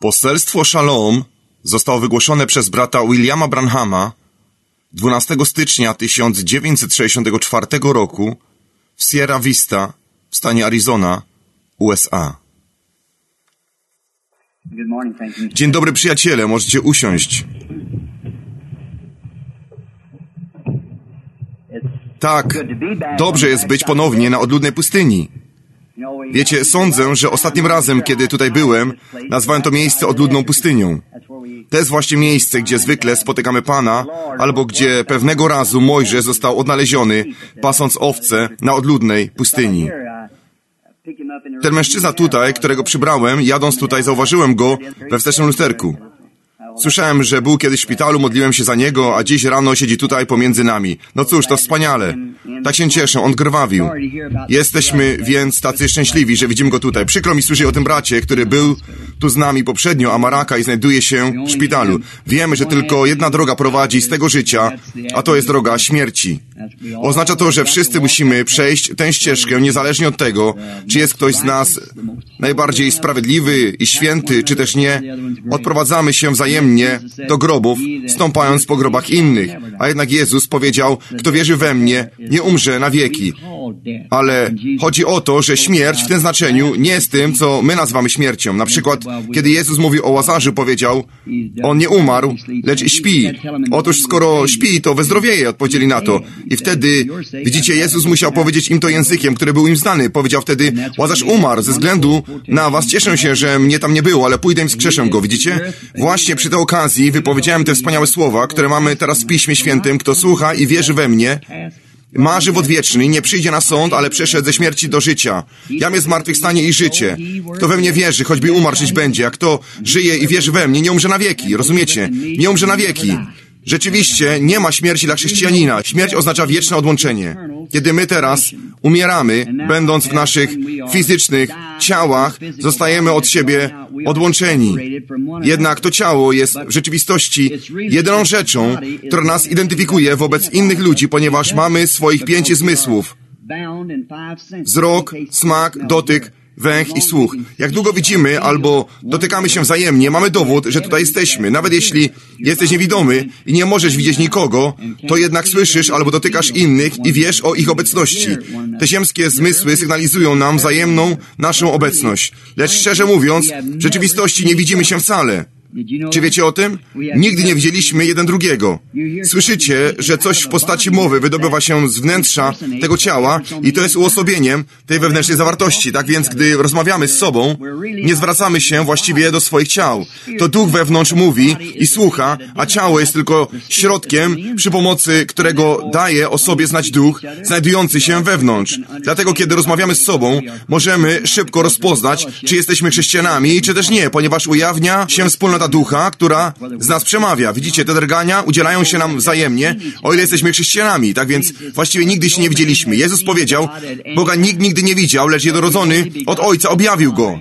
Poselstwo Shalom zostało wygłoszone przez brata Williama Branhama 12 stycznia 1964 roku w Sierra Vista w stanie Arizona, USA. Dzień dobry, przyjaciele, możecie usiąść. Tak, dobrze jest być ponownie na odludnej pustyni. Wiecie, sądzę, że ostatnim razem, kiedy tutaj byłem, nazwałem to miejsce odludną pustynią. To jest właśnie miejsce, gdzie zwykle spotykamy Pana, albo gdzie pewnego razu Mojżesz został odnaleziony, pasąc owce na odludnej pustyni. Ten mężczyzna tutaj, którego przybrałem, jadąc tutaj, zauważyłem go we wstecznym lusterku. Słyszałem, że był kiedyś w szpitalu, modliłem się za niego, a dziś rano siedzi tutaj pomiędzy nami. No cóż, to wspaniale. Tak się cieszę, on krwawił. Jesteśmy więc tacy szczęśliwi, że widzimy go tutaj. Przykro mi słyszeć o tym bracie, który był tu z nami poprzednio, Amaraka, i znajduje się w szpitalu. Wiemy, że tylko jedna droga prowadzi z tego życia, a to jest droga śmierci. Oznacza to, że wszyscy musimy przejść tę ścieżkę, niezależnie od tego, czy jest ktoś z nas najbardziej sprawiedliwy i święty, czy też nie. Odprowadzamy się wzajemnie do grobów, stąpając po grobach innych. A jednak Jezus powiedział, kto wierzy we mnie, nie umrze na wieki. Ale chodzi o to, że śmierć w tym znaczeniu nie jest tym, co my nazywamy śmiercią. Na przykład, kiedy Jezus mówił o Łazarzu, powiedział, on nie umarł, lecz śpi. Otóż skoro śpi, to wyzdrowieje, odpowiedzieli na to. I wtedy, widzicie, Jezus musiał powiedzieć im to językiem, który był im znany. Powiedział wtedy, Łazarz umarł, ze względu na was cieszę się, że mnie tam nie było, ale pójdę i wskrzeszę go, widzicie? Właśnie przy tej okazji wypowiedziałem te wspaniałe słowa, które mamy teraz w Piśmie Świętym. Kto słucha i wierzy we mnie, ma żywot wieczny, nie przyjdzie na sąd, ale przeszedł ze śmierci do życia. Jam jest zmartwychwstanie i życie. Kto we mnie wierzy, choćby umarł, żyć będzie, a kto żyje i wierzy we mnie, nie umrze na wieki. Rozumiecie? Nie umrze na wieki. Rzeczywiście nie ma śmierci dla chrześcijanina. Śmierć oznacza wieczne odłączenie. Kiedy my teraz umieramy, będąc w naszych fizycznych ciałach, zostajemy od siebie odłączeni. Jednak to ciało jest w rzeczywistości jedyną rzeczą, która nas identyfikuje wobec innych ludzi, ponieważ mamy swoich 5 zmysłów. Wzrok, smak, dotyk, węch i słuch. Jak długo widzimy albo dotykamy się wzajemnie, mamy dowód, że tutaj jesteśmy. Nawet jeśli jesteś niewidomy i nie możesz widzieć nikogo, to jednak słyszysz albo dotykasz innych i wiesz o ich obecności. Te ziemskie zmysły sygnalizują nam wzajemną naszą obecność. Lecz szczerze mówiąc, w rzeczywistości nie widzimy się wcale. Czy wiecie o tym? Nigdy nie widzieliśmy jeden drugiego. Słyszycie, że coś w postaci mowy wydobywa się z wnętrza tego ciała i to jest uosobieniem tej wewnętrznej zawartości. Tak więc, gdy rozmawiamy z sobą, nie zwracamy się właściwie do swoich ciał. To duch wewnątrz mówi i słucha, a ciało jest tylko środkiem, przy pomocy którego daje o sobie znać duch, znajdujący się wewnątrz. Dlatego, kiedy rozmawiamy z sobą, możemy szybko rozpoznać, czy jesteśmy chrześcijanami, czy też nie, ponieważ ujawnia się wspólnota ducha, która z nas przemawia. Widzicie, te drgania udzielają się nam wzajemnie, o ile jesteśmy chrześcijanami. Tak więc właściwie nigdy się nie widzieliśmy. Jezus powiedział, Boga nikt nigdy nie widział, lecz jednorodzony od Ojca objawił Go.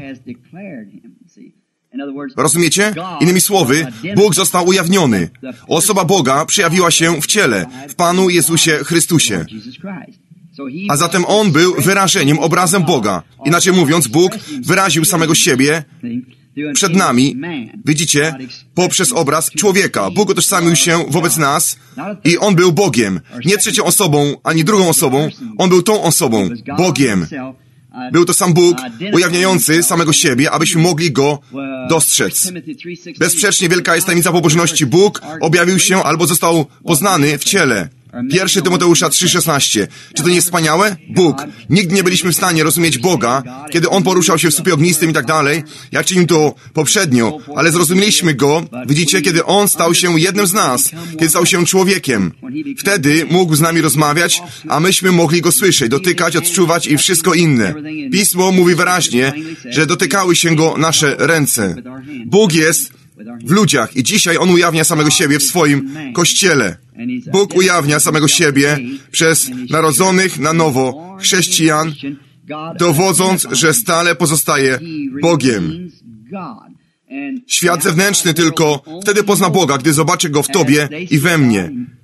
Rozumiecie? Innymi słowy, Bóg został ujawniony. Osoba Boga przejawiła się w ciele, w Panu Jezusie Chrystusie. A zatem On był wyrażeniem, obrazem Boga. Inaczej mówiąc, Bóg wyraził samego siebie przed nami, widzicie, poprzez obraz człowieka. Bóg utożsamił się wobec nas i On był Bogiem. Nie trzecią osobą, ani drugą osobą. On był tą osobą, Bogiem. Był to sam Bóg ujawniający samego siebie, abyśmy mogli Go dostrzec. Bezsprzecznie wielka jest tajemnica pobożności. Bóg objawił się albo został poznany w ciele. 1 Tymoteusza 3,16. Czy to nie jest wspaniałe? Bóg. Nigdy nie byliśmy w stanie rozumieć Boga, kiedy On poruszał się w słupie ognistym i tak dalej, jak czynił to poprzednio, ale zrozumieliśmy Go, widzicie, kiedy On stał się jednym z nas, kiedy stał się człowiekiem. Wtedy mógł z nami rozmawiać, a myśmy mogli Go słyszeć, dotykać, odczuwać i wszystko inne. Pismo mówi wyraźnie, że dotykały się Go nasze ręce. Bóg jest w ludziach i dzisiaj On ujawnia samego siebie w swoim Kościele. Bóg ujawnia samego siebie przez narodzonych na nowo chrześcijan, dowodząc, że stale pozostaje Bogiem. Świat zewnętrzny tylko wtedy pozna Boga, gdy zobaczy Go w tobie i we mnie.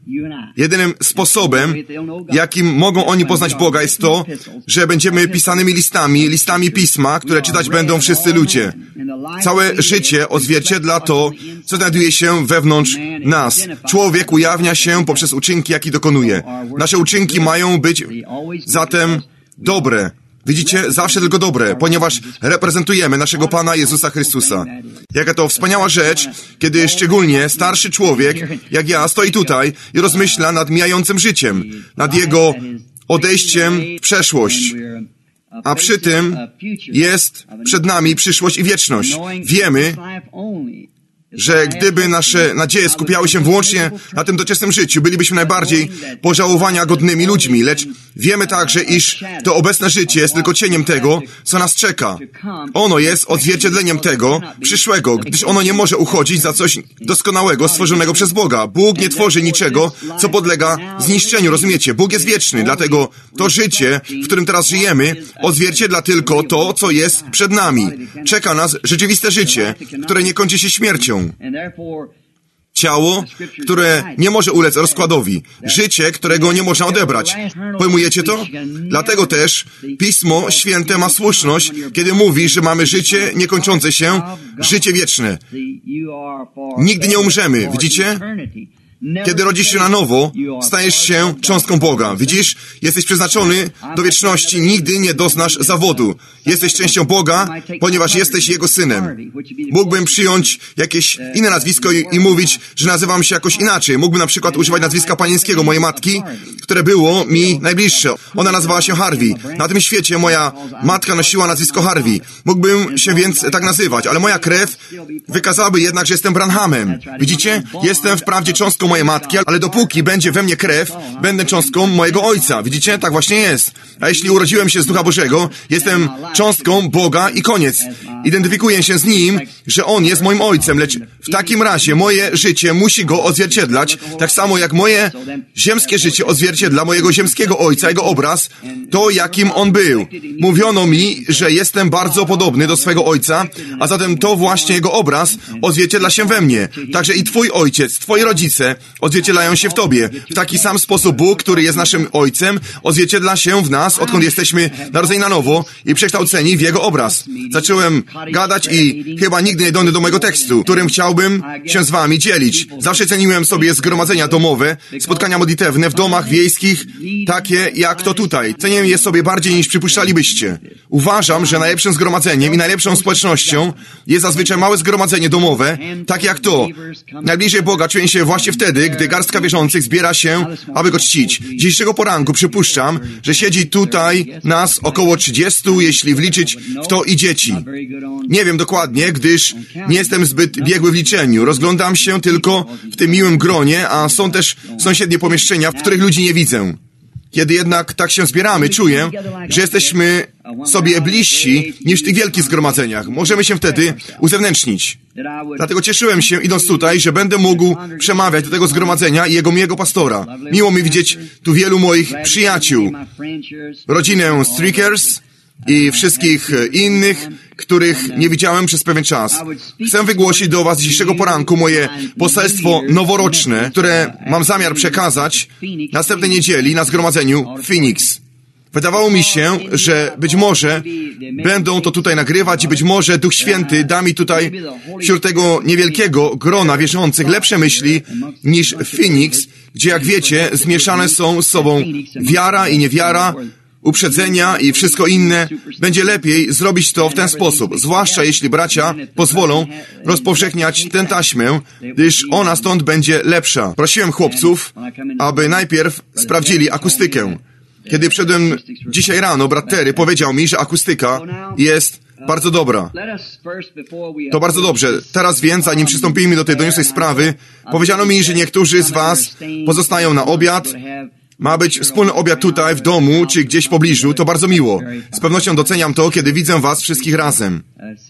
Jedynym sposobem, jakim mogą oni poznać Boga, jest to, że będziemy pisanymi listami Pisma, które czytać będą wszyscy ludzie. Całe życie odzwierciedla to, co znajduje się wewnątrz nas. Człowiek ujawnia się poprzez uczynki, jakie dokonuje. Nasze uczynki mają być zatem dobre. Widzicie? Zawsze tylko dobre, ponieważ reprezentujemy naszego Pana Jezusa Chrystusa. Jaka to wspaniała rzecz, kiedy szczególnie starszy człowiek, jak ja, stoi tutaj i rozmyśla nad mijającym życiem, nad jego odejściem w przeszłość. A przy tym jest przed nami przyszłość i wieczność. Wiemy, że gdyby nasze nadzieje skupiały się wyłącznie na tym doczesnym życiu, bylibyśmy najbardziej pożałowania godnymi ludźmi, lecz wiemy także, iż to obecne życie jest tylko cieniem tego, co nas czeka. Ono jest odzwierciedleniem tego przyszłego, gdyż ono nie może uchodzić za coś doskonałego, stworzonego przez Boga. Bóg nie tworzy niczego, co podlega zniszczeniu, rozumiecie? Bóg jest wieczny, dlatego to życie, w którym teraz żyjemy, odzwierciedla tylko to, co jest przed nami. Czeka nas rzeczywiste życie, które nie kończy się śmiercią. Ciało, które nie może ulec rozkładowi. Życie, którego nie można odebrać. Pojmujecie to? Dlatego też Pismo Święte ma słuszność, kiedy mówi, że mamy życie niekończące się, życie wieczne. Nigdy nie umrzemy, widzicie? Kiedy rodzisz się na nowo, stajesz się cząstką Boga. Widzisz? Jesteś przeznaczony do wieczności. Nigdy nie doznasz zawodu. Jesteś częścią Boga, ponieważ jesteś Jego synem. Mógłbym przyjąć jakieś inne nazwisko i mówić, że nazywam się jakoś inaczej. Mógłbym na przykład używać nazwiska panieńskiego mojej matki, które było mi najbliższe. Ona nazywała się Harvey. Na tym świecie moja matka nosiła nazwisko Harvey. Mógłbym się więc tak nazywać, ale moja krew wykazałaby jednak, że jestem Branhamem. Widzicie? Jestem wprawdzie cząstką mojej matki, ale dopóki będzie we mnie krew, będę cząstką mojego Ojca. Widzicie? Tak właśnie jest. A jeśli urodziłem się z Ducha Bożego, jestem cząstką Boga i koniec. Identyfikuję się z Nim, że On jest moim Ojcem, lecz w takim razie moje życie musi Go odzwierciedlać, tak samo jak moje ziemskie życie odzwierciedla mojego ziemskiego Ojca, Jego obraz, to jakim On był. Mówiono mi, że jestem bardzo podobny do swego Ojca, a zatem to właśnie Jego obraz odzwierciedla się we mnie. Także i Twój Ojciec, Twoi rodzice odzwierciedlają się w Tobie. W taki sam sposób Bóg, który jest naszym Ojcem, odzwierciedla się w nas, odkąd jesteśmy narodzeni na nowo i przekształceni w Jego obraz. Zacząłem gadać i chyba nigdy nie dojdę do mojego tekstu, którym chciałbym się z Wami dzielić. Zawsze ceniłem sobie zgromadzenia domowe, spotkania modlitewne w domach wiejskich, takie jak to tutaj. Ceniłem je sobie bardziej niż przypuszczalibyście. Uważam, że najlepszym zgromadzeniem i najlepszą społecznością jest zazwyczaj małe zgromadzenie domowe, takie jak to. Najbliżej Boga czuję się właśnie wtedy, gdy garstka wierzących zbiera się, aby Go czcić. Dzisiejszego poranku przypuszczam, że siedzi tutaj nas około 30, jeśli wliczyć w to i dzieci. Nie wiem dokładnie, gdyż nie jestem zbyt biegły w liczeniu. Rozglądam się tylko w tym miłym gronie, a są też sąsiednie pomieszczenia, w których ludzi nie widzę. Kiedy jednak tak się zbieramy, czuję, że jesteśmy sobie bliżsi niż w tych wielkich zgromadzeniach. Możemy się wtedy uzewnętrznić. Dlatego cieszyłem się, idąc tutaj, że będę mógł przemawiać do tego zgromadzenia i jego miłego pastora. Miło mi widzieć tu wielu moich przyjaciół, rodzinę Strickers i wszystkich innych, których nie widziałem przez pewien czas. Chcę wygłosić do Was dzisiejszego poranku moje poselstwo noworoczne, które mam zamiar przekazać następnej niedzieli na zgromadzeniu w Phoenix. Wydawało mi się, że być może będą to tutaj nagrywać i być może Duch Święty da mi tutaj wśród tego niewielkiego grona wierzących lepsze myśli niż w Phoenix, gdzie jak wiecie zmieszane są z sobą wiara i niewiara, uprzedzenia i wszystko inne. Będzie lepiej zrobić to w ten sposób, zwłaszcza jeśli bracia pozwolą rozpowszechniać tę taśmę, gdyż ona stąd będzie lepsza. Prosiłem chłopców, aby najpierw sprawdzili akustykę. Kiedy wszedłem dzisiaj rano, brat Terry powiedział mi, że akustyka jest bardzo dobra. To bardzo dobrze. Teraz więc, zanim przystąpimy do tej doniosłej sprawy, powiedziano mi, że niektórzy z Was pozostają na obiad. Ma być wspólny obiad tutaj, w domu, czy gdzieś w pobliżu. To bardzo miło. Z pewnością doceniam to, kiedy widzę Was wszystkich razem.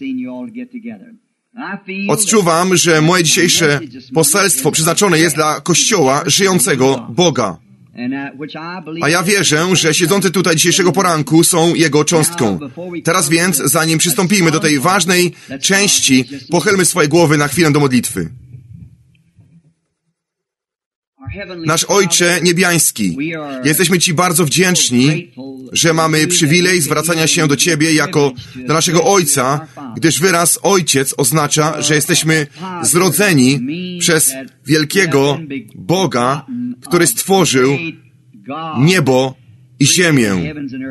Odczuwam, że moje dzisiejsze poselstwo przeznaczone jest dla Kościoła żyjącego Boga. A ja wierzę, że siedzący tutaj dzisiejszego poranku są Jego cząstką. Teraz więc, zanim przystąpimy do tej ważnej części, pochylmy swoje głowy na chwilę do modlitwy. Nasz Ojcze Niebiański, jesteśmy Ci bardzo wdzięczni, że mamy przywilej zwracania się do Ciebie jako do naszego Ojca, gdyż wyraz Ojciec oznacza, że jesteśmy zrodzeni przez wielkiego Boga, który stworzył niebo i ziemię.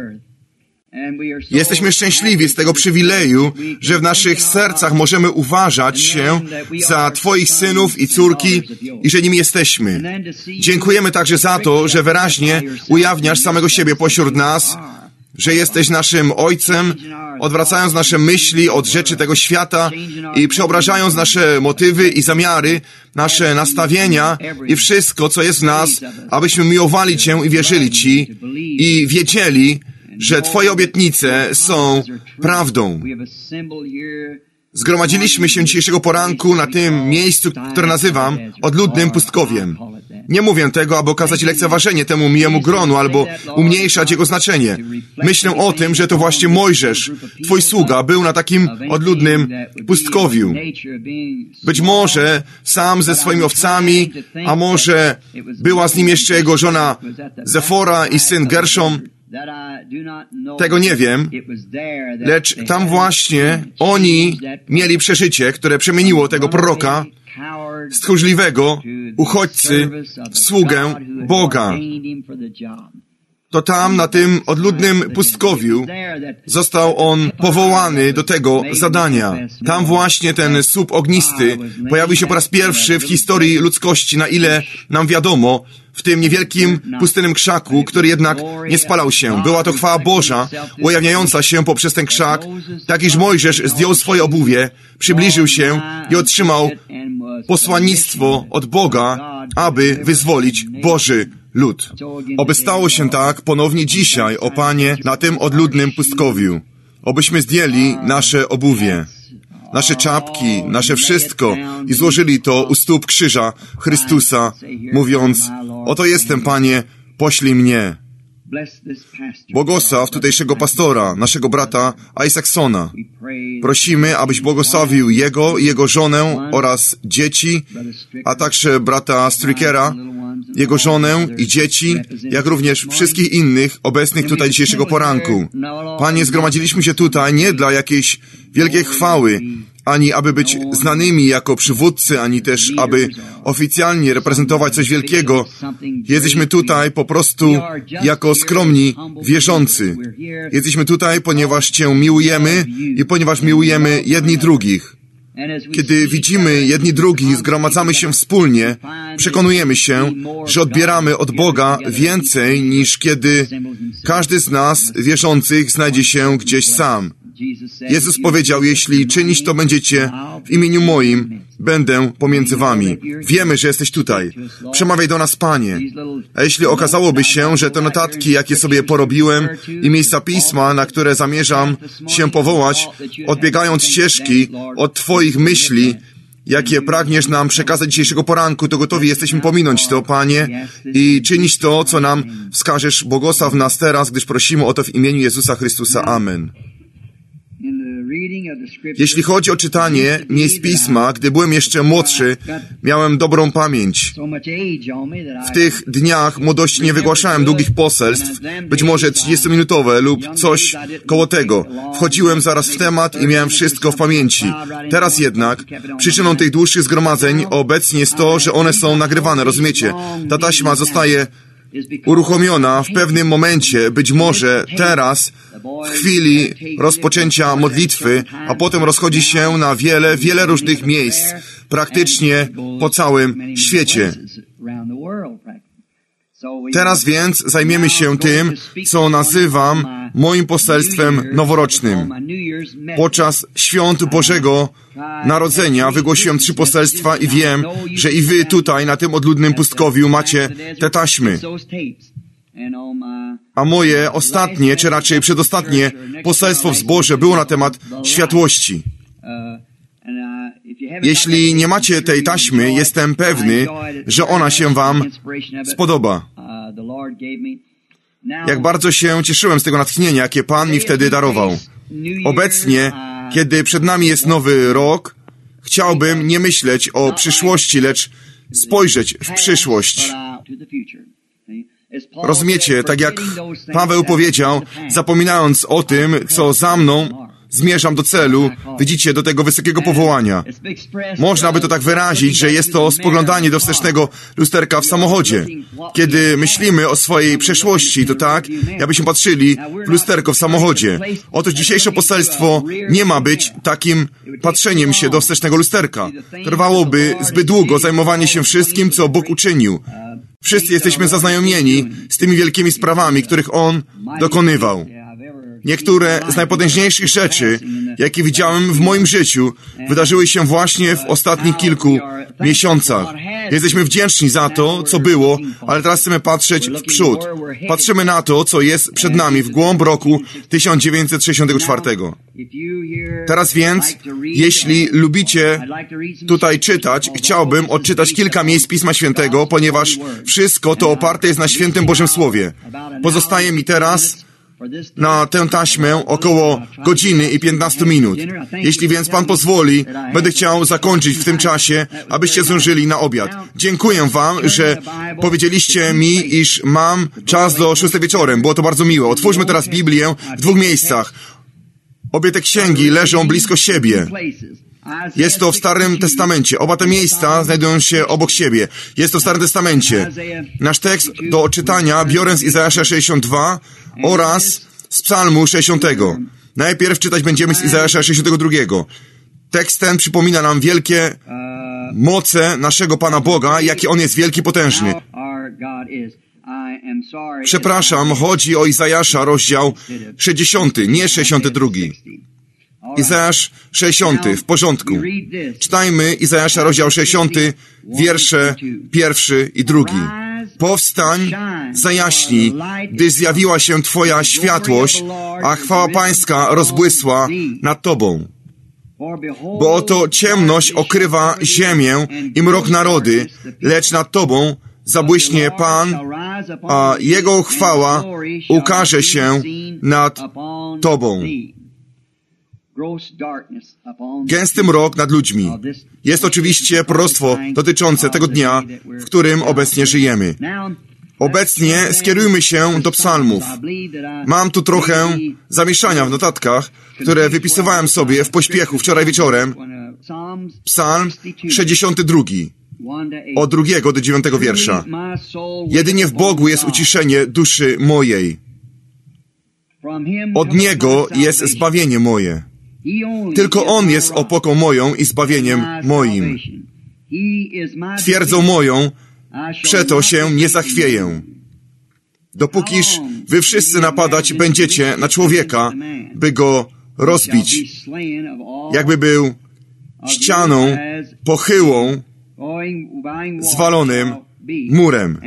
Jesteśmy szczęśliwi z tego przywileju, że w naszych sercach możemy uważać się za Twoich synów i córki i że nimi jesteśmy. Dziękujemy także za to, że wyraźnie ujawniasz samego siebie pośród nas, że jesteś naszym Ojcem, odwracając nasze myśli od rzeczy tego świata i przeobrażając nasze motywy i zamiary, nasze nastawienia i wszystko, co jest w nas, abyśmy miłowali Cię i wierzyli Ci i wiedzieli, że Twoje obietnice są prawdą. Zgromadziliśmy się dzisiejszego poranku na tym miejscu, które nazywam odludnym pustkowiem. Nie mówię tego, aby okazać lekceważenie temu miłemu gronu albo umniejszać jego znaczenie. Myślę o tym, że to właśnie Mojżesz, Twój sługa, był na takim odludnym pustkowiu. Być może sam ze swoimi owcami, a może była z nim jeszcze jego żona Zefora i syn Gerszom. Tego nie wiem, lecz tam właśnie oni mieli przeżycie, które przemieniło tego proroka z tchórzliwego uchodźcy w sługę Boga. To tam, na tym odludnym pustkowiu, został on powołany do tego zadania. Tam właśnie ten słup ognisty pojawił się po raz pierwszy w historii ludzkości, na ile nam wiadomo, w tym niewielkim, pustynnym krzaku, który jednak nie spalał się. Była to chwała Boża, ujawniająca się poprzez ten krzak, tak iż Mojżesz zdjął swoje obuwie, przybliżył się i otrzymał posłannictwo od Boga, aby wyzwolić Boży lud. Oby stało się tak ponownie dzisiaj, o Panie, na tym odludnym pustkowiu. Obyśmy zdjęli nasze obuwie, nasze czapki, nasze wszystko i złożyli to u stóp krzyża Chrystusa, mówiąc: oto jestem, Panie, poślij mnie. Błogosław tutejszego pastora, naszego brata Isaacsona. Prosimy, abyś błogosławił jego i jego żonę oraz dzieci, a także brata Strickera, jego żonę i dzieci, jak również wszystkich innych obecnych tutaj dzisiejszego poranku. Panie, zgromadziliśmy się tutaj nie dla jakiejś wielkiej chwały, ani aby być znanymi jako przywódcy, ani też aby oficjalnie reprezentować coś wielkiego. Jesteśmy tutaj po prostu jako skromni wierzący. Jesteśmy tutaj, ponieważ Cię miłujemy i ponieważ miłujemy jedni drugich. Kiedy widzimy jedni drugich, zgromadzamy się wspólnie, przekonujemy się, że odbieramy od Boga więcej niż kiedy każdy z nas wierzących znajdzie się gdzieś sam. Jezus powiedział: jeśli czynić to będziecie w imieniu moim, będę pomiędzy wami. Wiemy, że jesteś tutaj. Przemawiaj do nas, Panie. A jeśli okazałoby się, że te notatki, jakie sobie porobiłem i miejsca pisma, na które zamierzam się powołać, odbiegając ścieżki od Twoich myśli, jakie pragniesz nam przekazać dzisiejszego poranku, to gotowi jesteśmy pominąć to, Panie, i czynić to, co nam wskażesz. Błogosław nas teraz, gdyż prosimy o to w imieniu Jezusa Chrystusa. Amen. Jeśli chodzi o czytanie miejsc Pisma, gdy byłem jeszcze młodszy, miałem dobrą pamięć. W tych dniach młodości nie wygłaszałem długich poselstw, być może 30-minutowe lub coś koło tego. Wchodziłem zaraz w temat i miałem wszystko w pamięci. Teraz jednak przyczyną tych dłuższych zgromadzeń obecnie jest to, że one są nagrywane, rozumiecie? Ta taśma zostaje uruchomiona w pewnym momencie, być może teraz, w chwili rozpoczęcia modlitwy, a potem rozchodzi się na wiele różnych miejsc, praktycznie po całym świecie. Teraz więc zajmiemy się tym, co nazywam moim poselstwem noworocznym. Podczas świąt Bożego Narodzenia wygłosiłem 3 poselstwa i wiem, że i wy tutaj na tym odludnym pustkowiu macie te taśmy. A moje ostatnie, czy raczej przedostatnie poselstwo w zborze było na temat światłości. Jeśli nie macie tej taśmy, jestem pewny, że ona się wam spodoba. Jak bardzo się cieszyłem z tego natchnienia, jakie Pan mi wtedy darował. Obecnie, kiedy przed nami jest nowy rok, chciałbym nie myśleć o przyszłości, lecz spojrzeć w przyszłość. Rozumiecie, tak jak Paweł powiedział, zapominając o tym, co za mną, zmierzam do celu, widzicie, do tego wysokiego powołania. Można by to tak wyrazić, że jest to spoglądanie do wstecznego lusterka w samochodzie. Kiedy myślimy o swojej przeszłości, to tak, jakbyśmy patrzyli w lusterko w samochodzie. Otóż dzisiejsze poselstwo nie ma być takim patrzeniem się do wstecznego lusterka. Trwałoby zbyt długo zajmowanie się wszystkim, co Bóg uczynił. Wszyscy jesteśmy zaznajomieni z tymi wielkimi sprawami, których On dokonywał. Niektóre z najpotężniejszych rzeczy, jakie widziałem w moim życiu, wydarzyły się właśnie w ostatnich kilku miesiącach. Jesteśmy wdzięczni za to, co było, ale teraz chcemy patrzeć w przód. Patrzymy na to, co jest przed nami w głąb roku 1964. Teraz więc, jeśli lubicie tutaj czytać, chciałbym odczytać kilka miejsc Pisma Świętego, ponieważ wszystko to oparte jest na świętym Bożym Słowie. Pozostaje mi teraz na tę taśmę około godziny i 15 minut. Jeśli więc Pan pozwoli, będę chciał zakończyć w tym czasie, abyście zdążyli na obiad. Dziękuję Wam, że powiedzieliście mi, iż mam czas do 6 wieczorem. Było to bardzo miłe. Otwórzmy teraz Biblię w 2 miejscach. Obie te księgi leżą blisko siebie. Jest to w Starym Testamencie. Oba te miejsca znajdują się obok siebie. Jest to w Starym Testamencie. Nasz tekst do odczytania biorę z Izajasza 62 oraz z Psalmu 60. Najpierw czytać będziemy z Izajasza 62. Tekst ten przypomina nam wielkie moce naszego Pana Boga, jaki On jest wielki, potężny. Przepraszam, chodzi o Izajasza, rozdział 60, nie 62. Izajasz 60, w porządku. Czytajmy Izajasza, rozdział 60, wiersze 1 i 2. Powstań, zajaśnij, gdy zjawiła się Twoja światłość, a chwała Pańska rozbłysła nad Tobą. Bo oto ciemność okrywa ziemię i mrok narody, lecz nad Tobą zabłyśnie Pan, a Jego chwała ukaże się nad Tobą. Gęsty mrok nad ludźmi. Jest oczywiście proroctwo dotyczące tego dnia, w którym obecnie żyjemy. Obecnie skierujmy się do psalmów. Mam tu trochę zamieszania w notatkach, które wypisywałem sobie w pośpiechu wczoraj wieczorem. Psalm 62. Od 2 do 9 wiersza. Jedynie w Bogu jest uciszenie duszy mojej. Od Niego jest zbawienie moje. Tylko On jest opoką moją i zbawieniem moim. Twierdzą moją, przeto się nie zachwieję. Dopókiż wy wszyscy napadać będziecie na człowieka, by go rozbić, jakby był ścianą pochyłą, zwalonym murem.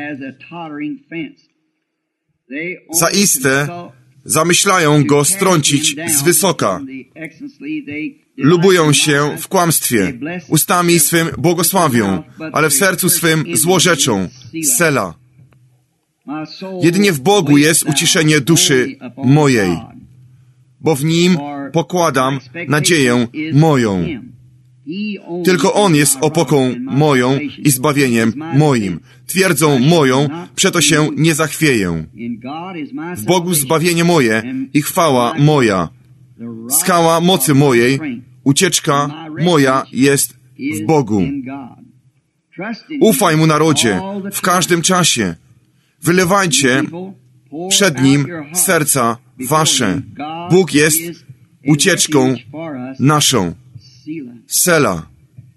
Zaiste zamyślają go strącić z wysoka. Lubują się w kłamstwie. Ustami swym błogosławią, ale w sercu swym złorzeczą. Sela. Jedynie w Bogu jest uciszenie duszy mojej, bo w Nim pokładam nadzieję moją. Tylko On jest opoką moją i zbawieniem moim. Twierdzą moją, przeto się nie zachwieję. W Bogu zbawienie moje i chwała moja. Skała mocy mojej, ucieczka moja jest w Bogu. Ufaj Mu, narodzie, w każdym czasie. Wylewajcie przed Nim serca wasze. Bóg jest ucieczką naszą. Sela.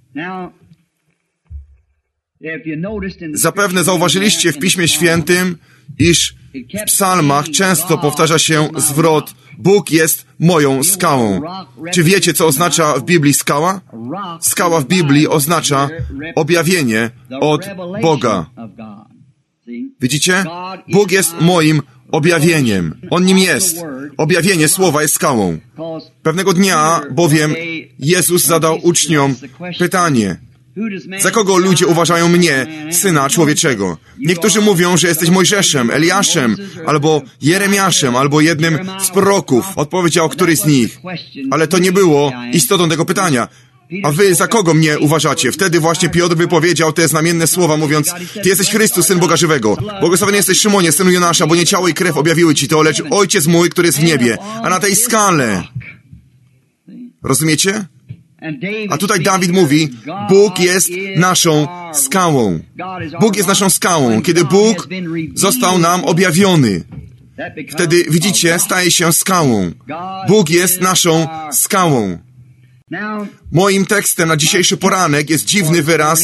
Zapewne zauważyliście w Piśmie Świętym, iż w psalmach często powtarza się zwrot Bóg jest moją skałą. Czy wiecie, co oznacza w Biblii skała? Skała w Biblii oznacza objawienie od Boga. Widzicie? Bóg jest moim objawieniem. On nim jest. Objawienie słowa jest skałą. Pewnego dnia bowiem Jezus zadał uczniom pytanie: za kogo ludzie uważają mnie, Syna Człowieczego? Niektórzy mówią, że jesteś Mojżeszem, Eliaszem, albo Jeremiaszem, albo jednym z proroków. Odpowiedział któryś z nich. Ale to nie było istotą tego pytania. A wy za kogo mnie uważacie? Wtedy właśnie Piotr wypowiedział te znamienne słowa, mówiąc: Ty jesteś Chrystus, Syn Boga Żywego. Błogosławiony jesteś, Szymonie, synu Jonasza, bo nie ciało i krew objawiły ci to, lecz Ojciec mój, który jest w niebie. A na tej skale. Rozumiecie? A tutaj Dawid mówi: Bóg jest naszą skałą. Bóg jest naszą skałą. Kiedy Bóg został nam objawiony, wtedy, widzicie, staje się skałą. Bóg jest naszą skałą. Moim tekstem na dzisiejszy poranek jest dziwny wyraz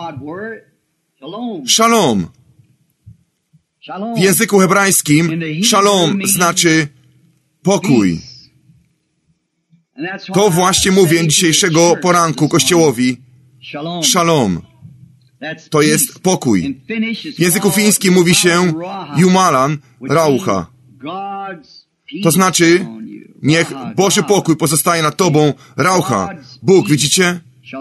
szalom. W języku hebrajskim szalom znaczy pokój. To właśnie mówię dzisiejszego poranku Kościołowi. Szalom. To jest pokój. W języku fińskim mówi się Jumalan Raucha. To znaczy, niech Boży pokój pozostaje nad tobą. Raucha. Bóg, widzicie?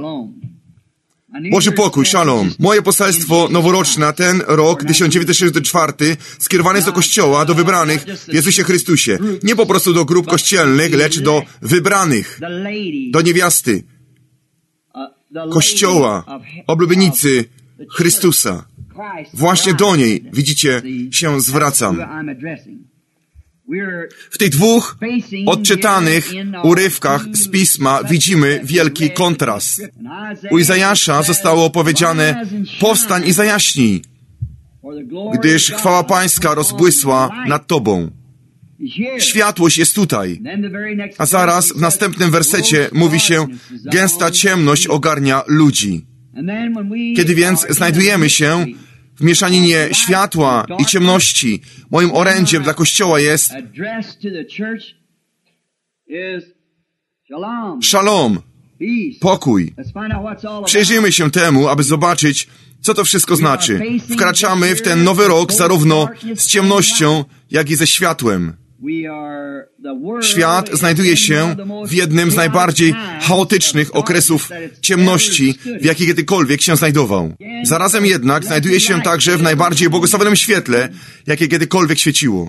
Boży pokój, szalom. Moje poselstwo noworoczne na ten rok 1964 skierowane jest do Kościoła, do wybranych w Jezusie Chrystusie. Nie po prostu do grup kościelnych, lecz do wybranych, do niewiasty Kościoła, oblubienicy Chrystusa. Właśnie do niej, widzicie, się zwracam. W tych dwóch odczytanych urywkach z Pisma widzimy wielki kontrast. U Izajasza zostało powiedziane: powstań i zajaśnij, gdyż chwała Pańska rozbłysła nad tobą. Światłość jest tutaj. A zaraz w następnym wersecie mówi się: gęsta ciemność ogarnia ludzi. Kiedy więc znajdujemy się w mieszaninie światła i ciemności, moim orędziem dla Kościoła jest szalom, pokój. Przyjrzyjmy się temu, aby zobaczyć, co to wszystko znaczy. Wkraczamy w ten nowy rok zarówno z ciemnością, jak i ze światłem. Świat znajduje się w jednym z najbardziej chaotycznych okresów ciemności, w jaki kiedykolwiek się znajdował. Zarazem jednak znajduje się także w najbardziej błogosławionym świetle, jakie kiedykolwiek świeciło.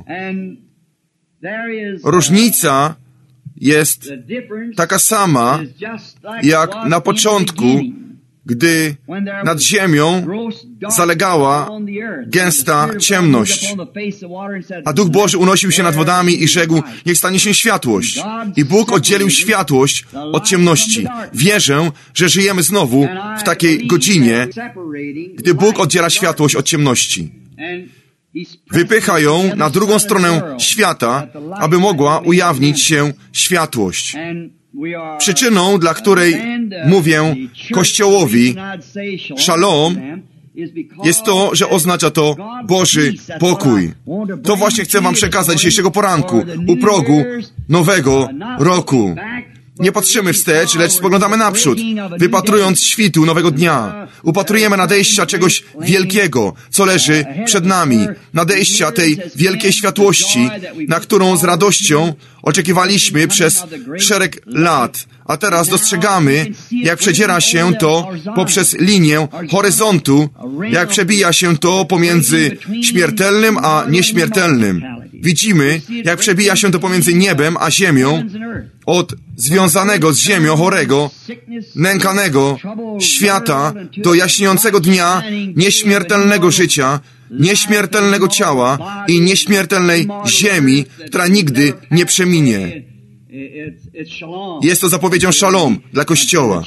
Różnica jest taka sama, jak na początku, gdy nad ziemią zalegała gęsta ciemność, a Duch Boży unosił się nad wodami i rzekł: niech stanie się światłość. I Bóg oddzielił światłość od ciemności. Wierzę, że żyjemy znowu w takiej godzinie, gdy Bóg oddziela światłość od ciemności. Wypycha ją na drugą stronę świata, aby mogła ujawnić się światłość. Przyczyną, dla której mówię Kościołowi szalom, jest to, że oznacza to Boży pokój. To właśnie chcę wam przekazać dzisiejszego poranku, u progu nowego roku. Nie patrzymy wstecz, lecz spoglądamy naprzód, wypatrując świtu nowego dnia. Upatrujemy nadejścia czegoś wielkiego, co leży przed nami. Nadejścia tej wielkiej światłości, na którą z radością oczekiwaliśmy przez szereg lat. A teraz dostrzegamy, jak przedziera się to poprzez linię horyzontu, jak przebija się to pomiędzy śmiertelnym a nieśmiertelnym. Widzimy, jak przebija się to pomiędzy niebem a ziemią, od związanego z ziemią chorego, nękanego świata do jaśniejącego dnia nieśmiertelnego życia, nieśmiertelnego ciała i nieśmiertelnej ziemi, która nigdy nie przeminie. Jest to zapowiedzią szalom dla Kościoła.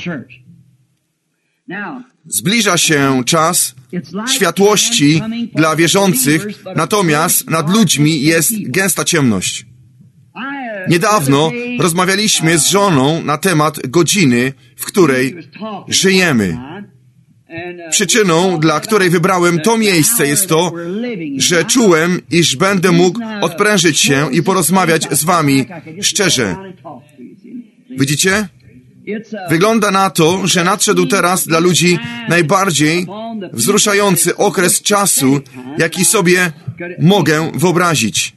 Zbliża się czas światłości dla wierzących, natomiast nad ludźmi jest gęsta ciemność. Niedawno rozmawialiśmy z żoną na temat godziny, w której żyjemy. Przyczyną, dla której wybrałem to miejsce, jest to, że czułem, iż będę mógł odprężyć się i porozmawiać z wami szczerze. Widzicie? Wygląda na to, że nadszedł teraz dla ludzi najbardziej wzruszający okres czasu, jaki sobie mogę wyobrazić.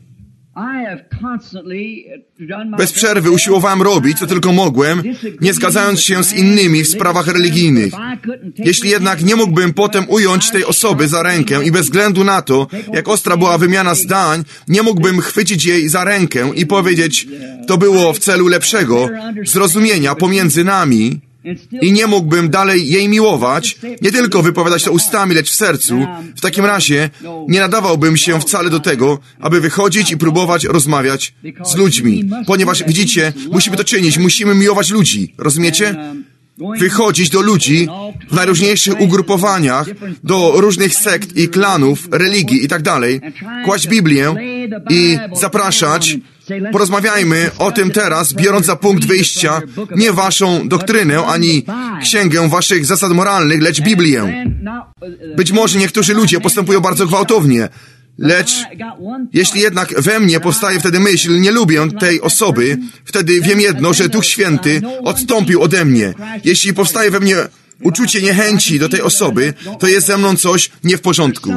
Bez przerwy usiłowałem robić, co tylko mogłem, nie zgadzając się z innymi w sprawach religijnych. Jeśli jednak nie mógłbym potem ująć tej osoby za rękę i bez względu na to, jak ostra była wymiana zdań, nie mógłbym chwycić jej za rękę i powiedzieć: to było w celu lepszego zrozumienia pomiędzy nami, i nie mógłbym dalej jej miłować, nie tylko wypowiadać to ustami, lecz w sercu, w takim razie nie nadawałbym się wcale do tego, aby wychodzić i próbować rozmawiać z ludźmi. Ponieważ, widzicie, musimy to czynić, musimy miłować ludzi. Rozumiecie? Wychodzić do ludzi w najróżniejszych ugrupowaniach, do różnych sekt i klanów, religii i tak dalej, kłaść Biblię i zapraszać. Porozmawiajmy o tym teraz, biorąc za punkt wyjścia nie waszą doktrynę, ani księgę waszych zasad moralnych, lecz Biblię. Być może niektórzy ludzie postępują bardzo gwałtownie, lecz jeśli jednak we mnie powstaje wtedy myśl, nie lubię tej osoby, wtedy wiem jedno, że Duch Święty odstąpił ode mnie. Jeśli powstaje we mnie uczucie niechęci do tej osoby, to jest ze mną coś nie w porządku.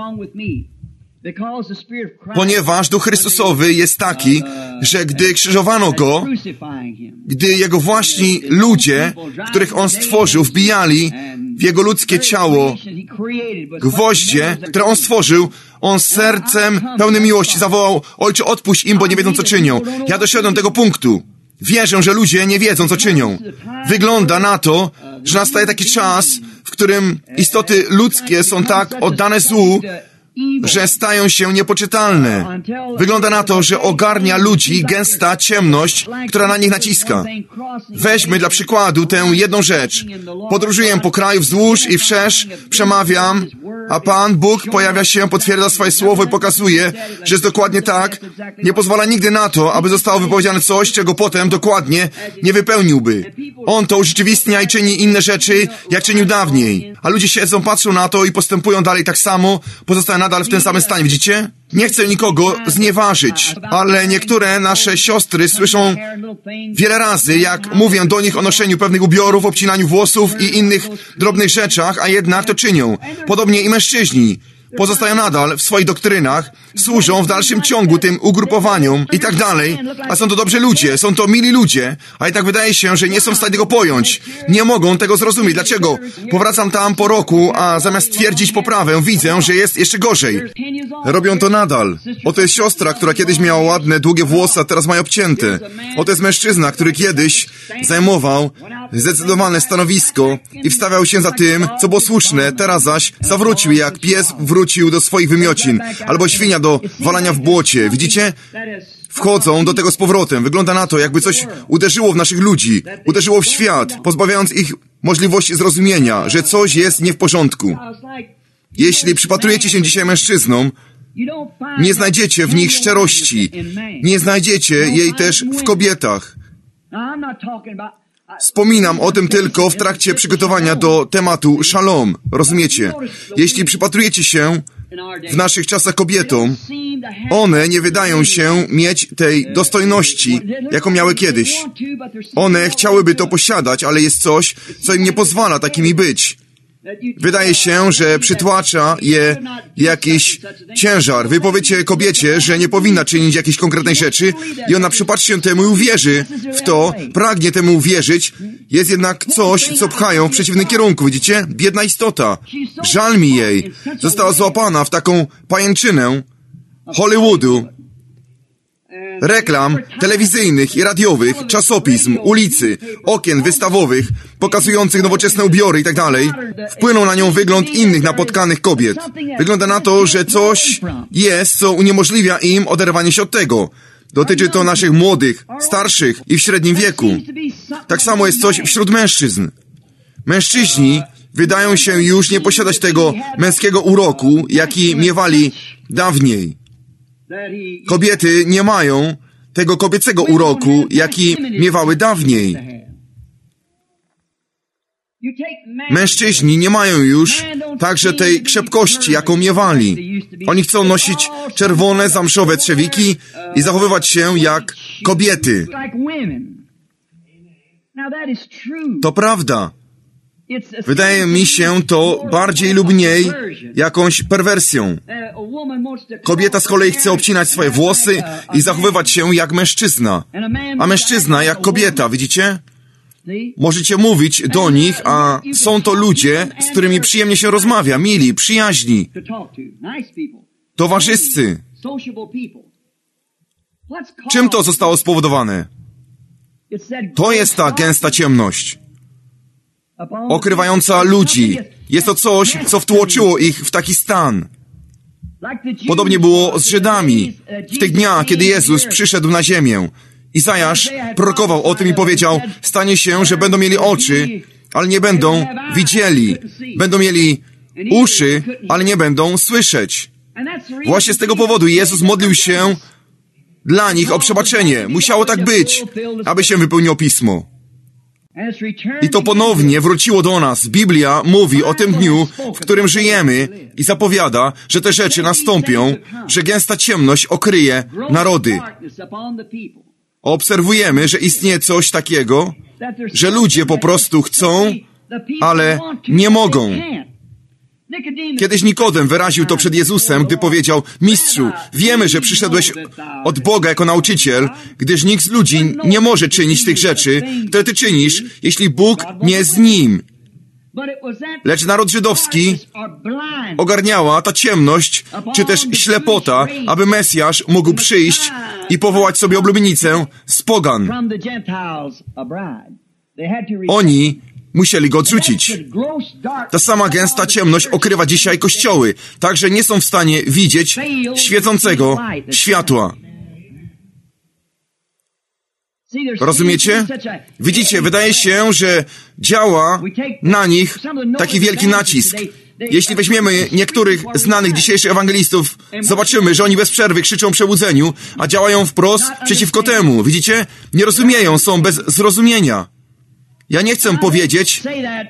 Ponieważ Duch Chrystusowy jest taki, że gdy krzyżowano Go, gdy Jego właśnie ludzie, których On stworzył, wbijali w Jego ludzkie ciało gwoździe, które On stworzył, On z sercem pełnym miłości zawołał: Ojcze, odpuść im, bo nie wiedzą, co czynią. Ja doszedłem do tego punktu. Wierzę, że ludzie nie wiedzą, co czynią. Wygląda na to, że nastaje taki czas, w którym istoty ludzkie są tak oddane złu, że stają się niepoczytalne. Wygląda na to, że ogarnia ludzi gęsta ciemność, która na nich naciska. Weźmy dla przykładu tę jedną rzecz. Podróżuję po kraju wzdłuż i wszerz, przemawiam, a Pan Bóg pojawia się, potwierdza swoje słowo i pokazuje, że jest dokładnie tak. Nie pozwala nigdy na to, aby zostało wypowiedziane coś, czego potem dokładnie nie wypełniłby. On to urzeczywistnia i czyni inne rzeczy, jak czynił dawniej. A ludzie siedzą, patrzą na to i postępują dalej tak samo, pozostają nadal w tym samym stanie. Widzicie? Nie chcę nikogo znieważyć, ale niektóre nasze siostry słyszą wiele razy, jak mówię do nich o noszeniu pewnych ubiorów, obcinaniu włosów i innych drobnych rzeczach, a jednak to czynią. Podobnie i mężczyźni pozostają nadal w swoich doktrynach, służą w dalszym ciągu tym ugrupowaniom i tak dalej, a są to dobrzy ludzie, są to mili ludzie, a jednak wydaje się, że nie są w stanie tego pojąć. Nie mogą tego zrozumieć. Dlaczego? Powracam tam po roku, a zamiast twierdzić poprawę, widzę, że jest jeszcze gorzej. Robią to nadal. Oto jest siostra, która kiedyś miała ładne, długie włosy, a teraz ma je obcięte. Oto jest mężczyzna, który kiedyś zajmował zdecydowane stanowisko i wstawiał się za tym, co było słuszne, teraz zaś zawrócił, jak pies wrócił do swoich wymiocin, albo świnia do walania w błocie. Widzicie? Wchodzą do tego z powrotem. Wygląda na to, jakby coś uderzyło w naszych ludzi, uderzyło w świat, pozbawiając ich możliwości zrozumienia, że coś jest nie w porządku. Jeśli przypatrujecie się dzisiaj mężczyznom, nie znajdziecie w nich szczerości. Nie znajdziecie jej też w kobietach. Wspominam o tym tylko w trakcie przygotowania do tematu szalom. Rozumiecie? Jeśli przypatrujecie się w naszych czasach kobietom, one nie wydają się mieć tej dostojności, jaką miały kiedyś. One chciałyby to posiadać, ale jest coś, co im nie pozwala takimi być. Wydaje się, że przytłacza je jakiś ciężar. Wy powiecie kobiecie, że nie powinna czynić jakiejś konkretnej rzeczy i ona przypatrzy się temu i uwierzy w to, pragnie temu uwierzyć. Jest jednak coś, co pchają w przeciwnym kierunku, widzicie? Biedna istota. Żal mi jej. Została złapana w taką pajęczynę Hollywoodu, reklam telewizyjnych i radiowych, czasopism, ulicy, okien wystawowych, pokazujących nowoczesne ubiory i tak dalej, wpłynął na nią wygląd innych napotkanych kobiet. Wygląda na to, że coś jest, co uniemożliwia im oderwanie się od tego. Dotyczy to naszych młodych, starszych i w średnim wieku. Tak samo jest coś wśród mężczyzn. Mężczyźni wydają się już nie posiadać tego męskiego uroku, jaki miewali dawniej. Kobiety nie mają tego kobiecego uroku, jaki miewały dawniej. Mężczyźni nie mają już także tej krzepkości, jaką miewali. Oni chcą nosić czerwone, zamszowe trzewiki i zachowywać się jak kobiety. To prawda. Wydaje mi się to bardziej lub mniej jakąś perwersją. Kobieta z kolei chce obcinać swoje włosy i zachowywać się jak mężczyzna. A mężczyzna jak kobieta, widzicie? Możecie mówić do nich, a są to ludzie, z którymi przyjemnie się rozmawia, mili, przyjaźni, towarzyscy. Czym to zostało spowodowane? To jest ta gęsta ciemność. okrywająca ludzi. Jest to coś, co wtłoczyło ich w taki stan. Podobnie było z Żydami w tych dniach, kiedy Jezus przyszedł na ziemię. Izajasz prorokował o tym i powiedział, stanie się, że będą mieli oczy, ale nie będą widzieli. Będą mieli uszy, ale nie będą słyszeć. Właśnie z tego powodu Jezus modlił się dla nich o przebaczenie. Musiało tak być, aby się wypełniło Pismo. I to ponownie wróciło do nas. Biblia mówi o tym dniu, w którym żyjemy i zapowiada, że te rzeczy nastąpią, że gęsta ciemność okryje narody. Obserwujemy, że istnieje coś takiego, że ludzie po prostu chcą, ale nie mogą. Kiedyś Nikodem wyraził to przed Jezusem, gdy powiedział, Mistrzu, wiemy, że przyszedłeś od Boga jako nauczyciel, gdyż nikt z ludzi nie może czynić tych rzeczy, które Ty czynisz, jeśli Bóg nie jest z nim. Lecz naród żydowski ogarniała ta ciemność, czy też ślepota, aby Mesjasz mógł przyjść i powołać sobie oblubienicę z pogan. Oni musieli go odrzucić. Ta sama gęsta ciemność okrywa dzisiaj kościoły, tak że nie są w stanie widzieć świecącego światła. Rozumiecie? Widzicie, wydaje się, że działa na nich taki wielki nacisk. Jeśli weźmiemy niektórych znanych dzisiejszych ewangelistów, zobaczymy, że oni bez przerwy krzyczą o przebudzeniu, a działają wprost przeciwko temu. Widzicie? Nie rozumieją, są bez zrozumienia. Ja nie chcę powiedzieć,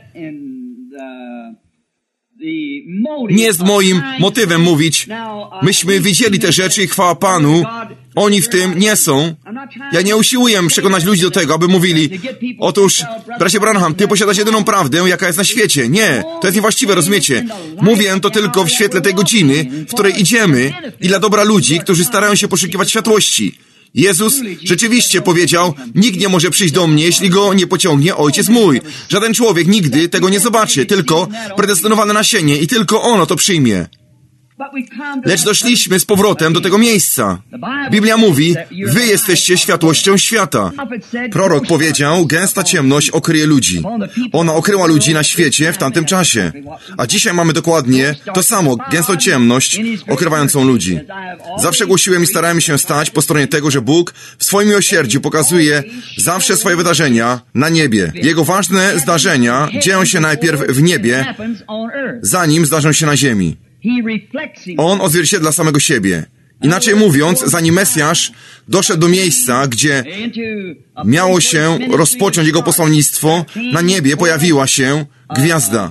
nie jest moim motywem mówić, myśmy widzieli te rzeczy i chwała Panu, oni w tym nie są. Ja nie usiłuję przekonać ludzi do tego, aby mówili, otóż, bracie Branham, Ty posiadasz jedyną prawdę, jaka jest na świecie. Nie, to jest niewłaściwe, rozumiecie? Mówię to tylko w świetle tej godziny, w której idziemy i dla dobra ludzi, którzy starają się poszukiwać światłości. Jezus rzeczywiście powiedział, nikt nie może przyjść do mnie, jeśli go nie pociągnie Ojciec mój. Żaden człowiek nigdy tego nie zobaczy, tylko predestynowane nasienie i tylko ono to przyjmie. Lecz doszliśmy z powrotem do tego miejsca. Biblia mówi, wy jesteście światłością świata. Prorok powiedział, gęsta ciemność okryje ludzi. Ona okryła ludzi na świecie w tamtym czasie. A dzisiaj mamy dokładnie to samo, gęstą ciemność okrywającą ludzi. Zawsze głosiłem i starałem się stać po stronie tego, że Bóg w swoim miłosierdziu pokazuje zawsze swoje wydarzenia na niebie. Jego ważne zdarzenia dzieją się najpierw w niebie, zanim zdarzą się na ziemi. On odzwierciedla samego siebie. Inaczej mówiąc, zanim Mesjasz doszedł do miejsca, gdzie miało się rozpocząć Jego posłannictwo, na niebie pojawiła się gwiazda,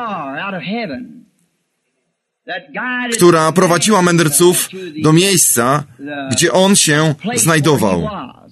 która prowadziła mędrców do miejsca, gdzie On się znajdował.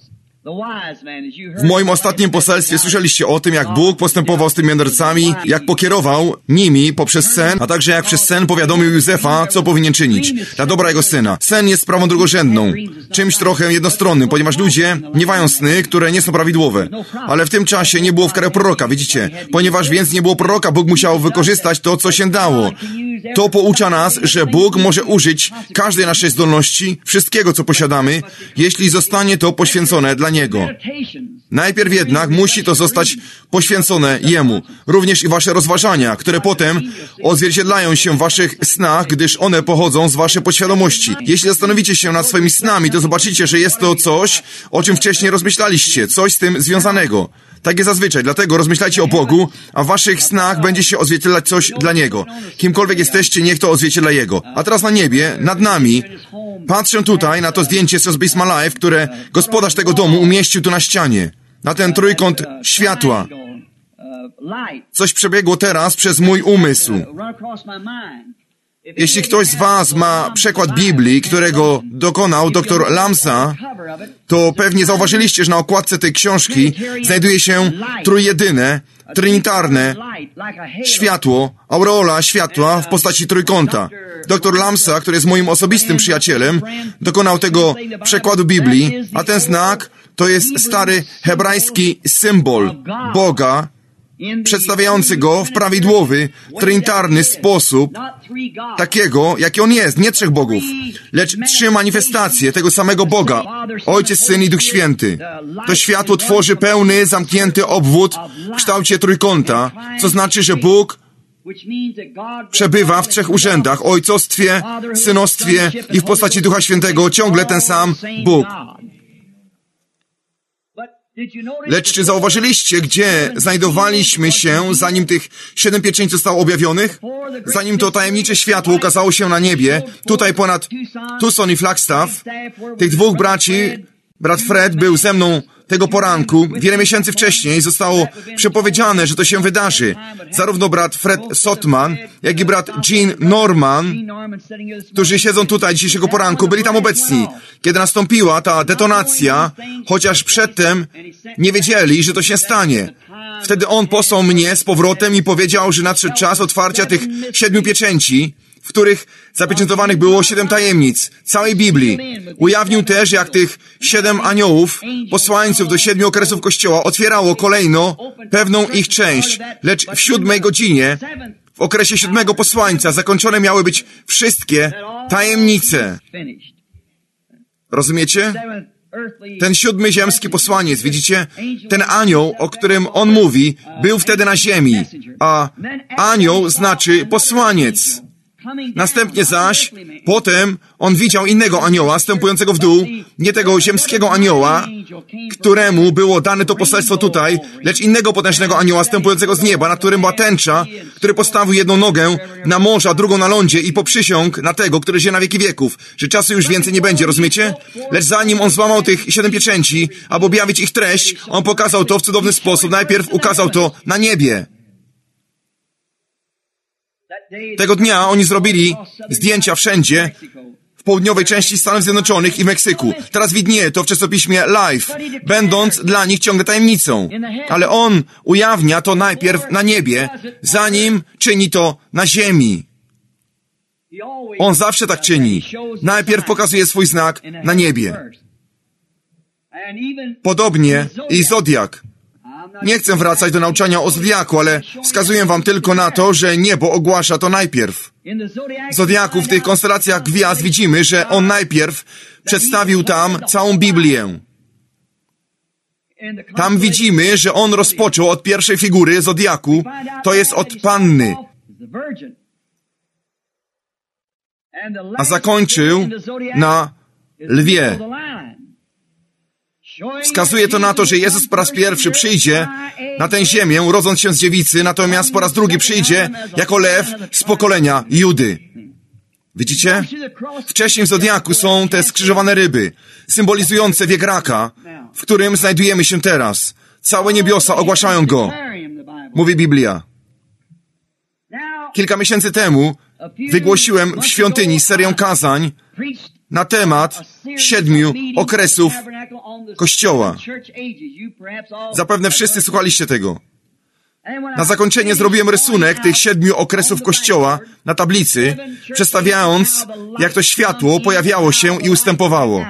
W moim ostatnim poselstwie słyszeliście o tym, jak Bóg postępował z tymi mędrcami, jak pokierował nimi poprzez sen, a także jak przez sen powiadomił Józefa, co powinien czynić dla dobra jego syna. Sen jest sprawą drugorzędną, czymś trochę jednostronnym, ponieważ ludzie miewają sny, które nie są prawidłowe. Ale w tym czasie nie było w kraju proroka, widzicie? Ponieważ więc nie było proroka, Bóg musiał wykorzystać to, co się dało. To poucza nas, że Bóg może użyć każdej naszej zdolności, wszystkiego, co posiadamy, jeśli zostanie to poświęcone dla Niego. Najpierw jednak musi to zostać poświęcone Jemu. Również i wasze rozważania, które potem odzwierciedlają się w waszych snach, gdyż one pochodzą z waszej podświadomości. Jeśli zastanowicie się nad swoimi snami, to zobaczycie, że jest to coś, o czym wcześniej rozmyślaliście, coś z tym związanego. Tak jest zazwyczaj, dlatego rozmyślajcie o Bogu, a w waszych snach będzie się odzwierciedlać coś dla Niego. Kimkolwiek jesteście, niech to odzwierciedla Jego. A teraz na niebie, nad nami, patrzę tutaj na to zdjęcie z Be My Life, które gospodarz tego domu umieścił tu na ścianie. Na ten trójkąt światła. Coś przebiegło teraz przez mój umysł. Jeśli ktoś z was ma przekład Biblii, którego dokonał dr Lamsa, to pewnie zauważyliście, że na okładce tej książki znajduje się trójjedyne, trinitarne światło, aureola światła w postaci trójkąta. Dr Lamsa, który jest moim osobistym przyjacielem, dokonał tego przekładu Biblii, a ten znak to jest stary hebrajski symbol Boga przedstawiający Go w prawidłowy, trinitarny sposób, takiego, jaki On jest, nie trzech bogów, lecz trzy manifestacje tego samego Boga, Ojciec, Syn i Duch Święty. To światło tworzy pełny, zamknięty obwód w kształcie trójkąta, co znaczy, że Bóg przebywa w trzech urzędach, ojcostwie, synostwie i w postaci Ducha Świętego, ciągle ten sam Bóg. Lecz czy zauważyliście, gdzie znajdowaliśmy się, zanim tych 7 pieczęci zostało objawionych? Zanim to tajemnicze światło ukazało się na niebie, tutaj ponad Tucson i Flagstaff, tych dwóch braci, brat Fred był ze mną tego poranku. Wiele miesięcy wcześniej zostało przepowiedziane, że to się wydarzy. Zarówno brat Fred Sotman, jak i brat Gene Norman, którzy siedzą tutaj dzisiejszego poranku, byli tam obecni, kiedy nastąpiła ta detonacja, chociaż przedtem nie wiedzieli, że to się stanie. Wtedy on posłał mnie z powrotem i powiedział, że nadszedł czas otwarcia tych 7 pieczęci, w których zapieczętowanych było 7 tajemnic całej Biblii. Ujawnił też, jak tych 7 aniołów, posłańców do 7 okresów Kościoła, otwierało kolejno pewną ich część, lecz w 7 godzinie, w okresie 7 posłańca, zakończone miały być wszystkie tajemnice. Rozumiecie? Ten 7 ziemski posłaniec, widzicie? Ten anioł, o którym on mówi, był wtedy na ziemi, a anioł znaczy posłaniec. Następnie zaś, potem on widział innego anioła stępującego w dół, nie tego ziemskiego anioła, któremu było dane to poselstwo tutaj, lecz innego potężnego anioła stępującego z nieba, na którym była tęcza, który postawił jedną nogę na morzu, a drugą na lądzie i poprzysiągł na tego, który żyje na wieki wieków, że czasu już więcej nie będzie, rozumiecie? Lecz zanim on złamał tych 7 pieczęci, aby objawić ich treść, on pokazał to w cudowny sposób. Najpierw ukazał to na niebie. Tego dnia oni zrobili zdjęcia wszędzie, w południowej części Stanów Zjednoczonych i w Meksyku. Teraz widnieje to w czasopiśmie Life, będąc dla nich ciągle tajemnicą. Ale on ujawnia to najpierw na niebie, zanim czyni to na ziemi. On zawsze tak czyni. Najpierw pokazuje swój znak na niebie. Podobnie i Zodiak. Nie chcę wracać do nauczania o Zodiaku, ale wskazuję wam tylko na to, że niebo ogłasza to najpierw. W Zodiaku, w tych konstelacjach gwiazd widzimy, że on najpierw przedstawił tam całą Biblię. Tam widzimy, że on rozpoczął od pierwszej figury Zodiaku, to jest od Panny. A zakończył na lwie. Wskazuje to na to, że Jezus po raz pierwszy przyjdzie na tę ziemię, rodząc się z dziewicy, natomiast po raz drugi przyjdzie jako lew z pokolenia Judy. Widzicie? Wcześniej w Zodiaku są te skrzyżowane ryby, symbolizujące wiek raka, w którym znajdujemy się teraz. Całe niebiosa ogłaszają go, mówi Biblia. Kilka miesięcy temu wygłosiłem w świątyni serię kazań na temat 7 okresów Kościoła. Zapewne wszyscy słuchaliście tego. Na zakończenie zrobiłem rysunek tych 7 okresów Kościoła na tablicy, przedstawiając, jak to światło pojawiało się i ustępowało.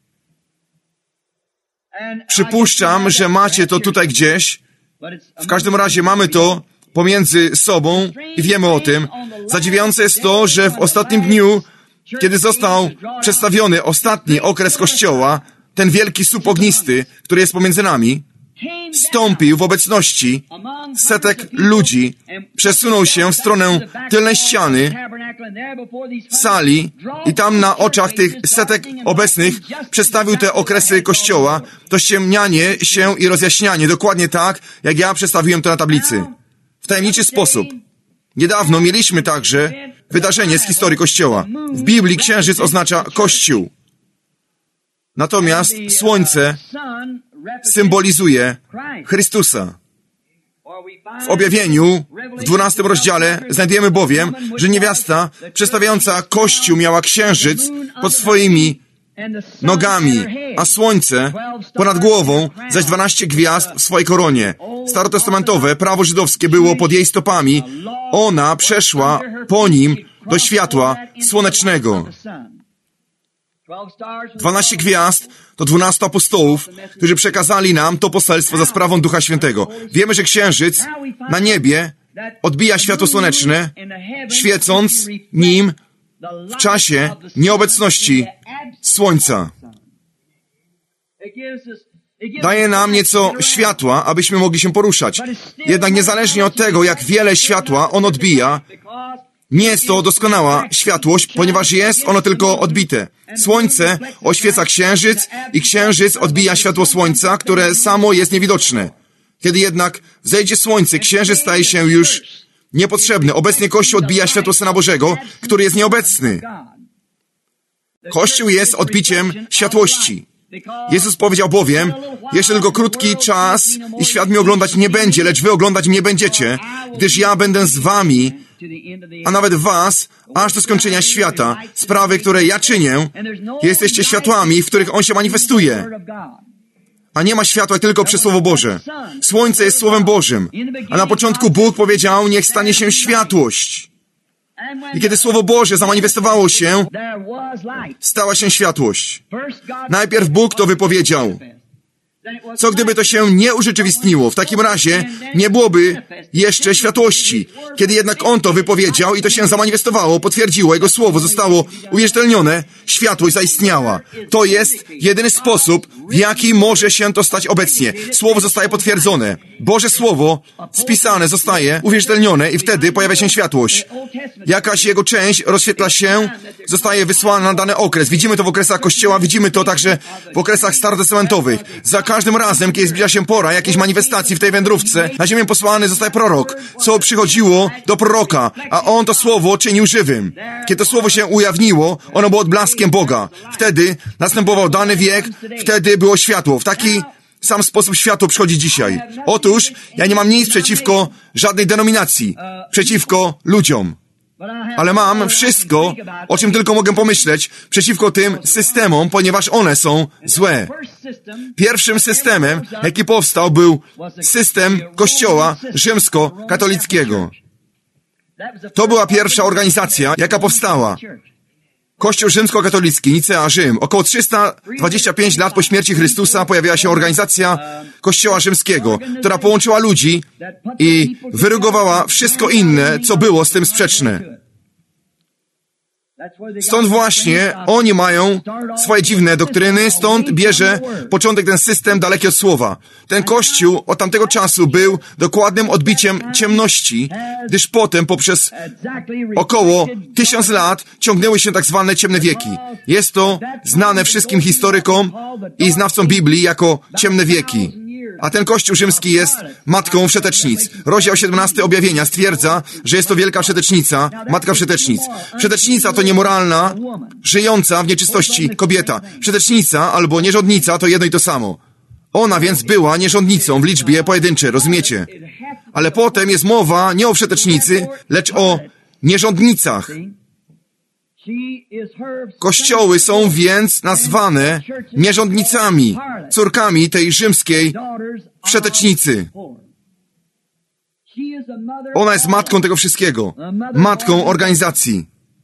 Przypuszczam, że macie to tutaj gdzieś. W każdym razie mamy to pomiędzy sobą i wiemy o tym. Zadziwiające jest to, że w ostatnim dniu, kiedy został przedstawiony ostatni okres Kościoła, ten wielki słup ognisty, który jest pomiędzy nami, wstąpił w obecności setek ludzi, przesunął się w stronę tylnej ściany sali i tam na oczach tych setek obecnych przedstawił te okresy Kościoła, to ściemnianie się i rozjaśnianie, dokładnie tak, jak ja przedstawiłem to na tablicy. W tajemniczy sposób. Niedawno mieliśmy także wydarzenie z historii Kościoła. W Biblii księżyc oznacza Kościół. Natomiast słońce symbolizuje Chrystusa. W objawieniu, w 12 rozdziale, znajdujemy bowiem, że niewiasta przedstawiająca Kościół miała księżyc pod swoimi nogami, a słońce ponad głową, zaś 12 gwiazd w swojej koronie. Starotestamentowe prawo żydowskie było pod jej stopami. Ona przeszła po nim do światła słonecznego. 12 gwiazd to 12 apostołów, którzy przekazali nam to poselstwo za sprawą Ducha Świętego. Wiemy, że księżyc na niebie odbija światło słoneczne, świecąc nim w czasie nieobecności słońca. Daje nam nieco światła, abyśmy mogli się poruszać. Jednak niezależnie od tego, jak wiele światła on odbija, nie jest to doskonała światłość, ponieważ jest ono tylko odbite. Słońce oświeca księżyc i księżyc odbija światło słońca, które samo jest niewidoczne. Kiedy jednak wzejdzie słońce, księżyc staje się już niepotrzebny. Obecnie Kościół odbija światło Syna Bożego, który jest nieobecny. Kościół jest odbiciem światłości. Jezus powiedział bowiem, jeszcze tylko krótki czas i świat mnie oglądać nie będzie, lecz wy oglądać mnie będziecie, gdyż ja będę z wami, a nawet was, aż do skończenia świata. Sprawy, które ja czynię, jesteście światłami, w których on się manifestuje. A nie ma światła tylko przez Słowo Boże. Słońce jest Słowem Bożym. A na początku Bóg powiedział, niech stanie się światłość. I kiedy Słowo Boże zamanifestowało się, stała się światłość. Najpierw Bóg to wypowiedział. Co gdyby to się nie urzeczywistniło? W takim razie nie byłoby jeszcze światłości. Kiedy jednak On to wypowiedział i to się zamanifestowało, potwierdziło, Jego Słowo zostało uwierzytelnione, światłość zaistniała. To jest jedyny sposób, w jaki może się to stać obecnie. Słowo zostaje potwierdzone. Boże Słowo spisane zostaje uwierzytelnione i wtedy pojawia się światłość. Jakaś jego część rozświetla się, zostaje wysłana na dany okres. Widzimy to w okresach Kościoła, widzimy to także w okresach starotestamentowych. Za każdym razem, kiedy zbliża się pora jakiejś manifestacji w tej wędrówce, na ziemię posłany zostaje prorok. Słowo przychodziło do proroka, a on to Słowo czynił żywym. Kiedy to Słowo się ujawniło, ono było odblaskiem Boga. Wtedy następował dany wiek, wtedy było światło. W taki sam sposób światło przychodzi dzisiaj. Otóż ja nie mam nic przeciwko żadnej denominacji, przeciwko ludziom. Ale mam wszystko, o czym tylko mogę pomyśleć, przeciwko tym systemom, ponieważ one są złe. Pierwszym systemem, jaki powstał, był system Kościoła rzymskokatolickiego. To była pierwsza organizacja, jaka powstała. Kościół rzymskokatolicki, Nicea, Rzym. Około 325 lat po śmierci Chrystusa pojawiła się organizacja Kościoła rzymskiego, która połączyła ludzi i wyrugowała wszystko inne, co było z tym sprzeczne. Stąd właśnie oni mają swoje dziwne doktryny, stąd bierze początek ten system daleki od Słowa. Ten Kościół od tamtego czasu był dokładnym odbiciem ciemności, gdyż potem poprzez około 1000 lat ciągnęły się tak zwane ciemne wieki. Jest to znane wszystkim historykom i znawcom Biblii jako ciemne wieki. A ten Kościół rzymski jest matką wszetecznic. Rozdział 17 Objawienia stwierdza, że jest to wielka wszetecznica, matka wszetecznic. Wszetecznica to niemoralna, żyjąca w nieczystości kobieta. Wszetecznica albo nierządnica to jedno i to samo. Ona więc była nierządnicą w liczbie pojedynczej, rozumiecie? Ale potem jest mowa nie o wszetecznicy, lecz o nierządnicach. Kościoły są więc nazwane nierządnicami, córkami tej rzymskiej wszetecznicy. Ona jest matką tego wszystkiego, matką organizacji.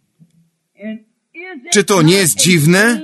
Czy to nie jest dziwne?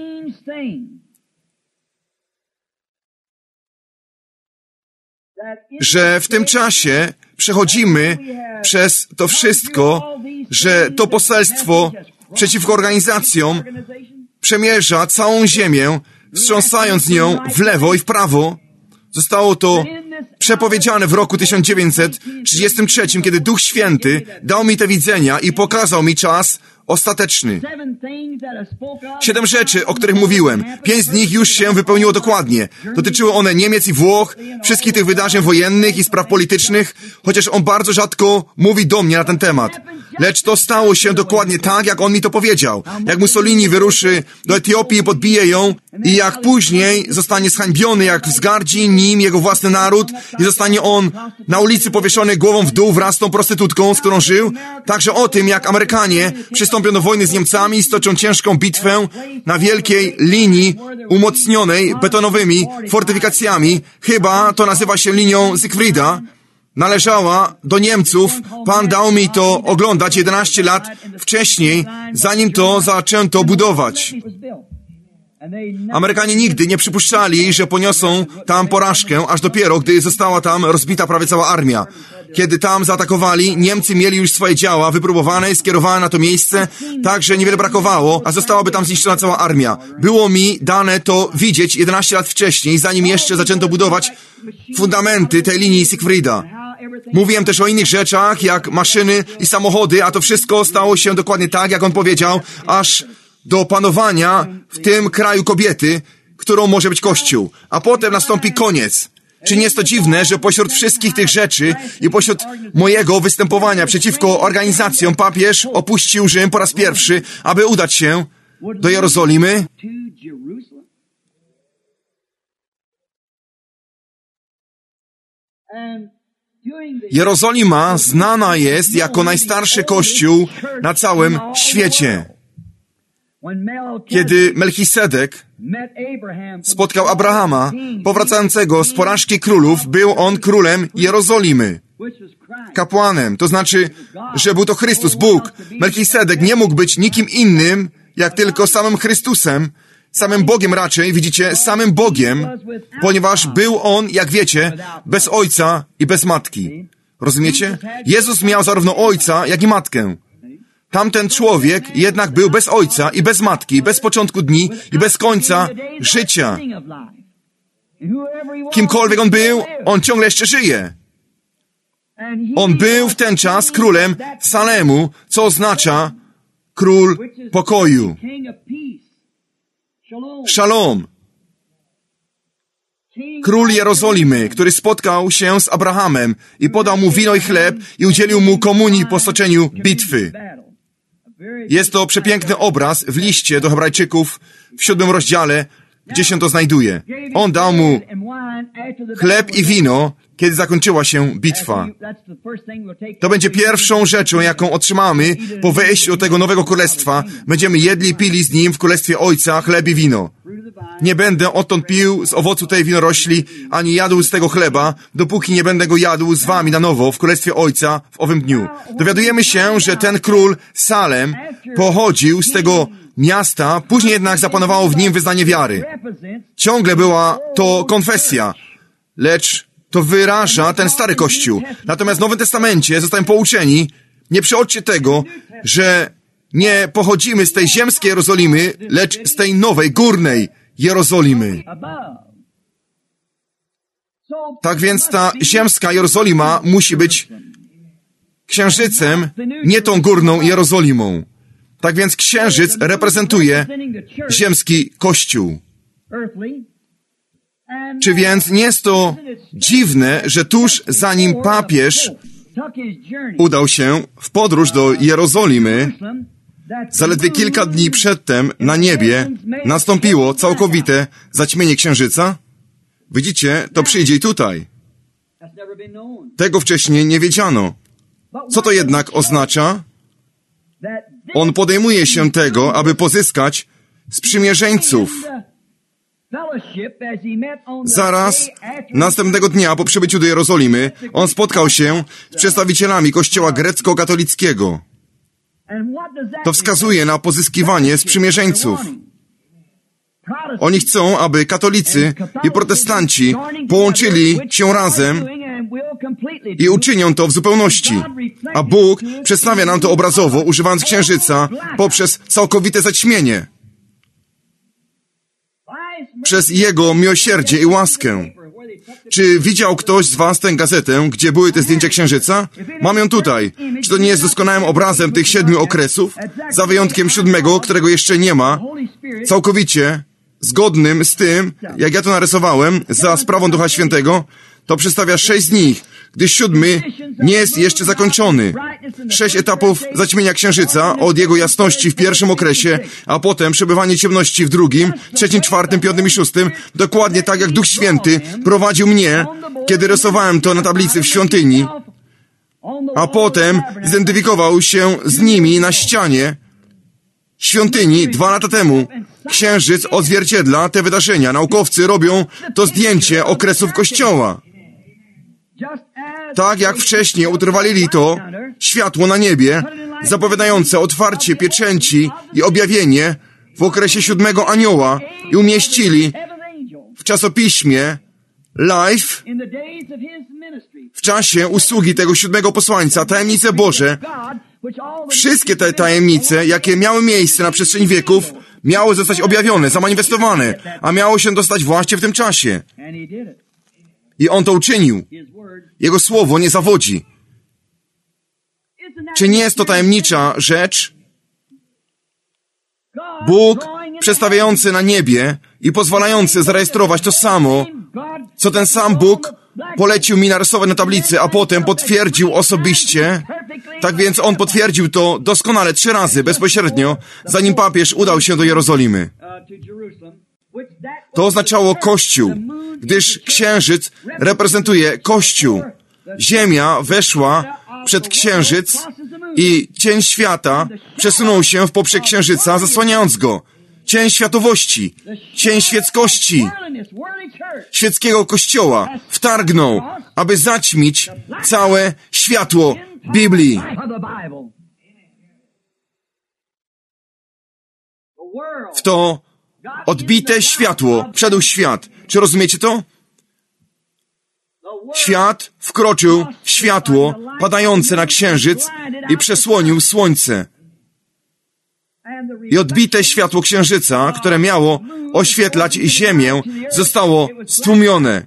Że w tym czasie przechodzimy przez to wszystko, że to poselstwo przeciwko organizacjom przemierza całą ziemię, wstrząsając nią w lewo i w prawo. Zostało to przepowiedziane w roku 1933, kiedy Duch Święty dał mi te widzenia i pokazał mi czas ostateczny. 7 rzeczy, o których mówiłem. 5 z nich już się wypełniło dokładnie. Dotyczyły one Niemiec i Włoch, wszystkich tych wydarzeń wojennych i spraw politycznych, chociaż on bardzo rzadko mówi do mnie na ten temat. Lecz to stało się dokładnie tak, jak on mi to powiedział. Jak Mussolini wyruszy do Etiopii i podbije ją i jak później zostanie zhańbiony, jak wzgardzi nim jego własny naród i zostanie on na ulicy powieszony głową w dół wraz z tą prostytutką, z którą żył. Także o tym, jak Amerykanie przystąpią do wojny z Niemcami i stoczą ciężką bitwę na wielkiej linii umocnionej betonowymi fortyfikacjami. Chyba to nazywa się linią Siegfrieda. Należała do Niemców. Pan dał mi to oglądać 11 lat wcześniej, zanim to zaczęto budować. Amerykanie nigdy nie przypuszczali, że poniosą tam porażkę, aż dopiero, gdy została tam rozbita prawie cała armia. Kiedy tam zaatakowali, Niemcy mieli już swoje działa wypróbowane i skierowane na to miejsce, tak że niewiele brakowało, a zostałaby tam zniszczona cała armia. Było mi dane to widzieć 11 lat wcześniej, zanim jeszcze zaczęto budować fundamenty tej linii Siegfrieda. Mówiłem też o innych rzeczach, jak maszyny i samochody, a to wszystko stało się dokładnie tak, jak on powiedział, aż do panowania w tym kraju kobiety, którą może być Kościół. A potem nastąpi koniec. Czy nie jest to dziwne, że pośród wszystkich tych rzeczy i pośród mojego występowania przeciwko organizacjom papież opuścił Rzym po raz pierwszy, aby udać się do Jerozolimy? Jerozolima znana jest jako najstarszy kościół na całym świecie. Kiedy Melchisedek spotkał Abrahama, powracającego z porażki królów, był on królem Jerozolimy, kapłanem. To znaczy, że był to Chrystus, Bóg. Melchisedek nie mógł być nikim innym, jak tylko samym Chrystusem, samym Bogiem raczej, widzicie, samym Bogiem, ponieważ był on, jak wiecie, bez ojca i bez matki. Rozumiecie? Jezus miał zarówno ojca, jak i matkę. Tamten człowiek jednak był bez ojca i bez matki, bez początku dni i bez końca życia. Kimkolwiek on był, on ciągle jeszcze żyje. On był w ten czas królem Salemu, co oznacza król pokoju. Szalom. Król Jerozolimy, który spotkał się z Abrahamem i podał mu wino i chleb i udzielił mu komunii po stoczeniu bitwy. Jest to przepiękny obraz w liście do Hebrajczyków w 7 rozdziale, gdzie się to znajduje. On dał mu chleb i wino, kiedy zakończyła się bitwa. To będzie pierwszą rzeczą, jaką otrzymamy po wejściu do tego nowego królestwa. Będziemy jedli i pili z nim w królestwie Ojca chleb i wino. Nie będę odtąd pił z owocu tej winorośli, ani jadł z tego chleba, dopóki nie będę go jadł z wami na nowo w królestwie Ojca w owym dniu. Dowiadujemy się, że ten król Salem pochodził z tego miasta, później jednak zapanowało w nim wyznanie wiary. Ciągle była to konfesja, lecz to wyraża ten stary Kościół. Natomiast w Nowym Testamencie zostałem pouczeni, nie przeoczcie tego, że nie pochodzimy z tej ziemskiej Jerozolimy, lecz z tej nowej, górnej Jerozolimy. Tak więc ta ziemska Jerozolima musi być księżycem, nie tą górną Jerozolimą. Tak więc księżyc reprezentuje ziemski Kościół. Czy więc nie jest to dziwne, że tuż zanim papież udał się w podróż do Jerozolimy, zaledwie kilka dni przedtem na niebie nastąpiło całkowite zaćmienie księżyca? Widzicie, to przyjdzie i tutaj. Tego wcześniej nie wiedziano. Co to jednak oznacza? On podejmuje się tego, aby pozyskać sprzymierzeńców. Zaraz następnego dnia po przybyciu do Jerozolimy on spotkał się z przedstawicielami kościoła grecko-katolickiego. To wskazuje na pozyskiwanie sprzymierzeńców. Oni chcą, aby katolicy i protestanci połączyli się razem i uczynią to w zupełności. A Bóg przedstawia nam to obrazowo, używając księżyca poprzez całkowite zaćmienie. Przez Jego miłosierdzie i łaskę. Czy widział ktoś z was tę gazetę, gdzie były te zdjęcia księżyca? Mam ją tutaj. Czy to nie jest doskonałym obrazem tych 7 okresów? Za wyjątkiem 7, którego jeszcze nie ma. Całkowicie zgodnym z tym, jak ja to narysowałem, za sprawą Ducha Świętego, to przedstawia 6 z nich, gdyż 7 nie jest jeszcze zakończony. 6 etapów zaćmienia księżyca od jego jasności w pierwszym okresie, a potem przebywanie ciemności w drugim, 3., 4., 5. i 6. Dokładnie tak, jak Duch Święty prowadził mnie, kiedy rysowałem to na tablicy w świątyni, a potem zidentyfikował się z nimi na ścianie świątyni 2 lata temu. Księżyc odzwierciedla te wydarzenia. Naukowcy robią to zdjęcie okresów Kościoła. Tak jak wcześniej utrwalili to światło na niebie, zapowiadające otwarcie pieczęci i objawienie w okresie 7 anioła i umieścili w czasopiśmie Life w czasie usługi tego 7 posłańca tajemnice Boże. Wszystkie te tajemnice, jakie miały miejsce na przestrzeni wieków, miały zostać objawione, zamanifestowane, a miało się dostać właśnie w tym czasie. I On to uczynił. Jego słowo nie zawodzi. Czy nie jest to tajemnicza rzecz? Bóg przestawiający na niebie i pozwalający zarejestrować to samo, co ten sam Bóg polecił mi narysować na tablicy, a potem potwierdził osobiście. Tak więc On potwierdził to doskonale 3 razy, bezpośrednio, zanim papież udał się do Jerozolimy. To oznaczało Kościół, gdyż księżyc reprezentuje Kościół. Ziemia weszła przed księżyc i cień świata przesunął się w poprzek księżyca, zasłaniając go. Cień światowości, cień świeckości, świeckiego kościoła wtargnął, aby zaćmić całe światło Biblii. W to odbite światło wszedł świat. Czy rozumiecie to? Świat wkroczył w światło padające na księżyc i przesłonił słońce. I odbite światło księżyca, które miało oświetlać ziemię, zostało stłumione.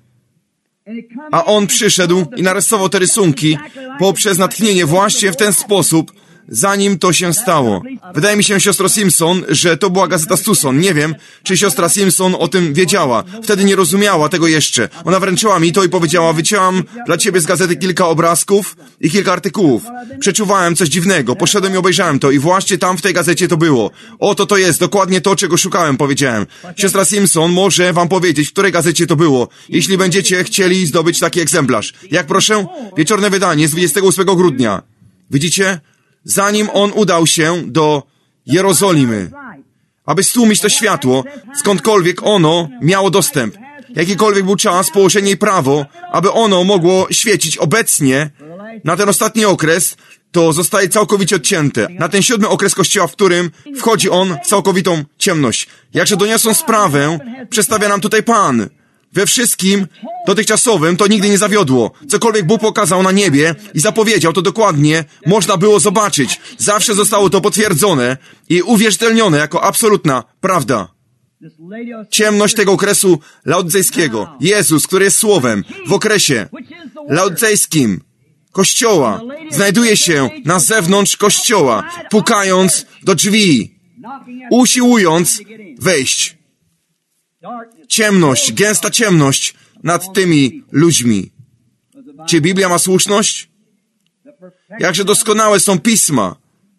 A On przyszedł i narysował te rysunki poprzez natchnienie właśnie w ten sposób, zanim to się stało. Wydaje mi się, siostro Simpson, że to była gazeta Tucson. Nie wiem, czy siostra Simpson o tym wiedziała. Wtedy nie rozumiała tego jeszcze. Ona wręczyła mi to i powiedziała: wycięłam dla ciebie z gazety kilka obrazków i kilka artykułów. Przeczuwałem coś dziwnego. Poszedłem i obejrzałem to i właśnie tam w tej gazecie to było. Oto to jest, dokładnie to, czego szukałem, powiedziałem. Siostra Simpson może wam powiedzieć, w której gazecie to było, jeśli będziecie chcieli zdobyć taki egzemplarz. Jak proszę? Wieczorne wydanie z 28 grudnia. Widzicie? Zanim On udał się do Jerozolimy, aby stłumić to światło, skądkolwiek ono miało dostęp. Jakikolwiek był czas, położenie i prawo, aby ono mogło świecić obecnie, na ten ostatni okres, to zostaje całkowicie odcięte. Na ten 7 okres Kościoła, w którym wchodzi On w całkowitą ciemność. Jakże doniosą sprawę, przedstawia nam tutaj Pan. We wszystkim dotychczasowym to nigdy nie zawiodło. Cokolwiek Bóg pokazał na niebie i zapowiedział, to dokładnie można było zobaczyć. Zawsze zostało to potwierdzone i uwierzytelnione jako absolutna prawda. Ciemność tego okresu laodycejskiego. Jezus, który jest Słowem, w okresie laodycejskim Kościoła, znajduje się na zewnątrz Kościoła, pukając do drzwi, usiłując wejść. Ciemność, gęsta ciemność nad tymi ludźmi. Czy Biblia ma słuszność? Jakże doskonałe są pisma.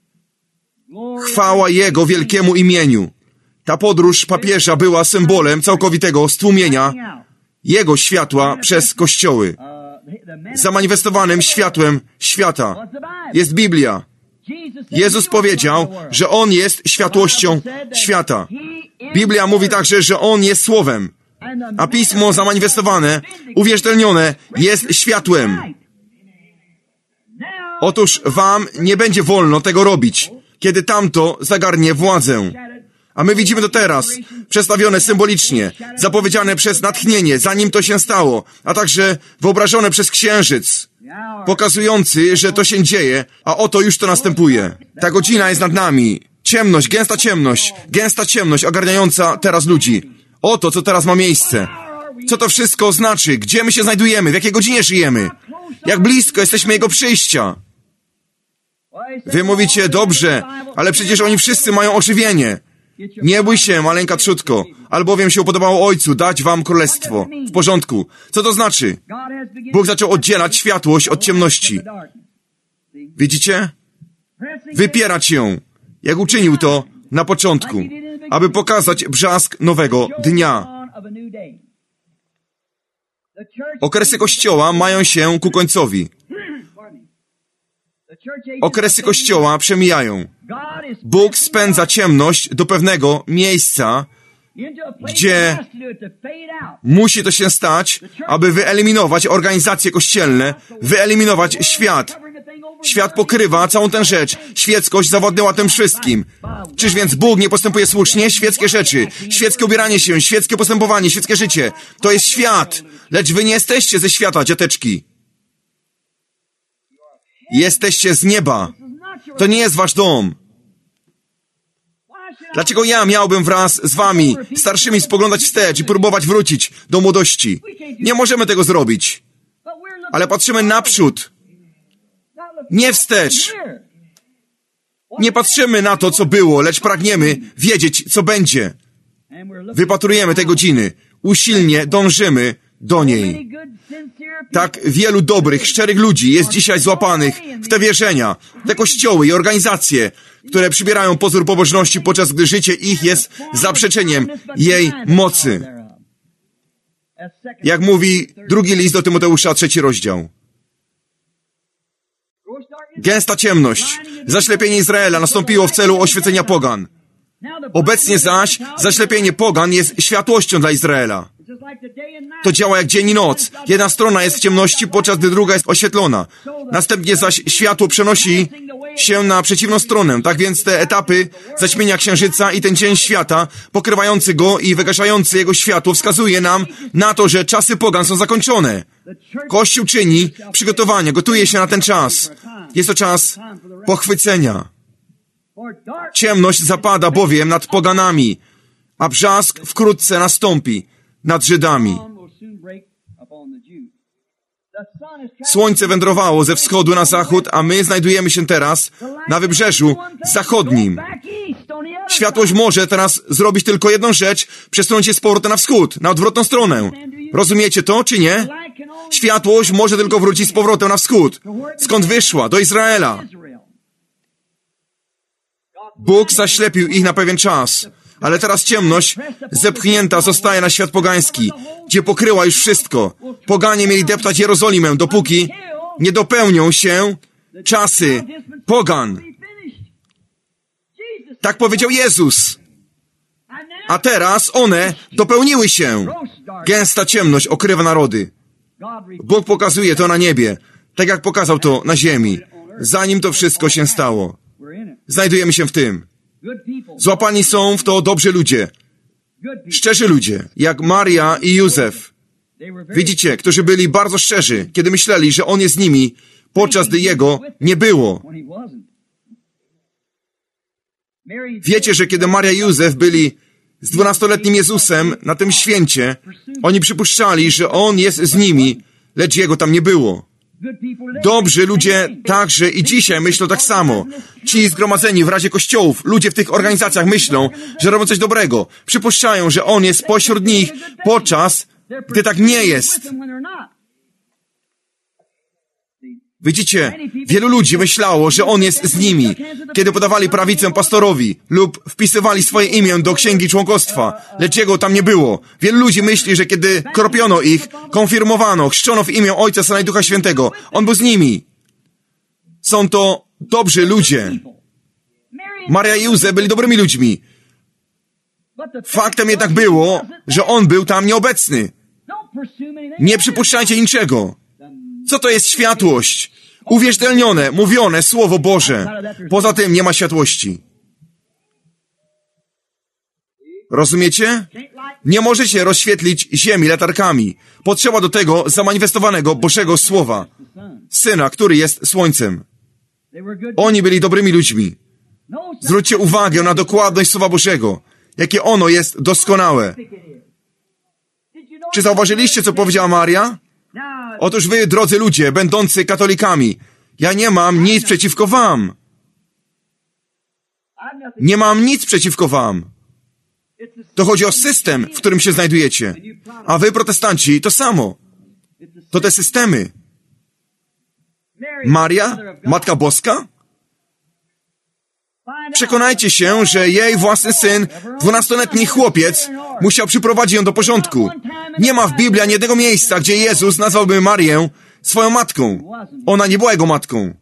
Chwała Jego wielkiemu imieniu. Ta podróż papieża była symbolem całkowitego stłumienia Jego światła przez kościoły. Zamanifestowanym światłem świata jest Biblia. Jezus powiedział, że On jest światłością świata. Biblia mówi także, że On jest Słowem, a Pismo zamanifestowane, uwierzytelnione jest światłem. Otóż wam nie będzie wolno tego robić, kiedy tamto zagarnie władzę. A my widzimy to teraz, przedstawione symbolicznie, zapowiedziane przez natchnienie, zanim to się stało, a także wyobrażone przez księżyc, pokazujący, że to się dzieje, a oto już to następuje. Ta godzina jest nad nami. Ciemność, gęsta ciemność ogarniająca teraz ludzi. Oto, co teraz ma miejsce. Co to wszystko znaczy? Gdzie my się znajdujemy? W jakiej godzinie żyjemy? Jak blisko jesteśmy Jego przyjścia? Wy mówicie: dobrze, ale przecież oni wszyscy mają ożywienie. Nie bój się, maleńka trzutko, albowiem się upodobało Ojcu dać wam królestwo. W porządku. Co to znaczy? Bóg zaczął oddzielać światłość od ciemności. Widzicie? Wypierać ją, jak uczynił to na początku, aby pokazać brzask nowego dnia. Okresy Kościoła mają się ku końcowi. Okresy Kościoła przemijają. Bóg spędza ciemność do pewnego miejsca, gdzie musi to się stać, aby wyeliminować organizacje kościelne, wyeliminować świat. Świat pokrywa całą tę rzecz. Świeckość zawładnęła tym wszystkim. Czyż więc Bóg nie postępuje słusznie? Świeckie rzeczy, świeckie ubieranie się, świeckie postępowanie, świeckie życie. To jest świat. Lecz wy nie jesteście ze świata, dziateczki. Jesteście z nieba. To nie jest wasz dom. Dlaczego ja miałbym wraz z wami, starszymi, spoglądać wstecz i próbować wrócić do młodości? Nie możemy tego zrobić. Ale patrzymy naprzód. Nie wstecz. Nie patrzymy na to, co było, lecz pragniemy wiedzieć, co będzie. Wypatrujemy tej godziny. Usilnie dążymy do niej. Tak wielu dobrych, szczerych ludzi jest dzisiaj złapanych w te wierzenia, te kościoły i organizacje, które przybierają pozór pobożności, podczas gdy życie ich jest zaprzeczeniem jej mocy. Jak mówi drugi list do Tymoteusza, 3 rozdział. Gęsta ciemność, zaślepienie Izraela nastąpiło w celu oświecenia pogan. Obecnie zaś zaślepienie pogan jest światłością dla Izraela. To działa jak dzień i noc. Jedna strona jest w ciemności, podczas gdy druga jest oświetlona. Następnie zaś światło przenosi się na przeciwną stronę. Tak więc te etapy zaćmienia księżyca i ten cień świata, pokrywający go i wygaszający jego światło, wskazuje nam na to, że czasy pogan są zakończone. Kościół czyni przygotowania, gotuje się na ten czas. Jest to czas pochwycenia. Ciemność zapada bowiem nad poganami, a brzask wkrótce nastąpi nad Żydami. Słońce wędrowało ze wschodu na zachód, a my znajdujemy się teraz na wybrzeżu zachodnim. Światłość może teraz zrobić tylko jedną rzecz, przesunąć się z powrotem na wschód, na odwrotną stronę. Rozumiecie to, czy nie? Światłość może tylko wrócić z powrotem na wschód, skąd wyszła, do Izraela. Bóg zaślepił ich na pewien czas, ale teraz ciemność zepchnięta zostaje na świat pogański, gdzie pokryła już wszystko. Poganie mieli deptać Jerozolimę, dopóki nie dopełnią się czasy pogan. Tak powiedział Jezus. A teraz one dopełniły się. Gęsta ciemność okrywa narody. Bóg pokazuje to na niebie, tak jak pokazał to na ziemi, zanim to wszystko się stało. Znajdujemy się w tym. Złapani są w to dobrzy ludzie, szczerzy ludzie, jak Maria i Józef. Widzicie, którzy byli bardzo szczerzy, kiedy myśleli, że On jest z nimi, podczas gdy Jego nie było. Wiecie, że kiedy Maria i Józef byli z 12-letnim Jezusem na tym święcie, oni przypuszczali, że On jest z nimi, lecz Jego tam nie było. Dobrzy ludzie także i dzisiaj myślą tak samo. Ci zgromadzeni w Radzie Kościołów, ludzie w tych organizacjach myślą, że robią coś dobrego. Przypuszczają, że On jest pośród nich, podczas gdy tak nie jest. Widzicie, wielu ludzi myślało, że On jest z nimi, kiedy podawali prawicę pastorowi lub wpisywali swoje imię do księgi członkostwa, lecz Jego tam nie było. Wielu ludzi myśli, że kiedy kropiono ich, konfirmowano, chrzczono w imię Ojca, Syna i Ducha Świętego, On był z nimi. Są to dobrzy ludzie. Maria i Józef byli dobrymi ludźmi. Faktem jednak było, że On był tam nieobecny. Nie przypuszczajcie niczego. Co to jest światłość? Uwierzytelnione, mówione Słowo Boże. Poza tym nie ma światłości. Rozumiecie? Nie możecie rozświetlić ziemi latarkami. Potrzeba do tego zamanifestowanego Bożego Słowa. Syna, który jest słońcem. Oni byli dobrymi ludźmi. Zwróćcie uwagę na dokładność Słowa Bożego. Jakie ono jest doskonałe. Czy zauważyliście, co powiedziała Maria? Otóż wy, drodzy ludzie, będący katolikami, ja nie mam nic przeciwko wam. Nie mam nic przeciwko wam. To chodzi o system, w którym się znajdujecie. A wy, protestanci, to samo. To te systemy. Maria, Matka Boska? Przekonajcie się, że jej własny syn, 12-letni chłopiec, musiał przyprowadzić ją do porządku. Nie ma w Biblii ani jednego miejsca, gdzie Jezus nazwałby Marię swoją matką. Ona nie była jego matką.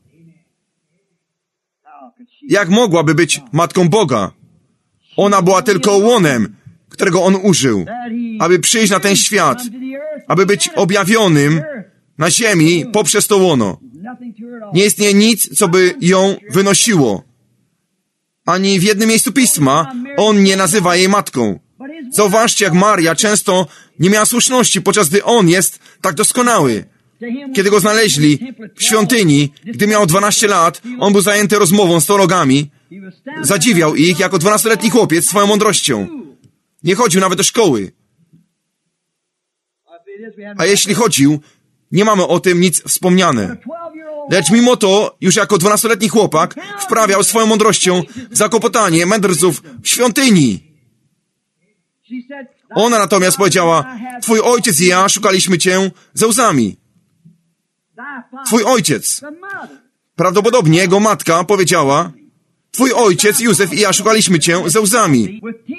Jak mogłaby być matką Boga? Ona była tylko łonem, którego On użył, aby przyjść na ten świat, aby być objawionym na ziemi poprzez to łono. Nie istnieje nic, co by ją wynosiło. Ani w jednym miejscu Pisma on nie nazywa jej matką. Zauważcie, jak Maria często nie miała słuszności, podczas gdy on jest tak doskonały. Kiedy go znaleźli w świątyni, gdy miał 12 lat, on był zajęty rozmową z teologami. Zadziwiał ich jako 12-letni chłopiec swoją mądrością. Nie chodził nawet do szkoły. A jeśli chodził, nie mamy o tym nic wspomniane. Lecz mimo to, już jako 12-letni chłopak wprawiał swoją mądrością w zakłopotanie mędrców w świątyni. Ona natomiast powiedziała, twój ojciec i ja szukaliśmy cię ze łzami. Twój ojciec. Prawdopodobnie jego matka powiedziała, twój ojciec Józef i ja szukaliśmy cię ze łzami.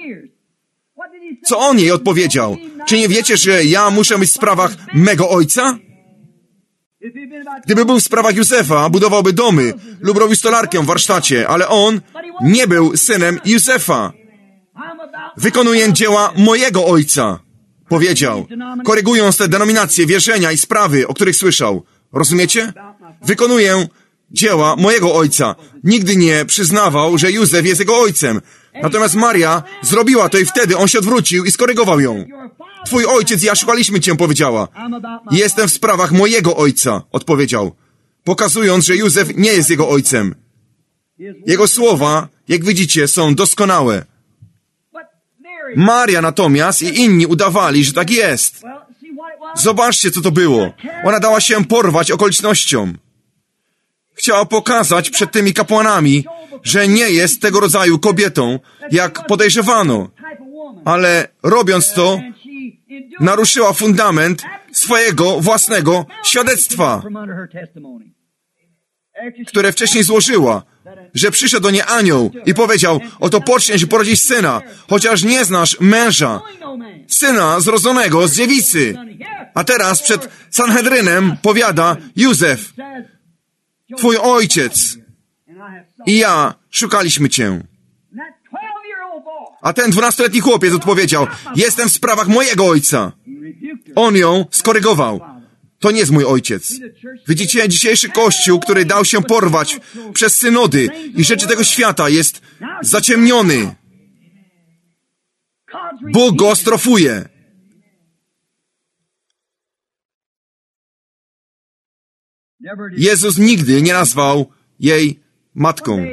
Co on jej odpowiedział? Czy nie wiecie, że ja muszę być w sprawach mego ojca? Gdyby był w sprawach Józefa, budowałby domy lub robił stolarkę w warsztacie, ale on nie był synem Józefa. Wykonuję dzieła mojego ojca, powiedział, korygując te denominacje, wierzenia i sprawy, o których słyszał. Rozumiecie? Wykonuję dzieła mojego ojca. Nigdy nie przyznawał, że Józef jest jego ojcem. Natomiast Maria zrobiła to i wtedy on się odwrócił i skorygował ją. Twój ojciec i ja szukaliśmy cię, powiedziała. Jestem w sprawach mojego ojca, odpowiedział, pokazując, że Józef nie jest jego ojcem. Jego słowa, jak widzicie, są doskonałe. Maria natomiast i inni udawali, że tak jest. Zobaczcie, co to było. Ona dała się porwać okolicznościom. Chciała pokazać przed tymi kapłanami, że nie jest tego rodzaju kobietą, jak podejrzewano. Ale robiąc to, naruszyła fundament swojego własnego świadectwa, które wcześniej złożyła, że przyszedł do niej anioł i powiedział, oto poczniesz i porodzisz syna, chociaż nie znasz męża, syna zrodzonego z dziewicy. A teraz przed Sanhedrynem powiada, Józef, twój ojciec i ja szukaliśmy cię. A ten 12-letni chłopiec odpowiedział, jestem w sprawach mojego ojca. On ją skorygował. To nie jest mój ojciec. Widzicie, dzisiejszy Kościół, który dał się porwać przez synody i rzeczy tego świata, jest zaciemniony. Bóg go strofuje. Jezus nigdy nie nazwał jej matką.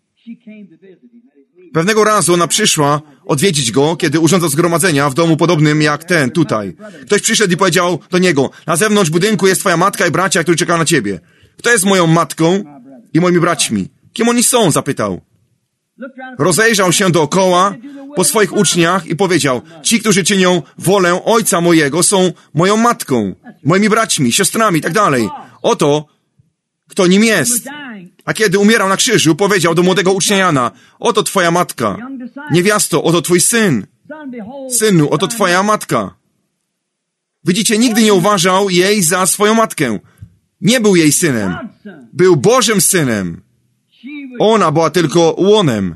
Pewnego razu ona przyszła odwiedzić go, kiedy urządzał zgromadzenia w domu podobnym jak ten tutaj. Ktoś przyszedł i powiedział do niego, na zewnątrz budynku jest twoja matka i bracia, którzy czekają na ciebie. Kto jest moją matką i moimi braćmi? Kim oni są? Zapytał. Rozejrzał się dookoła po swoich uczniach i powiedział, ci, którzy czynią wolę Ojca mojego, są moją matką, moimi braćmi, siostrami i tak dalej. Oto, kto nim jest. A kiedy umierał na krzyżu, powiedział do młodego ucznia Jana, oto twoja matka. Niewiasto, oto twój syn. Synu, oto twoja matka. Widzicie, nigdy nie uważał jej za swoją matkę. Nie był jej synem. Był Bożym synem. Ona była tylko łonem.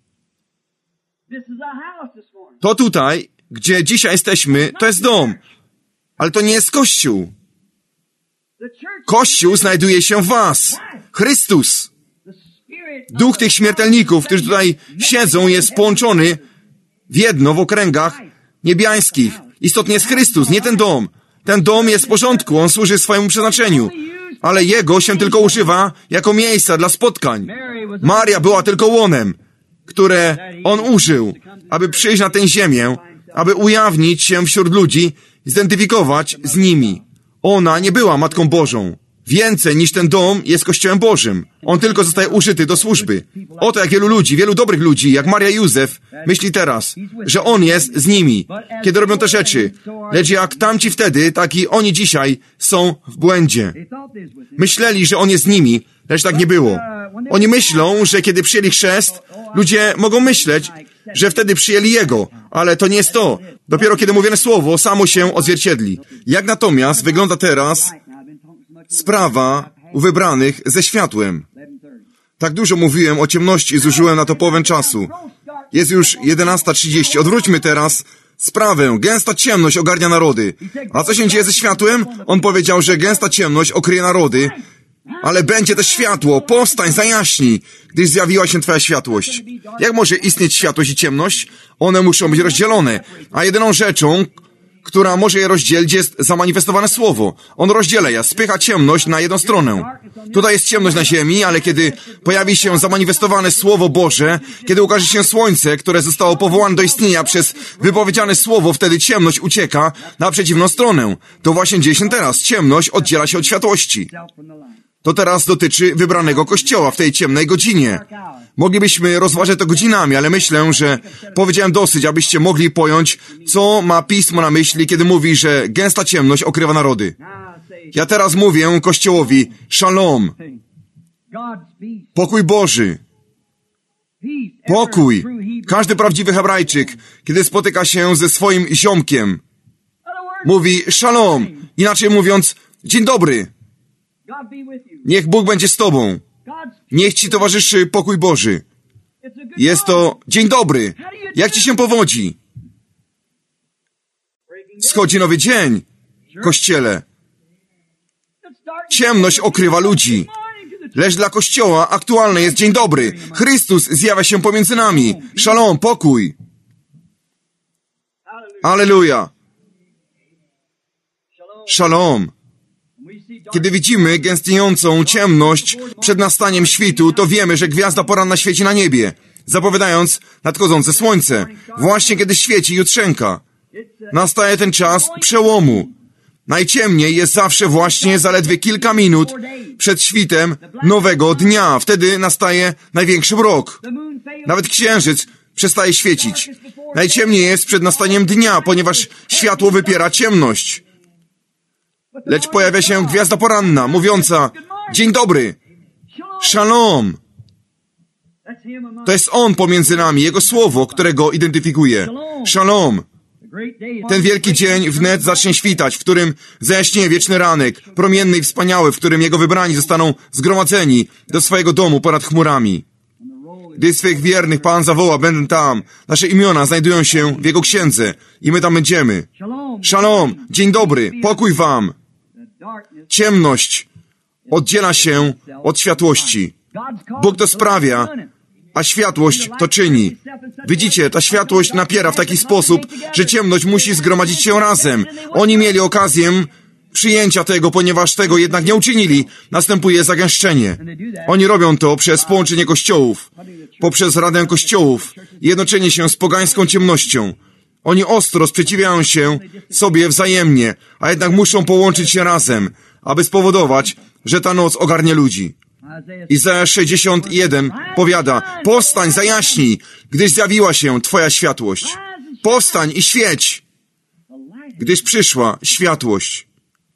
To tutaj, gdzie dzisiaj jesteśmy, to jest dom. Ale to nie jest Kościół. Kościół znajduje się w was. Chrystus. Duch tych śmiertelników, którzy tutaj siedzą, jest połączony w jedno w okręgach niebiańskich. Istotnie jest Chrystus, nie ten dom. Ten dom jest w porządku, on służy swojemu przeznaczeniu. Ale jego się tylko używa jako miejsca dla spotkań. Maria była tylko łonem, które on użył, aby przyjść na tę ziemię, aby ujawnić się wśród ludzi, zidentyfikować z nimi. Ona nie była Matką Bożą. Więcej niż ten dom jest Kościołem Bożym. On tylko zostaje użyty do służby. Oto jak wielu ludzi, wielu dobrych ludzi, jak Maria i Józef, myśli teraz, że on jest z nimi, kiedy robią te rzeczy. Lecz jak tamci wtedy, tak i oni dzisiaj są w błędzie. Myśleli, że on jest z nimi, lecz tak nie było. Oni myślą, że kiedy przyjęli chrzest, ludzie mogą myśleć, że wtedy przyjęli Jego, ale to nie jest to. Dopiero kiedy mówione słowo samo się odzwierciedli. Jak natomiast wygląda teraz sprawa u wybranych ze światłem? Tak dużo mówiłem o ciemności i zużyłem na to połowę czasu. Jest już 11:30. Odwróćmy teraz sprawę. Gęsta ciemność ogarnia narody. A co się dzieje ze światłem? On powiedział, że gęsta ciemność okryje narody Ale będzie to światło, powstań, zajaśnij, gdyż zjawiła się Twoja światłość. Jak może istnieć światłość i ciemność? One muszą być rozdzielone, a jedyną rzeczą, która może je rozdzielić, jest zamanifestowane Słowo. On rozdziela je, spycha ciemność na jedną stronę. Tutaj jest ciemność na ziemi, ale kiedy pojawi się zamanifestowane Słowo Boże, kiedy ukaże się słońce, które zostało powołane do istnienia przez wypowiedziane Słowo, wtedy ciemność ucieka na przeciwną stronę. To właśnie dzieje się teraz. Ciemność oddziela się od światłości. To teraz dotyczy wybranego Kościoła w tej ciemnej godzinie. Moglibyśmy rozważać to godzinami, ale myślę, że powiedziałem dosyć, abyście mogli pojąć, co ma Pismo na myśli, kiedy mówi, że gęsta ciemność okrywa narody. Ja teraz mówię Kościołowi, szalom, pokój Boży, pokój. Każdy prawdziwy Hebrajczyk, kiedy spotyka się ze swoim ziomkiem, mówi szalom, inaczej mówiąc, dzień dobry. Niech Bóg będzie z tobą. Niech ci towarzyszy pokój Boży. Jest to dzień dobry. Jak ci się powodzi? Schodzi nowy dzień, Kościele. Ciemność okrywa ludzi. Lecz dla Kościoła aktualny jest dzień dobry. Chrystus zjawia się pomiędzy nami. Szalom, pokój. Alleluja. Szalom. Kiedy widzimy gęstniejącą ciemność przed nastaniem świtu, to wiemy, że gwiazda poranna świeci na niebie, zapowiadając nadchodzące słońce. Właśnie kiedy świeci jutrzenka. Nastaje ten czas przełomu. Najciemniej jest zawsze właśnie zaledwie kilka minut przed świtem nowego dnia. Wtedy nastaje największy mrok. Nawet księżyc przestaje świecić. Najciemniej jest przed nastaniem dnia, ponieważ światło wypiera ciemność. Lecz pojawia się gwiazda poranna, mówiąca dzień dobry, szalom. To jest On pomiędzy nami, Jego Słowo, które Go identyfikuje. Szalom. Ten wielki dzień wnet zacznie świtać, w którym zajaśnieje wieczny ranek, promienny i wspaniały, w którym Jego wybrani zostaną zgromadzeni do swojego domu ponad chmurami. Gdy swych wiernych Pan zawoła, będę tam. Nasze imiona znajdują się w Jego księdze i my tam będziemy. Szalom, dzień dobry, pokój wam. Ciemność oddziela się od światłości. Bóg to sprawia, a światłość to czyni. Widzicie, ta światłość napiera w taki sposób, że ciemność musi zgromadzić się razem. Oni mieli okazję przyjęcia tego, ponieważ tego jednak nie uczynili. Następuje zagęszczenie. Oni robią to przez połączenie kościołów, poprzez radę kościołów, jednoczenie się z pogańską ciemnością. Oni ostro sprzeciwiają się sobie wzajemnie, a jednak muszą połączyć się razem, aby spowodować, że ta noc ogarnie ludzi. Izajasz 61 powiada, powstań, zajaśnij, gdyż zjawiła się Twoja światłość. Powstań i świeć, gdyż przyszła światłość.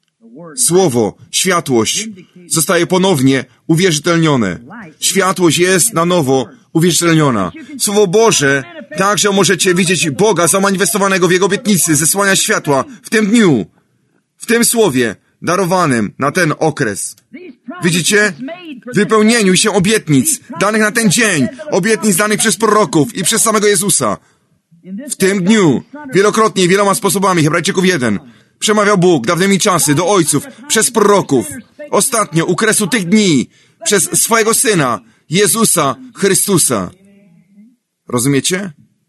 Słowo, światłość zostaje ponownie uwierzytelnione. Światłość jest na nowo uwierzytelniona. Słowo Boże, także możecie widzieć Boga zamanifestowanego w Jego obietnicy zesłania światła w tym dniu, w tym słowie darowanym na ten okres. Widzicie? W wypełnieniu się obietnic danych na ten dzień, obietnic danych przez proroków i przez samego Jezusa. W tym dniu, wielokrotnie i wieloma sposobami, Hebrajczyków 1, przemawiał Bóg dawnymi czasy do ojców, przez proroków. Ostatnio, u kresu tych dni, przez swojego Syna, Jezusa Chrystusa. Rozumiecie?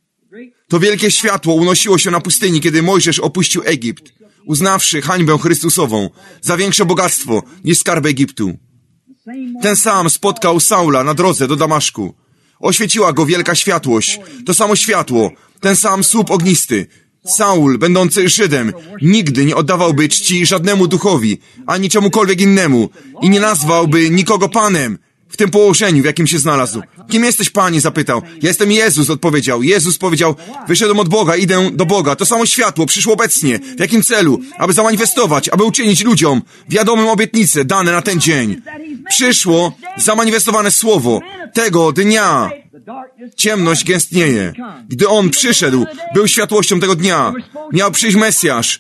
To wielkie światło unosiło się na pustyni, kiedy Mojżesz opuścił Egipt, uznawszy hańbę Chrystusową za większe bogactwo niż skarb Egiptu. Ten sam spotkał Saula na drodze do Damaszku. Oświeciła go wielka światłość. To samo światło, ten sam słup ognisty. Saul, będący Żydem, nigdy nie oddawałby czci żadnemu duchowi, ani czemukolwiek innemu i nie nazwałby nikogo Panem w tym położeniu, w jakim się znalazł. Kim jesteś, Panie? Zapytał. Ja jestem Jezus, odpowiedział. Jezus powiedział, wyszedłem od Boga, idę do Boga. To samo światło przyszło obecnie. W jakim celu? Aby zamanifestować, aby uczynić ludziom wiadomym obietnice dane na ten dzień. Przyszło zamanifestowane słowo tego dnia. Ciemność gęstnieje. Gdy On przyszedł, był światłością tego dnia. Miał przyjść Mesjasz.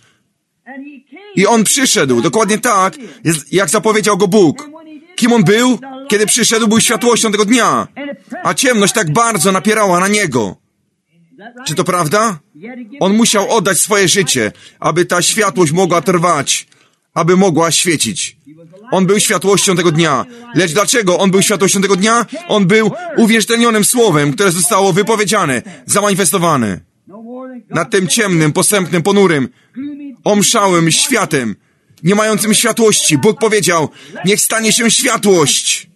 I On przyszedł, dokładnie tak, jak zapowiedział go Bóg. Kim On był? Kiedy przyszedł, był światłością tego dnia. A ciemność tak bardzo napierała na Niego. Czy to prawda? On musiał oddać swoje życie, aby ta światłość mogła trwać. aby mogła świecić. On był światłością tego dnia. Lecz dlaczego on był światłością tego dnia? On był uwierzytelnionym słowem, które zostało wypowiedziane, zamanifestowane. Nad tym ciemnym, posępnym, ponurym, omszałym światem, nie mającym światłości, Bóg powiedział, niech stanie się światłość.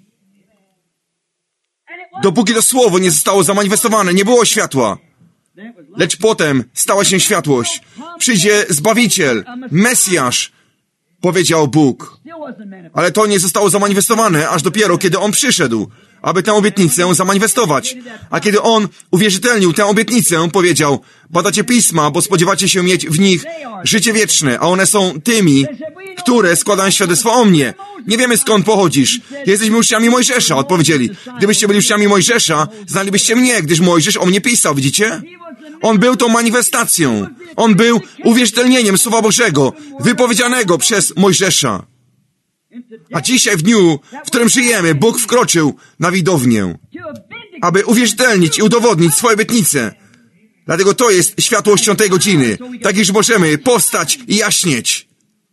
Dopóki to słowo nie zostało zamanifestowane, nie było światła. Lecz potem stała się światłość. Przyjdzie Zbawiciel, Mesjasz, powiedział Bóg. Ale to nie zostało zamanifestowane, aż dopiero kiedy On przyszedł, aby tę obietnicę zamanifestować. A kiedy On uwierzytelnił tę obietnicę, powiedział, badacie Pisma, bo spodziewacie się mieć w nich życie wieczne, a one są tymi, które składają świadectwo o mnie. Nie wiemy, skąd pochodzisz. Jesteśmy uczniami Mojżesza, odpowiedzieli. Gdybyście byli uczniami Mojżesza, znalibyście mnie, gdyż Mojżesz o mnie pisał, widzicie? On był tą manifestacją. On był uwierzytelnieniem Słowa Bożego, wypowiedzianego przez Mojżesza. A dzisiaj, w dniu, w którym żyjemy, Bóg wkroczył na widownię, aby uwierzytelnić i udowodnić swoje obietnice. Dlatego to jest światłością tej godziny, tak iż możemy powstać i jaśnieć.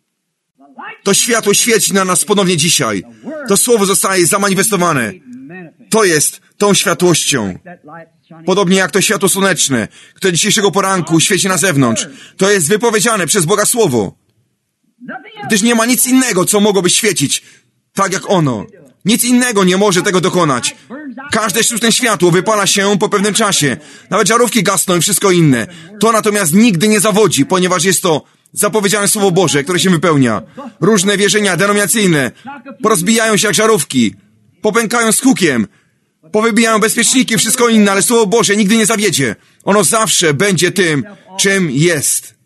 To światło świeci na nas ponownie dzisiaj. To słowo zostaje zamanifestowane. To jest tą światłością. Podobnie jak to światło słoneczne, które dzisiejszego poranku świeci na zewnątrz. To jest wypowiedziane przez Boga Słowo. Gdyż nie ma nic innego, co mogłoby świecić tak jak ono. Nic innego nie może tego dokonać. Każde sztuczne światło wypala się po pewnym czasie. Nawet żarówki gasną i wszystko inne. To natomiast nigdy nie zawodzi, ponieważ jest to zapowiedziane Słowo Boże, które się wypełnia. Różne wierzenia denominacyjne porozbijają się jak żarówki. Popękają z hukiem. Powybijają bezpieczniki, wszystko inne, ale Słowo Boże nigdy nie zawiedzie. Ono zawsze będzie tym, czym jest.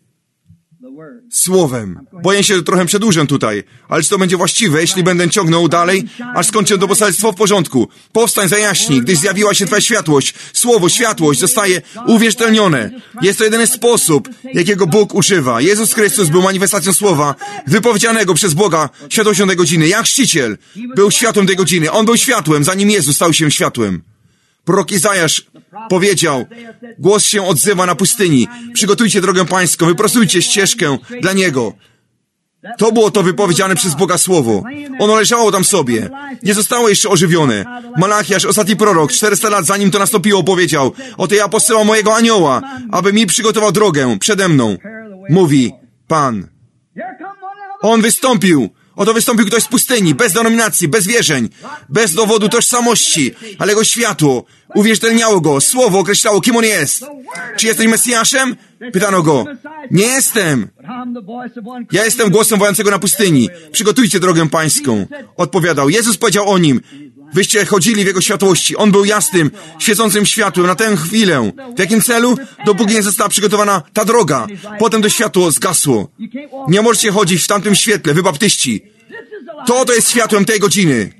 Słowem. Boję się, że trochę przedłużę tutaj, ale czy to będzie właściwe, jeśli będę ciągnął dalej, aż skończę to poselstwo w porządku. Powstań, zajaśnij, gdyż zjawiła się Twoja światłość. Słowo, światłość zostaje uwierzytelnione. Jest to jedyny sposób, jakiego Bóg używa. Jezus Chrystus był manifestacją Słowa, wypowiedzianego przez Boga światłością tej godziny. Jak chrzciciel był światłem tej godziny. On był światłem, zanim Jezus stał się światłem. Prorok Izajasz powiedział, głos się odzywa na pustyni. Przygotujcie drogę Pańską, wyprostujcie ścieżkę dla Niego. To było to wypowiedziane przez Boga Słowo. Ono leżało tam sobie. Nie zostało jeszcze ożywione. Malachiasz, ostatni prorok, 400 lat zanim to nastąpiło, powiedział, oto ja posyłam mojego anioła, aby mi przygotował drogę przede mną. Mówi Pan. On wystąpił. Oto wystąpił ktoś z pustyni, bez denominacji, bez wierzeń, bez dowodu tożsamości, ale jego światło uwierzytelniało go, słowo określało, kim on jest. Czy jesteś Mesjaszem? Pytano go. Nie jestem. Ja jestem głosem wołającego na pustyni. Przygotujcie drogę Pańską. Odpowiadał. Jezus powiedział o nim. Wyście chodzili w Jego światłości. On był jasnym, świecącym światłem na tę chwilę. W jakim celu? Dopóki nie została przygotowana ta droga. Potem to światło zgasło. Nie możecie chodzić w tamtym świetle, wy baptyści. To jest światłem tej godziny.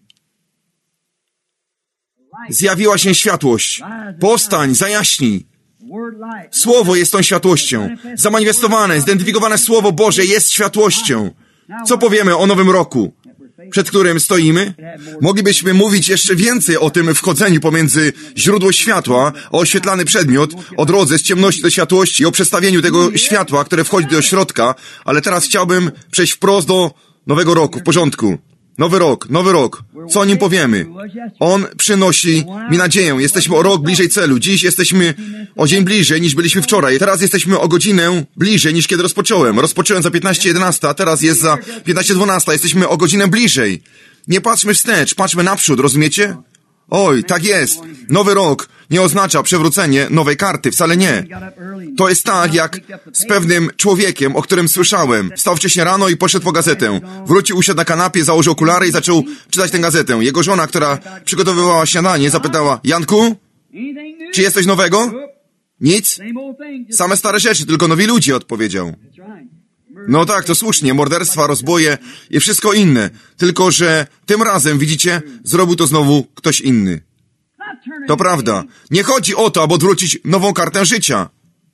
Zjawiła się światłość. Powstań, zajaśnij. Słowo jest tą światłością. Zamanifestowane, zidentyfikowane Słowo Boże jest światłością. Co powiemy o nowym roku, przed którym stoimy? Moglibyśmy mówić jeszcze więcej o tym wchodzeniu pomiędzy źródło światła, o oświetlany przedmiot, o drodze z ciemności do światłości, o przestawieniu tego światła, które wchodzi do środka, ale teraz chciałbym przejść wprost do nowego roku, w porządku. Nowy rok. Co o nim powiemy? On przynosi mi nadzieję. Jesteśmy o rok bliżej celu. Dziś jesteśmy o dzień bliżej niż byliśmy wczoraj. Teraz jesteśmy o godzinę bliżej niż kiedy rozpocząłem. Rozpocząłem za 15:11, a teraz jest za 15:12. Jesteśmy o godzinę bliżej. Nie patrzmy wstecz, patrzmy naprzód, rozumiecie? Oj, tak jest. Nowy rok nie oznacza przewrócenie nowej karty, wcale nie. To jest tak, jak z pewnym człowiekiem, o którym słyszałem. Wstał wcześniej rano i poszedł po gazetę. Wrócił, usiadł na kanapie, założył okulary i zaczął czytać tę gazetę. Jego żona, która przygotowywała śniadanie, zapytała, Janku, czy jest coś nowego? Nic? Same stare rzeczy, tylko nowi ludzie, odpowiedział. No tak, to słusznie, morderstwa, rozboje i wszystko inne. Tylko, że tym razem, widzicie, zrobił to znowu ktoś inny. To prawda. Nie chodzi o to, aby odwrócić nową kartę życia.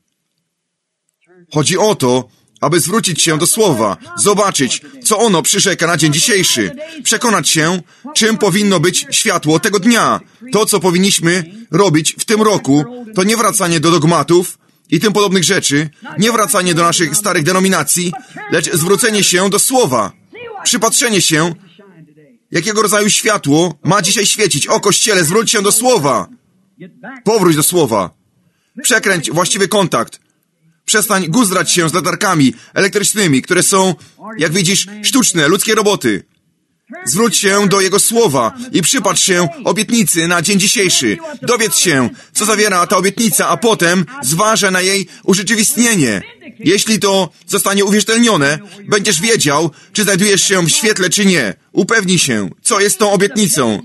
Chodzi o to, aby zwrócić się do Słowa, zobaczyć, co ono przyrzeka na dzień dzisiejszy, przekonać się, czym powinno być światło tego dnia. To, co powinniśmy robić w tym roku, to nie wracanie do dogmatów, i tym podobnych rzeczy, nie wracanie do naszych starych denominacji, lecz zwrócenie się do Słowa, przypatrzenie się, jakiego rodzaju światło ma dzisiaj świecić. O Kościele, zwróć się do Słowa. Powróć do Słowa. Przekręć właściwy kontakt. Przestań guzdrać się z latarkami elektrycznymi, które są, jak widzisz, sztuczne, ludzkie roboty. Zwróć się do Jego Słowa i przypatrz się obietnicy na dzień dzisiejszy. Dowiedz się, co zawiera ta obietnica, a potem zważę na jej urzeczywistnienie. Jeśli to zostanie uwierzytelnione, będziesz wiedział, czy znajdujesz się w świetle, czy nie. Upewnij się, co jest tą obietnicą.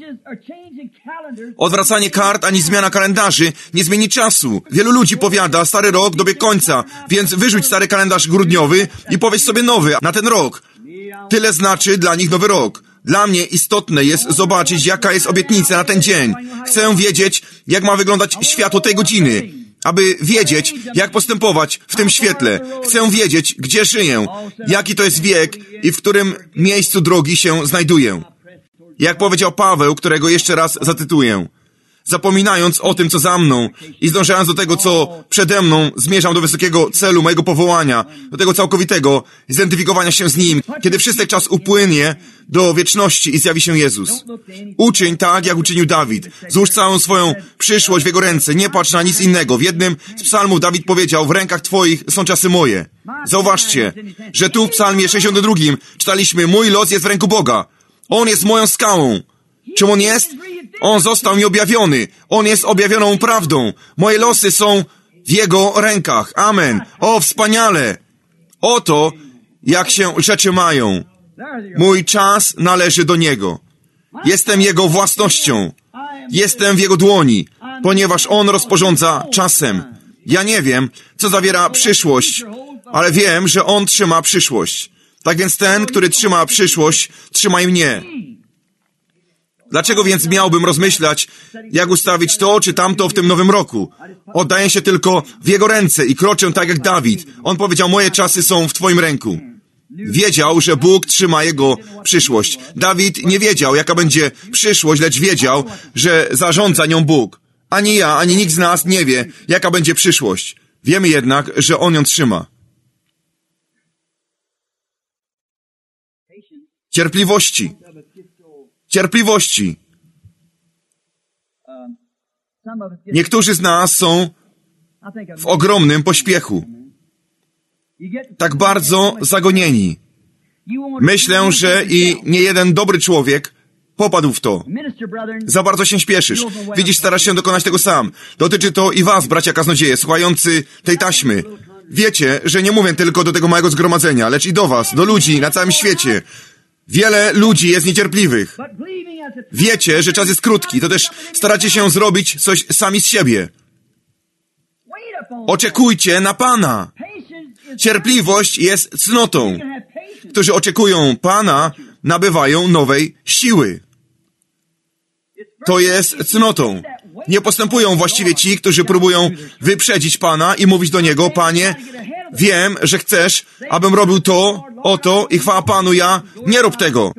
Odwracanie kart ani zmiana kalendarzy nie zmieni czasu. Wielu ludzi powiada, stary rok dobiegł końca, więc wyrzuć stary kalendarz grudniowy i powiedz sobie nowy na ten rok. Tyle znaczy dla nich nowy rok. Dla mnie istotne jest zobaczyć, jaka jest obietnica na ten dzień. Chcę wiedzieć, jak ma wyglądać światło tej godziny, aby wiedzieć, jak postępować w tym świetle. Chcę wiedzieć, gdzie żyję, jaki to jest wiek i w którym miejscu drogi się znajduję. Jak powiedział Paweł, którego jeszcze raz zacytuję. Zapominając o tym, co za mną i zdążając do tego, co przede mną, zmierzam do wysokiego celu mojego powołania, do tego całkowitego zidentyfikowania się z Nim, kiedy wszystek czas upłynie do wieczności i zjawi się Jezus. Uczyń tak, jak uczynił Dawid. Złóż całą swoją przyszłość w Jego ręce. Nie patrz na nic innego. W jednym z psalmów Dawid powiedział, w rękach Twoich są czasy moje. Zauważcie, że tu w psalmie 62 czytaliśmy, mój los jest w ręku Boga. On jest moją skałą. Czym On jest? On został mi objawiony. On jest objawioną prawdą. Moje losy są w Jego rękach. Amen. O, wspaniale. Oto, jak się rzeczy mają. Mój czas należy do Niego. Jestem Jego własnością. Jestem w Jego dłoni, ponieważ On rozporządza czasem. Ja nie wiem, co zawiera przyszłość, ale wiem, że On trzyma przyszłość. Tak więc ten, który trzyma przyszłość, trzyma i mnie. Dlaczego więc miałbym rozmyślać, jak ustawić to czy tamto w tym nowym roku? Oddaję się tylko w Jego ręce i kroczę tak jak Dawid. On powiedział, moje czasy są w Twoim ręku. Wiedział, że Bóg trzyma jego przyszłość. Dawid nie wiedział, jaka będzie przyszłość, lecz wiedział, że zarządza nią Bóg. Ani ja, ani nikt z nas nie wie, jaka będzie przyszłość. Wiemy jednak, że On ją trzyma. Cierpliwości. Cierpliwości. Niektórzy z nas są w ogromnym pośpiechu. Tak bardzo zagonieni. Myślę, że i niejeden dobry człowiek popadł w to. Za bardzo się śpieszysz. Widzisz, starasz się dokonać tego sam. Dotyczy to i was, bracia kaznodzieje, słuchający tej taśmy. Wiecie, że nie mówię tylko do tego małego zgromadzenia, lecz i do was, do ludzi na całym świecie. Wiele ludzi jest niecierpliwych. Wiecie, że czas jest krótki, to też staracie się zrobić coś sami z siebie. Oczekujcie na Pana. Cierpliwość jest cnotą. Którzy oczekują Pana, nabywają nowej siły. To jest cnotą. Nie postępują właściwie ci, którzy próbują wyprzedzić Pana i mówić do Niego, Panie, wiem, że chcesz, abym robił to, oto i chwała Panu, ja nie rób tego.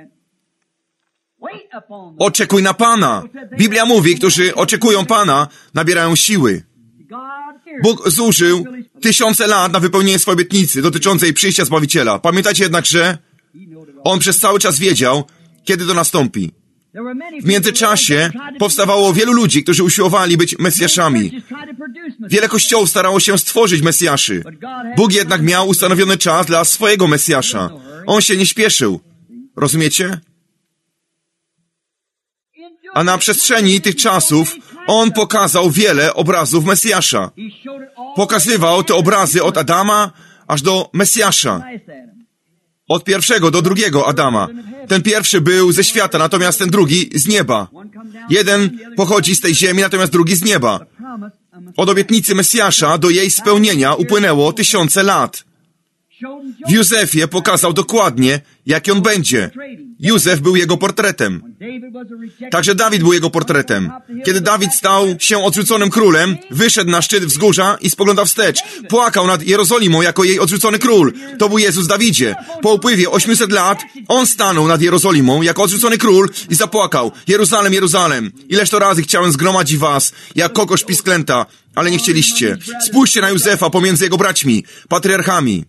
Oczekuj na Pana. Biblia mówi, którzy oczekują Pana, nabierają siły. Bóg zużył 1000 lat na wypełnienie swojej obietnicy dotyczącej przyjścia Zbawiciela. Pamiętajcie jednak, że On przez cały czas wiedział, kiedy to nastąpi. W międzyczasie powstawało wielu ludzi, którzy usiłowali być Mesjaszami. Wiele kościołów starało się stworzyć Mesjaszy. Bóg jednak miał ustanowiony czas dla swojego Mesjasza. On się nie śpieszył. Rozumiecie? A na przestrzeni tych czasów On pokazał wiele obrazów Mesjasza. Pokazywał te obrazy od Adama aż do Mesjasza. Od pierwszego do drugiego Adama. Ten pierwszy był ze świata, natomiast ten drugi z nieba. Jeden pochodzi z tej ziemi, natomiast drugi z nieba. Od obietnicy Mesjasza do jej spełnienia upłynęło 1000 lat. W Józefie pokazał dokładnie, jaki on będzie. Józef był jego portretem. Także Dawid był jego portretem. Kiedy Dawid stał się odrzuconym królem, wyszedł na szczyt wzgórza i spoglądał wstecz. Płakał nad Jerozolimą jako jej odrzucony król. To był Jezus Dawidzie. Po upływie 800 lat on stanął nad Jerozolimą jako odrzucony król i zapłakał. Jeruzalem, Jeruzalem, ileż to razy chciałem zgromadzić was, jak kokosz pisklęta, ale nie chcieliście. Spójrzcie na Józefa pomiędzy jego braćmi, patriarchami.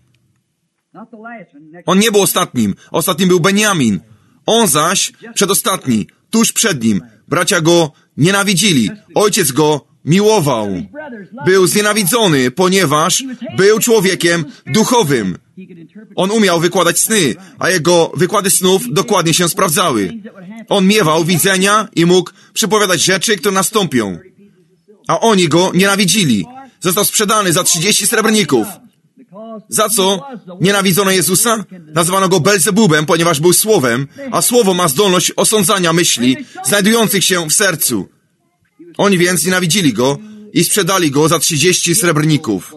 On nie był ostatnim. Ostatnim był Benjamin. On zaś przedostatni, tuż przed nim. Bracia go nienawidzili. Ojciec go miłował. Był znienawidzony, ponieważ był człowiekiem duchowym. On umiał wykładać sny, a jego wykłady snów dokładnie się sprawdzały. On miewał widzenia i mógł przypowiadać rzeczy, które nastąpią. A oni go nienawidzili. Został sprzedany za 30 srebrników. Za co nienawidzono Jezusa? Nazwano go Belzebubem, ponieważ był słowem, a słowo ma zdolność osądzania myśli znajdujących się w sercu. Oni więc nienawidzili go i sprzedali go za 30 srebrników.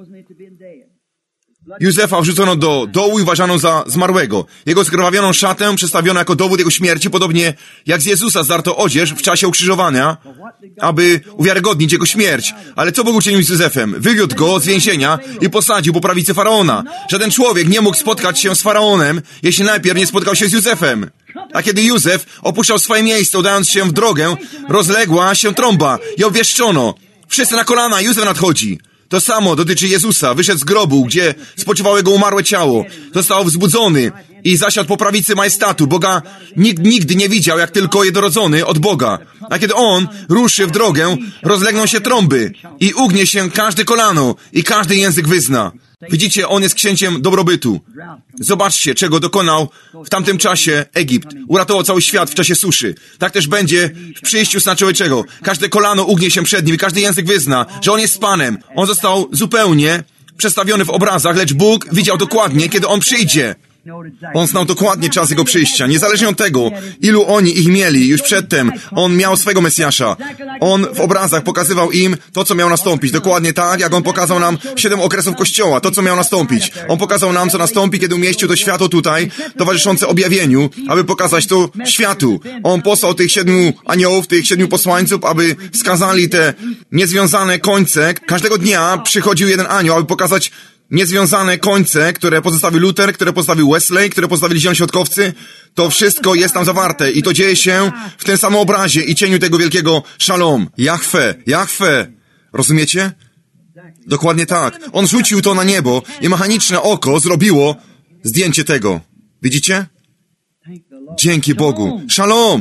Józefa wrzucono do dołu i uważano za zmarłego. Jego skrwawioną szatę przedstawiono jako dowód jego śmierci, podobnie jak z Jezusa zdarto odzież w czasie ukrzyżowania, aby uwiarygodnić jego śmierć. Ale co Bóg uczynił z Józefem? Wywiódł go z więzienia i posadził po prawicy Faraona. Żaden człowiek nie mógł spotkać się z Faraonem, jeśli najpierw nie spotkał się z Józefem. A kiedy Józef opuszczał swoje miejsce, udając się w drogę, rozległa się trąba i obwieszczono: wszyscy na kolana, Józef nadchodzi. To samo dotyczy Jezusa. Wyszedł z grobu, gdzie spoczywało jego umarłe ciało. Został wzbudzony i zasiadł po prawicy majestatu. Boga nikt nigdy nie widział, jak tylko jednorodzony od Boga. A kiedy On ruszy w drogę, rozlegną się trąby i ugnie się każde kolano i każdy język wyzna. Widzicie, On jest księciem dobrobytu. Zobaczcie, czego dokonał w tamtym czasie Egipt. Uratował cały świat w czasie suszy. Tak też będzie w przyjściu Syna Człowieczego. Każde kolano ugnie się przed Nim i każdy język wyzna, że On jest Panem. On został zupełnie przedstawiony w obrazach, lecz Bóg widział dokładnie, kiedy On przyjdzie. On znał dokładnie czas Jego przyjścia. Niezależnie od tego, ilu oni ich mieli już przedtem, On miał swego Mesjasza. On w obrazach pokazywał im to, co miało nastąpić. Dokładnie tak, jak On pokazał nam 7 okresów Kościoła, to, co miało nastąpić. On pokazał nam, co nastąpi, kiedy umieścił to światło tutaj, towarzyszące objawieniu, aby pokazać to światu. On posłał tych 7 aniołów, tych 7 posłańców, aby wskazali te niezwiązane końce. Każdego dnia przychodził jeden anioł, aby pokazać niezwiązane końce, które pozostawił Luther, które pozostawił Wesley, które pozostawili zielonoświątkowcy. To wszystko jest tam zawarte i to dzieje się w tym samym obrazie i cieniu tego wielkiego Szalom. Jahwe, Jahwe. Rozumiecie? Dokładnie tak. On rzucił to na niebo i mechaniczne oko zrobiło zdjęcie tego. Widzicie? Dzięki Bogu. Szalom!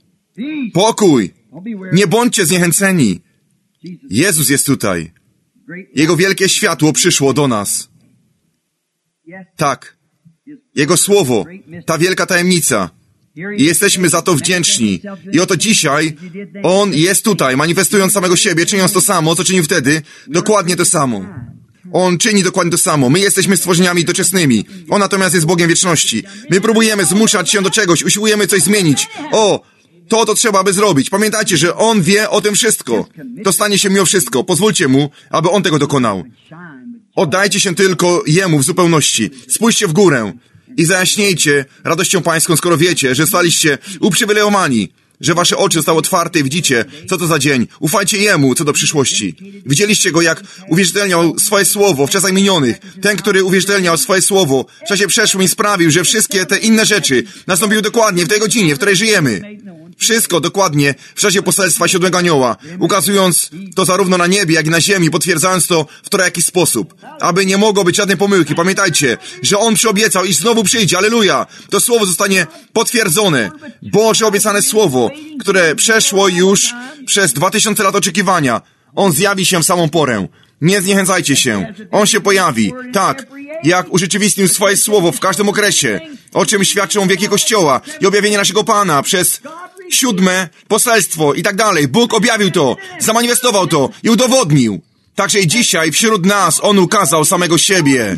Pokój! Nie bądźcie zniechęceni. Jezus jest tutaj. Jego wielkie światło przyszło do nas. Tak. Jego słowo, ta wielka tajemnica. I jesteśmy za to wdzięczni. I oto dzisiaj On jest tutaj, manifestując samego siebie, czyniąc to samo, co czynił wtedy, dokładnie to samo. On czyni dokładnie to samo. My jesteśmy stworzeniami doczesnymi. On natomiast jest Bogiem wieczności. My próbujemy zmuszać się do czegoś, usiłujemy coś zmienić. To trzeba by zrobić. Pamiętajcie, że On wie o tym wszystko. To stanie się mimo wszystko. Pozwólcie Mu, aby On tego dokonał. Oddajcie się tylko Jemu w zupełności. Spójrzcie w górę i zajaśniejcie radością Pańską, skoro wiecie, że staliście uprzywilejowani, że wasze oczy zostały otwarte i widzicie, co to za dzień. Ufajcie Jemu co do przyszłości. Widzieliście Go, jak uwierzytelniał swoje słowo w czasach minionych. Ten, który uwierzytelniał swoje słowo w czasie przeszłym i sprawił, że wszystkie te inne rzeczy nastąpiły dokładnie w tej godzinie, w której żyjemy. Wszystko dokładnie w czasie poselstwa 7 anioła, ukazując to zarówno na niebie, jak i na ziemi, potwierdzając to w trojaki sposób. Aby nie mogło być żadnej pomyłki. Pamiętajcie, że On przyobiecał, iż znowu przyjdzie. Alleluja! To słowo zostanie potwierdzone. Boże obiecane słowo, które przeszło już przez 2000 lat oczekiwania. On zjawi się w samą porę. Nie zniechęcajcie się. On się pojawi. Tak, jak urzeczywistnił swoje słowo w każdym okresie, o czym świadczą wieki Kościoła i objawienie naszego Pana przez 7 poselstwo i tak dalej. Bóg objawił to, zamanifestował to i udowodnił. Także i dzisiaj wśród nas On ukazał samego siebie.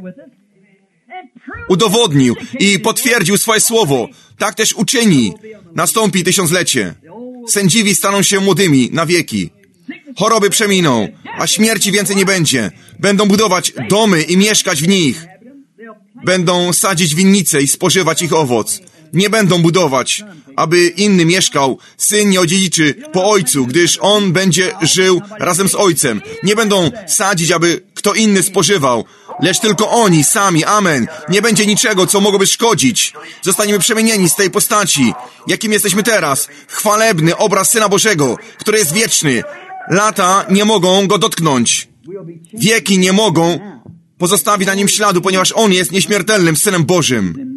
Udowodnił i potwierdził swoje słowo. Tak też uczyni. Nastąpi 1000-lecie. Sędziwi staną się młodymi na wieki. Choroby przeminą, a śmierci więcej nie będzie. Będą budować domy i mieszkać w nich. Będą sadzić winnice i spożywać ich owoc. Nie będą budować, aby inny mieszkał. Syn nie odziedziczy po ojcu, gdyż on będzie żył razem z ojcem. Nie będą sadzić, aby kto inny spożywał, lecz tylko oni sami. Amen. Nie będzie niczego, co mogłoby szkodzić. Zostaniemy przemienieni z tej postaci, jakim jesteśmy teraz. Chwalebny obraz Syna Bożego, który jest wieczny. Lata nie mogą go dotknąć. Wieki nie mogą pozostawić na nim śladu, ponieważ on jest nieśmiertelnym Synem Bożym.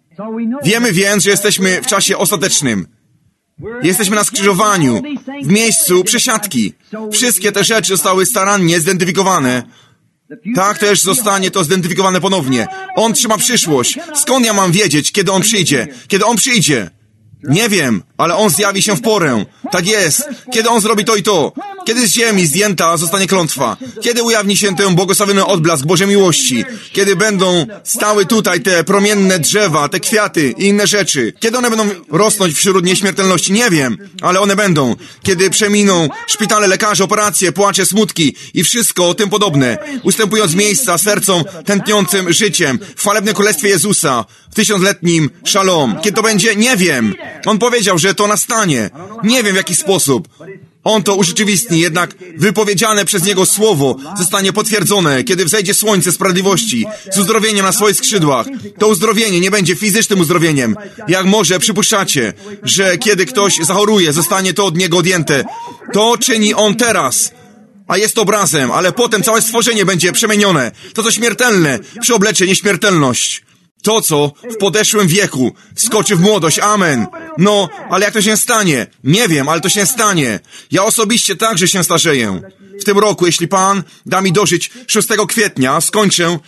Wiemy więc, że jesteśmy w czasie ostatecznym. Jesteśmy na skrzyżowaniu, w miejscu przesiadki. Wszystkie te rzeczy zostały starannie zidentyfikowane. Tak też zostanie to zidentyfikowane ponownie. On trzyma przyszłość. Skąd ja mam wiedzieć, kiedy on przyjdzie? Kiedy on przyjdzie? Nie wiem, ale on zjawi się w porę. Tak jest. Kiedy on zrobi to i to? Kiedy z ziemi zdjęta zostanie klątwa? Kiedy ujawni się ten błogosławiony odblask Bożej miłości? Kiedy będą stały tutaj te promienne drzewa, te kwiaty i inne rzeczy? Kiedy one będą rosnąć wśród nieśmiertelności? Nie wiem, ale one będą. Kiedy przeminą szpitale, lekarze, operacje, płacze, smutki i wszystko tym podobne, ustępując miejsca sercom tętniącym życiem w chwalebnym królestwie Jezusa, w tysiącletnim szalom. Kiedy to będzie? Nie wiem. On powiedział, że to nastanie. Nie wiem w jaki sposób. On to urzeczywistni, jednak wypowiedziane przez Niego słowo zostanie potwierdzone, kiedy wzejdzie słońce sprawiedliwości z uzdrowieniem na swoich skrzydłach. To uzdrowienie nie będzie fizycznym uzdrowieniem. Jak może przypuszczacie, że kiedy ktoś zachoruje, zostanie to od Niego odjęte. To czyni On teraz. A jest obrazem, ale potem całe stworzenie będzie przemienione. To, co śmiertelne, przyoblecze nieśmiertelność. To, co w podeszłym wieku wskoczy w młodość. Amen. No, ale jak to się stanie? Nie wiem, ale to się stanie. Ja osobiście także się starzeję. W tym roku, jeśli Pan da mi dożyć 6 kwietnia, skończę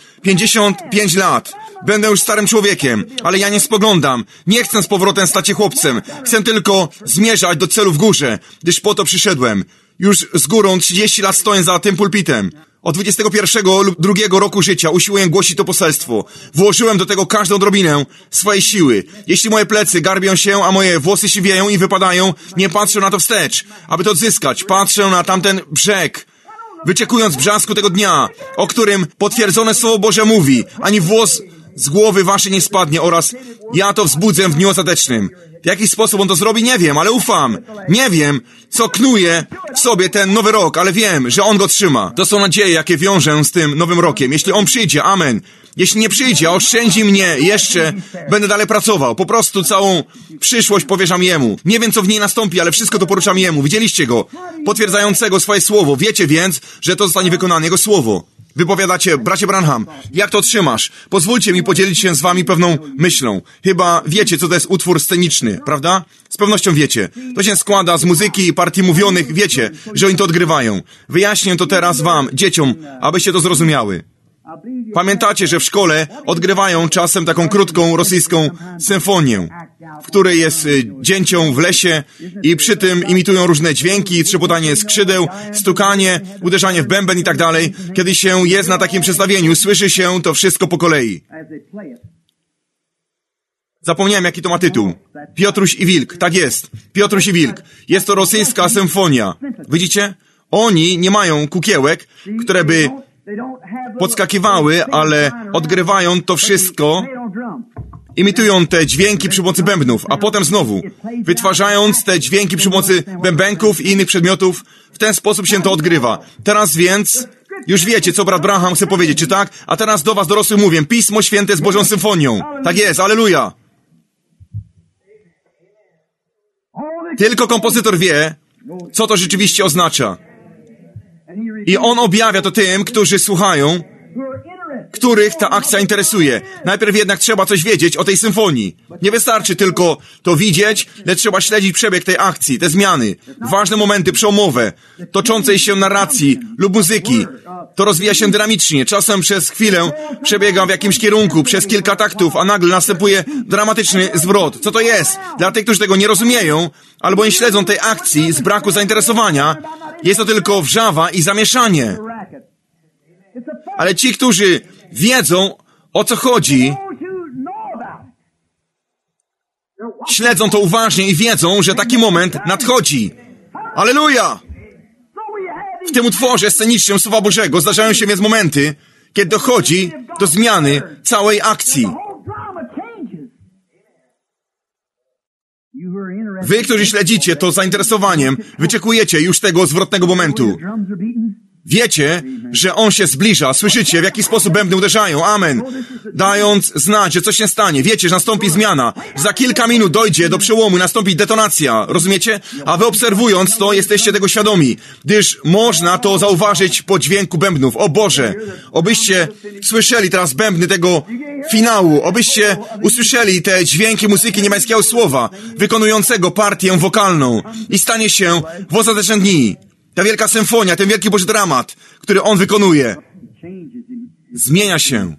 55 lat. Będę już starym człowiekiem, ale ja nie spoglądam. Nie chcę z powrotem stać się chłopcem. Chcę tylko zmierzać do celu w górze, gdyż po to przyszedłem. Już z górą 30 lat stoję za tym pulpitem. Od 21 lub 2 roku życia usiłuję głosić to poselstwo. Włożyłem do tego każdą odrobinę swojej siły. Jeśli moje plecy garbią się, a moje włosy siwieją i wypadają, nie patrzę na to wstecz, aby to odzyskać. Patrzę na tamten brzeg, wyczekując brzasku tego dnia, o którym potwierdzone Słowo Boże mówi, ani włos z głowy waszej nie spadnie oraz ja to wzbudzę w dniu ostatecznym. W jaki sposób on to zrobi? Nie wiem, ale ufam. Nie wiem, co knuje w sobie ten nowy rok, ale wiem, że on go trzyma. To są nadzieje, jakie wiążę z tym nowym rokiem. Jeśli on przyjdzie, amen. Jeśli nie przyjdzie, oszczędzi mnie jeszcze, będę dalej pracował. Po prostu całą przyszłość powierzam Jemu. Nie wiem, co w niej nastąpi, ale wszystko to poruczam Jemu. Widzieliście Go, potwierdzającego swoje słowo. Wiecie więc, że to zostanie wykonane, Jego słowo. Wypowiadacie, bracie Branham, jak to trzymasz? Pozwólcie mi podzielić się z wami pewną myślą. Chyba wiecie, co to jest utwór sceniczny, prawda? Z pewnością wiecie. To się składa z muzyki i partii mówionych. Wiecie, że oni to odgrywają. Wyjaśnię to teraz wam, dzieciom, abyście to zrozumiały. Pamiętacie, że w szkole odgrywają czasem taką krótką rosyjską symfonię, w której jest dzięcią w lesie i przy tym imitują różne dźwięki, trzepotanie skrzydeł, stukanie, uderzanie w bęben i tak dalej. Kiedy się jest na takim przedstawieniu, słyszy się to wszystko po kolei. Zapomniałem, jaki to ma tytuł. Piotruś i Wilk. Tak jest. Piotruś i Wilk. Jest to rosyjska symfonia. Widzicie? Oni nie mają kukiełek, które by podskakiwały, ale odgrywają to wszystko, imitują te dźwięki przy pomocy bębnów, a potem znowu, wytwarzając te dźwięki przy pomocy bębenków i innych przedmiotów, w ten sposób się to odgrywa. Teraz więc, już wiecie, co brat Branham chce powiedzieć, czy tak? A teraz do was dorosłych mówię, Pismo Święte jest Bożą symfonią. Tak jest, alleluja. Tylko kompozytor wie, co to rzeczywiście oznacza. I on objawia to tym, którzy słuchają, których ta akcja interesuje. Najpierw jednak trzeba coś wiedzieć o tej symfonii. Nie wystarczy tylko to widzieć, lecz trzeba śledzić przebieg tej akcji, te zmiany, ważne momenty przełomowe, toczącej się narracji lub muzyki. To rozwija się dynamicznie. Czasem przez chwilę przebiega w jakimś kierunku, przez kilka taktów, a nagle następuje dramatyczny zwrot. Co to jest? Dla tych, którzy tego nie rozumieją, albo nie śledzą tej akcji z braku zainteresowania, jest to tylko wrzawa i zamieszanie. Ale ci, którzy wiedzą, o co chodzi, śledzą to uważnie i wiedzą, że taki moment nadchodzi. Alleluja! W tym utworze scenicznym Słowa Bożego zdarzają się więc momenty, kiedy dochodzi do zmiany całej akcji. Wy, którzy śledzicie to z zainteresowaniem, wyczekujecie już tego zwrotnego momentu. Wiecie, że On się zbliża. Słyszycie, w jaki sposób bębny uderzają. Amen. Dając znać, że coś się stanie. Wiecie, że nastąpi zmiana. Za kilka minut dojdzie do przełomu i nastąpi detonacja. Rozumiecie? A wy obserwując to, jesteście tego świadomi. Gdyż można to zauważyć po dźwięku bębnów. O Boże! Obyście słyszeli teraz bębny tego finału. Obyście usłyszeli te dźwięki muzyki niemieckiego słowa, wykonującego partię wokalną. I stanie się w ostateczne dni. Ta wielka symfonia, ten wielki Boży dramat, który On wykonuje, zmienia się.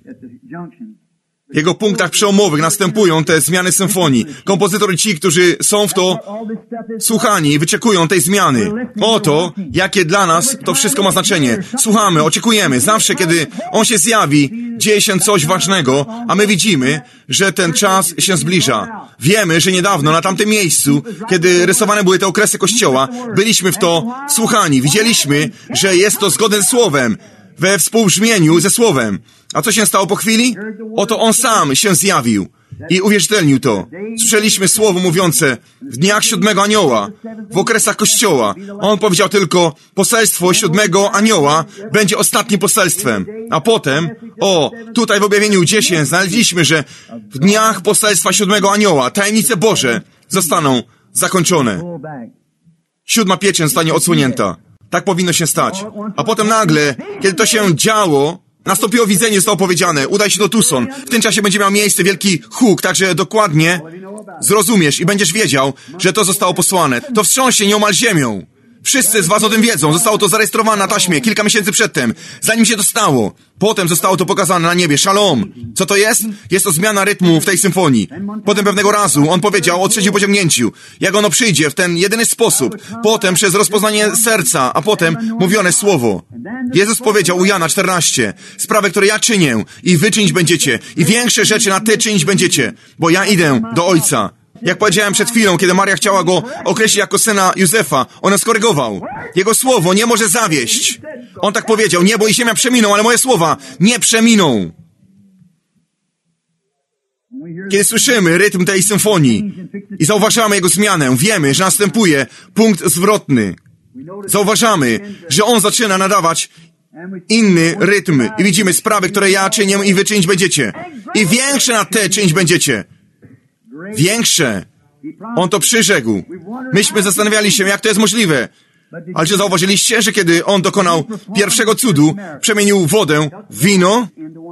W Jego punktach przełomowych następują te zmiany symfonii. Kompozytorzy, ci, którzy są w to słuchani, wyczekują tej zmiany. Oto, jakie dla nas to wszystko ma znaczenie. Słuchamy, oczekujemy. Zawsze, kiedy On się zjawi, dzieje się coś ważnego, a my widzimy, że ten czas się zbliża. Wiemy, że niedawno na tamtym miejscu, kiedy rysowane były te okresy Kościoła, byliśmy w to słuchani. Widzieliśmy, że jest to zgodne ze Słowem, we współbrzmieniu ze Słowem. A co się stało po chwili? Oto On sam się zjawił i uwierzytelnił to. Słyszeliśmy słowo mówiące w dniach 7 anioła, w okresach Kościoła. On powiedział tylko, poselstwo 7 anioła będzie ostatnim poselstwem. A potem, tutaj w objawieniu 10 znaleźliśmy, że w dniach poselstwa 7 anioła tajemnice Boże zostaną zakończone. 7 pieczęć zostanie odsłonięta. Tak powinno się stać. A potem nagle, kiedy to się działo, nastąpiło widzenie, zostało powiedziane, udaj się do Tucson. W tym czasie będzie miał miejsce wielki huk, także dokładnie zrozumiesz i będziesz wiedział, że to zostało posłane. To wstrząśnie nieomal ziemią. Wszyscy z was o tym wiedzą. Zostało to zarejestrowane na taśmie kilka miesięcy przedtem, zanim się to stało. Potem zostało to pokazane na niebie. Szalom. Co to jest? Jest to zmiana rytmu w tej symfonii. Potem pewnego razu On powiedział o trzecim pociągnięciu. Jak ono przyjdzie w ten jedyny sposób. Potem przez rozpoznanie serca, a potem mówione słowo. Jezus powiedział u Jana 14. Sprawy, które ja czynię i wy czynić będziecie. I większe rzeczy na te czynić będziecie. Bo ja idę do Ojca. Jak powiedziałem przed chwilą, kiedy Maria chciała go określić jako syna Józefa, on skorygował. Jego słowo nie może zawieść. On tak powiedział, niebo i ziemia przeminą, ale moje słowa nie przeminą. Kiedy słyszymy rytm tej symfonii i zauważamy jego zmianę, wiemy, że następuje punkt zwrotny. Zauważamy, że on zaczyna nadawać inny rytm i widzimy sprawy, które ja czynię i wy czynić będziecie. I większe na te czynić będziecie. Większe. On to przyrzekł. Myśmy zastanawiali się, jak to jest możliwe. Ale czy zauważyliście, że kiedy On dokonał pierwszego cudu, przemienił wodę w wino?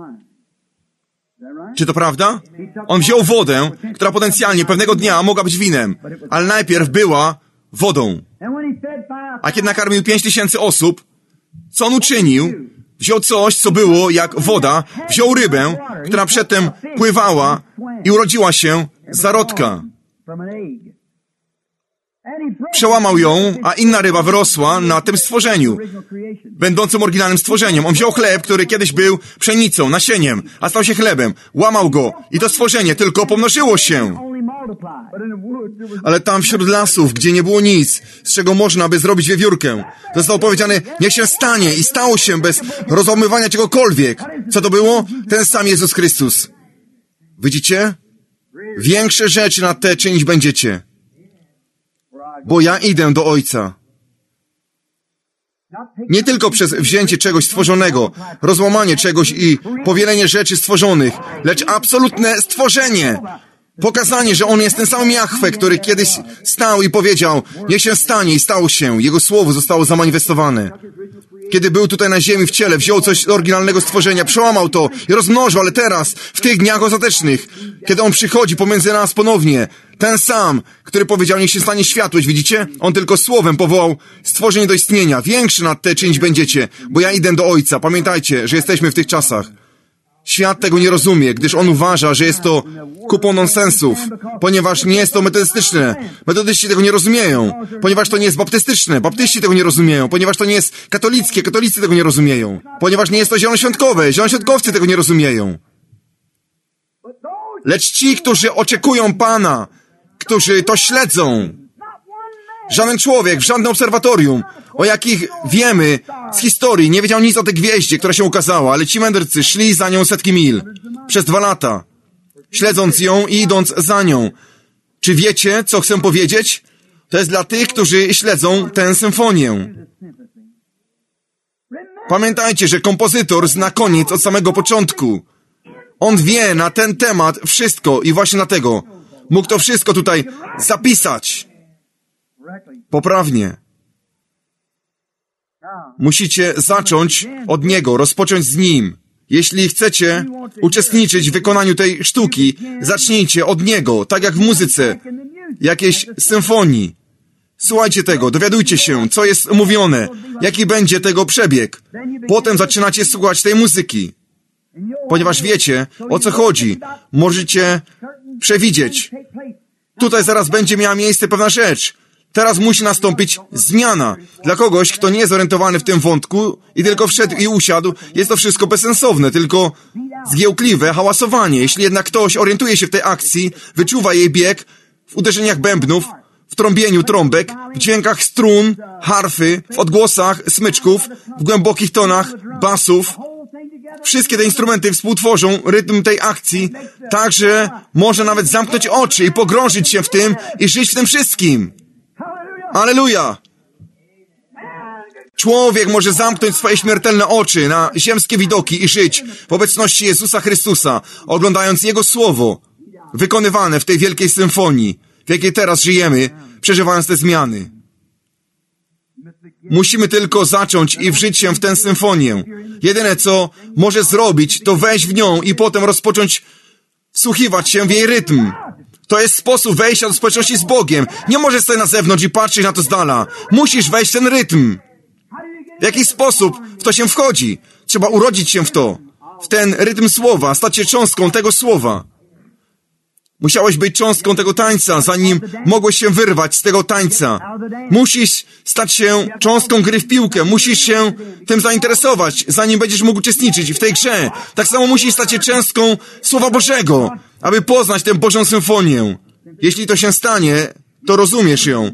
Czy to prawda? On wziął wodę, która potencjalnie pewnego dnia mogła być winem, ale najpierw była wodą. A kiedy nakarmił 5000 osób, co On uczynił? Wziął coś, co było jak woda, wziął rybę, która przedtem pływała i urodziła się zarodka. Przełamał ją, a inna ryba wyrosła na tym stworzeniu, będącym oryginalnym stworzeniem. On wziął chleb, który kiedyś był pszenicą, nasieniem, a stał się chlebem. Łamał go i to stworzenie tylko pomnożyło się. Ale tam wśród lasów, gdzie nie było nic, z czego można by zrobić wiewiórkę, zostało powiedziane, niech się stanie i stało się bez rozłamywania czegokolwiek. Co to było? Ten sam Jezus Chrystus. Widzicie? Większe rzeczy nad te czynić będziecie. Bo ja idę do Ojca. Nie tylko przez wzięcie czegoś stworzonego, rozłamanie czegoś i powielenie rzeczy stworzonych, lecz absolutne stworzenie. Pokazanie, że On jest ten sam Jahwe, który kiedyś stał i powiedział, niech się stanie i stało się. Jego słowo zostało zamanifestowane. Kiedy był tutaj na ziemi w ciele, wziął coś z oryginalnego stworzenia, przełamał to i rozmnożył, ale teraz, w tych dniach ostatecznych, kiedy On przychodzi pomiędzy nas ponownie, ten sam, który powiedział, niech się stanie światłość, widzicie? On tylko słowem powołał stworzenie do istnienia. Większe nad te czynić będziecie, bo ja idę do Ojca. Pamiętajcie, że jesteśmy w tych czasach. Świat tego nie rozumie, gdyż on uważa, że jest to kupą nonsensów, ponieważ nie jest to metodystyczne. Metodyści tego nie rozumieją, ponieważ to nie jest baptystyczne. Baptyści tego nie rozumieją, ponieważ to nie jest katolickie. Katolicy tego nie rozumieją, ponieważ nie jest to zielonoświątkowe. Zielonoświątkowcy tego nie rozumieją. Lecz ci, którzy oczekują Pana, którzy to śledzą, żaden człowiek w żadnym obserwatorium, o jakich wiemy z historii, nie wiedział nic o tej gwieździe, która się ukazała, ale ci mędrcy szli za nią setki mil, przez 2 lata, śledząc ją i idąc za nią. Czy wiecie, co chcę powiedzieć? To jest dla tych, którzy śledzą tę symfonię. Pamiętajcie, że kompozytor zna koniec od samego początku. On wie na ten temat wszystko i właśnie dlatego mógł to wszystko tutaj zapisać. Poprawnie. Musicie zacząć od Niego, rozpocząć z Nim. Jeśli chcecie uczestniczyć w wykonaniu tej sztuki, zacznijcie od Niego, tak jak w muzyce, jakiejś symfonii. Słuchajcie tego, dowiadujcie się, co jest mówione, jaki będzie tego przebieg. Potem zaczynacie słuchać tej muzyki. Ponieważ wiecie, o co chodzi. Możecie przewidzieć. Tutaj zaraz będzie miała miejsce pewna rzecz. Teraz musi nastąpić zmiana. Dla kogoś, kto nie jest zorientowany w tym wątku i tylko wszedł i usiadł, jest to wszystko bezsensowne, tylko zgiełkliwe hałasowanie. Jeśli jednak ktoś orientuje się w tej akcji, wyczuwa jej bieg w uderzeniach bębnów, w trąbieniu trąbek, w dźwiękach strun, harfy, w odgłosach smyczków, w głębokich tonach basów. Wszystkie te instrumenty współtworzą rytm tej akcji, tak że może nawet zamknąć oczy i pogrążyć się w tym i żyć w tym wszystkim. Alleluja! Człowiek może zamknąć swoje śmiertelne oczy na ziemskie widoki i żyć w obecności Jezusa Chrystusa, oglądając Jego Słowo, wykonywane w tej wielkiej symfonii, w jakiej teraz żyjemy, przeżywając te zmiany. Musimy tylko zacząć i wżyć się w tę symfonię. Jedyne, co może zrobić, to wejść w nią i potem rozpocząć wsłuchiwać się w jej rytm. To jest sposób wejścia do społeczności z Bogiem. Nie możesz stać na zewnątrz i patrzeć na to z dala. Musisz wejść w ten rytm. W jaki sposób w to się wchodzi? Trzeba urodzić się w to. W ten rytm słowa, stać się cząstką tego słowa. Musiałeś być cząstką tego tańca, zanim mogłeś się wyrwać z tego tańca. Musisz stać się cząstką gry w piłkę. Musisz się tym zainteresować, zanim będziesz mógł uczestniczyć w tej grze. Tak samo musisz stać się cząstką Słowa Bożego, aby poznać tę Bożą symfonię. Jeśli to się stanie, to rozumiesz ją.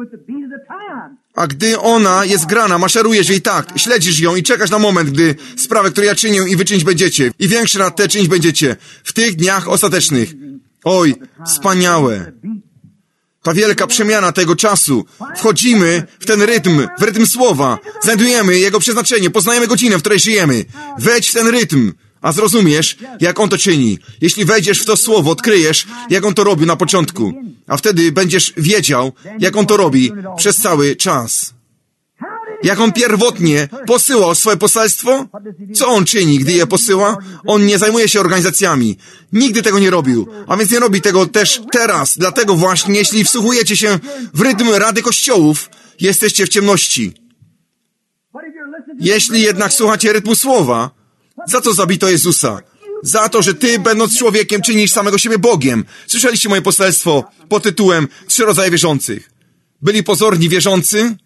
A gdy ona jest grana, maszerujesz jej tak, śledzisz ją i czekasz na moment, gdy sprawę, którą ja czynię i wy czynić będziecie. I większy rad te czynić będziecie. W tych dniach ostatecznych. Oj, wspaniałe. Ta wielka przemiana tego czasu. Wchodzimy w ten rytm, w rytm słowa. Znajdujemy jego przeznaczenie, poznajemy godzinę, w której żyjemy. Wejdź w ten rytm, a zrozumiesz, jak on to czyni. Jeśli wejdziesz w to słowo, odkryjesz, jak on to robił na początku. A wtedy będziesz wiedział, jak on to robi przez cały czas. Jak on pierwotnie posyłał swoje poselstwo? Co on czyni, gdy je posyła? On nie zajmuje się organizacjami. Nigdy tego nie robił. A więc nie robi tego też teraz. Dlatego właśnie, jeśli wsłuchujecie się w rytm Rady Kościołów, jesteście w ciemności. Jeśli jednak słuchacie rytmu słowa, za co zabito Jezusa? Za to, że ty, będąc człowiekiem, czynisz samego siebie Bogiem. Słyszeliście moje poselstwo pod tytułem 3 rodzaje wierzących. Byli pozorni wierzący,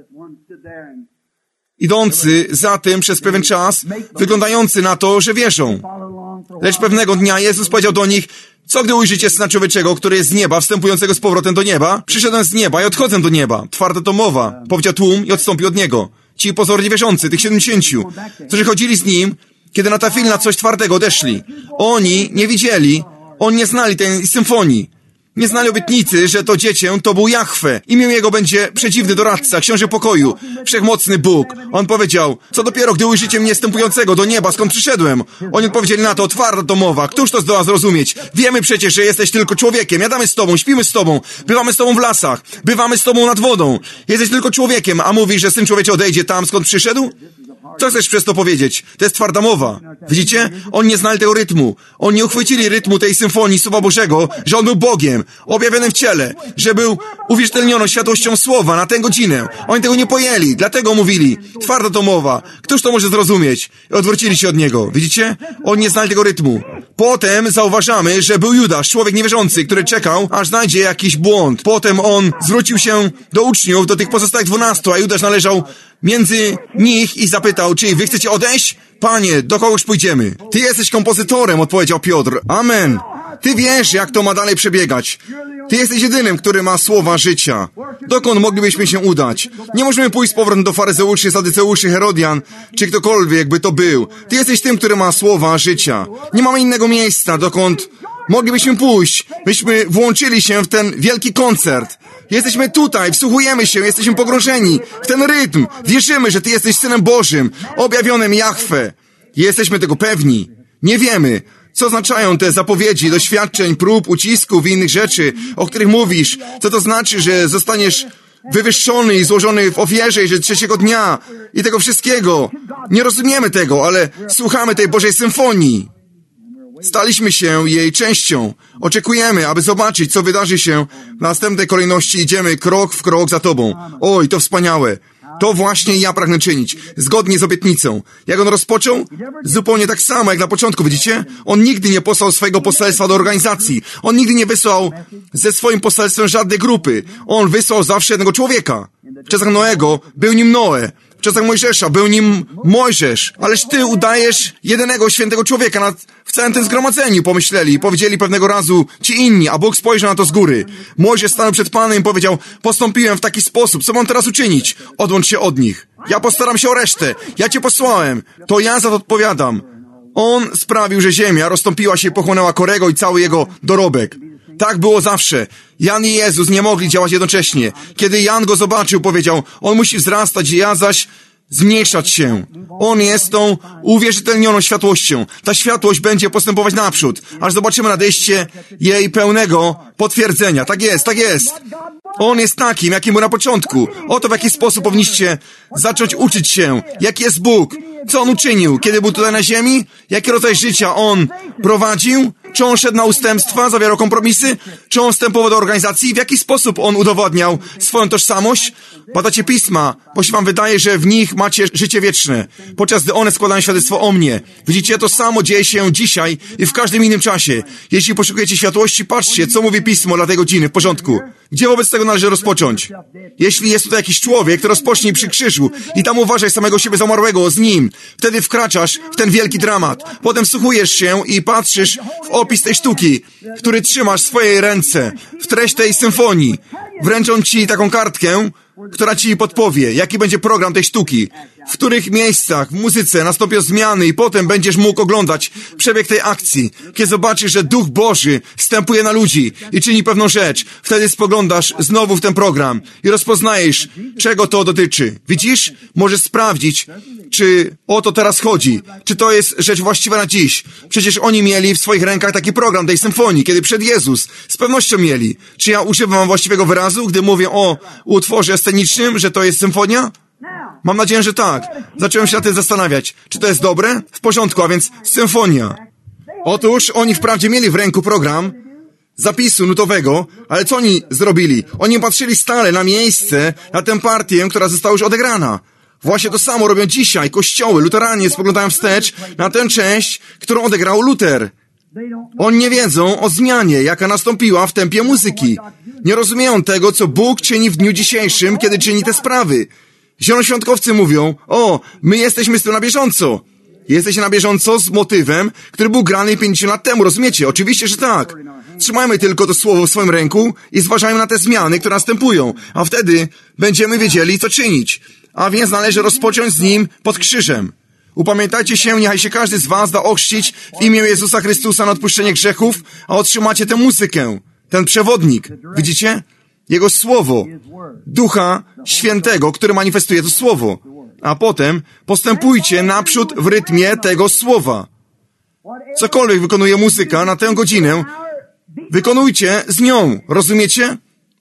idący za tym przez pewien czas, wyglądający na to, że wierzą. Lecz pewnego dnia Jezus powiedział do nich: co gdy ujrzycie Syna Człowieczego, który jest z nieba, wstępującego z powrotem do nieba? Przyszedłem z nieba i odchodzę do nieba. Twarda to mowa, powiedział tłum i odstąpił od niego. Ci pozornie wierzący, tych 70, którzy chodzili z nim, kiedy natrafili na coś twardego, odeszli. Oni nie widzieli, oni nie znali tej symfonii. Nie znali obietnicy, że to dziecię to był Jahwe. Imię jego będzie przedziwny doradca, książę pokoju, wszechmocny Bóg. On powiedział: co dopiero, gdy ujrzycie mnie wstępującego do nieba, skąd przyszedłem? Oni odpowiedzieli na to: twarda to mowa, któż to zdoła zrozumieć? Wiemy przecież, że jesteś tylko człowiekiem, jadamy z tobą, śpimy z tobą, bywamy z tobą w lasach, bywamy z tobą nad wodą. Jesteś tylko człowiekiem, a mówisz, że Syn Człowieczy odejdzie tam, skąd przyszedł? Co chcesz przez to powiedzieć? To jest twarda mowa. Widzicie? Oni nie znali tego rytmu. Oni nie uchwycili rytmu tej symfonii Słowa Bożego, że On był Bogiem, objawionym w ciele, że był uwierzytelnioną światłością Słowa na tę godzinę. Oni tego nie pojęli, dlatego mówili: twarda to mowa. Któż to może zrozumieć? I odwrócili się od Niego. Widzicie? Oni nie znali tego rytmu. Potem zauważamy, że był Judasz, człowiek niewierzący, który czekał, aż znajdzie jakiś błąd. Potem on zwrócił się do uczniów, do tych pozostałych 12, a Judasz należał między nich i zapytał: czy wy chcecie odejść? Panie, do kogoś pójdziemy? Ty jesteś kompozytorem, odpowiedział Piotr. Amen. Ty wiesz, jak to ma dalej przebiegać. Ty jesteś jedynym, który ma słowa życia. Dokąd moglibyśmy się udać? Nie możemy pójść z powrotem do faryzeuszy, sadyceuszy, Herodian, czy ktokolwiek by to był. Ty jesteś tym, który ma słowa życia. Nie mamy innego miejsca, dokąd Moglibyśmy pójść. Myśmy włączyli się w ten wielki koncert. Jesteśmy tutaj, wsłuchujemy się, jesteśmy pogrążeni w ten rytm. Wierzymy, że Ty jesteś Synem Bożym, objawionym Jahwe. Jesteśmy tego pewni. Nie wiemy, co oznaczają te zapowiedzi, doświadczeń, prób, ucisków i innych rzeczy, o których mówisz. Co to znaczy, że zostaniesz wywyższony i złożony w ofierze, i że trzeciego dnia i tego wszystkiego. Nie rozumiemy tego, ale słuchamy tej Bożej symfonii. Staliśmy się jej częścią. Oczekujemy, aby zobaczyć, co wydarzy się w następnej kolejności. Idziemy krok w krok za Tobą. Oj, to wspaniałe. To właśnie ja pragnę czynić, zgodnie z obietnicą. Jak on rozpoczął? Zupełnie tak samo jak na początku, widzicie? On nigdy nie posłał swojego poselstwa do organizacji. On nigdy nie wysłał ze swoim poselstwem żadnej grupy. On wysłał zawsze jednego człowieka. W czasach Noego był nim Noe. W czasach Mojżesza był nim Mojżesz. Ależ Ty udajesz jedynego świętego człowieka w całym tym zgromadzeniu, pomyśleli i powiedzieli pewnego razu ci inni, a Bóg spojrzał na to z góry. Mojżesz stanął przed Panem i powiedział: postąpiłem w taki sposób, co mam teraz uczynić? Odłącz się od nich. Ja postaram się o resztę. Ja Cię posłałem. To ja za to odpowiadam. On sprawił, że ziemia rozstąpiła się i pochłonęła Korego i cały jego dorobek. Tak było zawsze. Jan i Jezus nie mogli działać jednocześnie. Kiedy Jan go zobaczył, powiedział: on musi wzrastać, ja zaś zmniejszać się. On jest tą uwierzytelnioną światłością. Ta światłość będzie postępować naprzód, aż zobaczymy nadejście jej pełnego potwierdzenia. Tak jest, tak jest. On jest takim, jakim był na początku. Oto w jaki sposób powinniście zacząć uczyć się, jaki jest Bóg, co On uczynił, kiedy był tutaj na ziemi, jaki rodzaj życia On prowadził, czy On szedł na ustępstwa, zawierał kompromisy, czy On wstępował do organizacji, w jaki sposób On udowadniał swoją tożsamość. Badacie pisma, bo się wam wydaje, że w nich macie życie wieczne, podczas gdy one składają świadectwo o mnie. Widzicie, to samo dzieje się dzisiaj i w każdym innym czasie. Jeśli poszukujecie światłości, patrzcie, co mówi pismo dla tej godziny, w porządku. Gdzie wobec tego należy rozpocząć? Jeśli jest tutaj jakiś człowiek, to rozpocznij przy krzyżu i tam uważaj samego siebie zamarłego z nim. Wtedy wkraczasz w ten wielki dramat. Potem wsłuchujesz się i patrzysz w opis tej sztuki, który trzymasz w swojej ręce, w treść tej symfonii. Wręczą ci taką kartkę, która ci podpowie, jaki będzie program tej sztuki, w których miejscach w muzyce nastąpią zmiany i potem będziesz mógł oglądać przebieg tej akcji. Kiedy zobaczysz, że Duch Boży wstępuje na ludzi i czyni pewną rzecz, wtedy spoglądasz znowu w ten program i rozpoznajesz, czego to dotyczy. Widzisz? Możesz sprawdzić, czy o to teraz chodzi, czy to jest rzecz właściwa na dziś. Przecież oni mieli w swoich rękach taki program tej symfonii, kiedy przed Jezus. Z pewnością mieli. Czy ja używam właściwego wyrazu, gdy mówię o utworze scenicznym, że to jest symfonia? Mam nadzieję, że tak. Zacząłem się na tym zastanawiać. Czy to jest dobre? W porządku, a więc symfonia. Otóż oni wprawdzie mieli w ręku program zapisu nutowego, ale co oni zrobili? Oni patrzyli stale na miejsce, na tę partię, która została już odegrana. Właśnie to samo robią dzisiaj kościoły. Luteranie spoglądają wstecz na tę część, którą odegrał Luter. Oni nie wiedzą o zmianie, jaka nastąpiła w tempie muzyki. Nie rozumieją tego, co Bóg czyni w dniu dzisiejszym, kiedy czyni te sprawy. Zielonoświątkowcy mówią: o, my jesteśmy z tym na bieżąco. Jesteście na bieżąco z motywem, który był grany 50 lat temu, rozumiecie? Oczywiście, że tak. Trzymajmy tylko to słowo w swoim ręku i zważajmy na te zmiany, które następują, a wtedy będziemy wiedzieli, co czynić. A więc należy rozpocząć z nim pod krzyżem. Upamiętajcie się, niechaj się każdy z was da ochrzcić w imię Jezusa Chrystusa na odpuszczenie grzechów, a otrzymacie tę muzykę, ten przewodnik. Widzicie? Jego słowo, Ducha Świętego, który manifestuje to słowo. A potem postępujcie naprzód w rytmie tego słowa. Cokolwiek wykonuje muzyka na tę godzinę, wykonujcie z nią. Rozumiecie?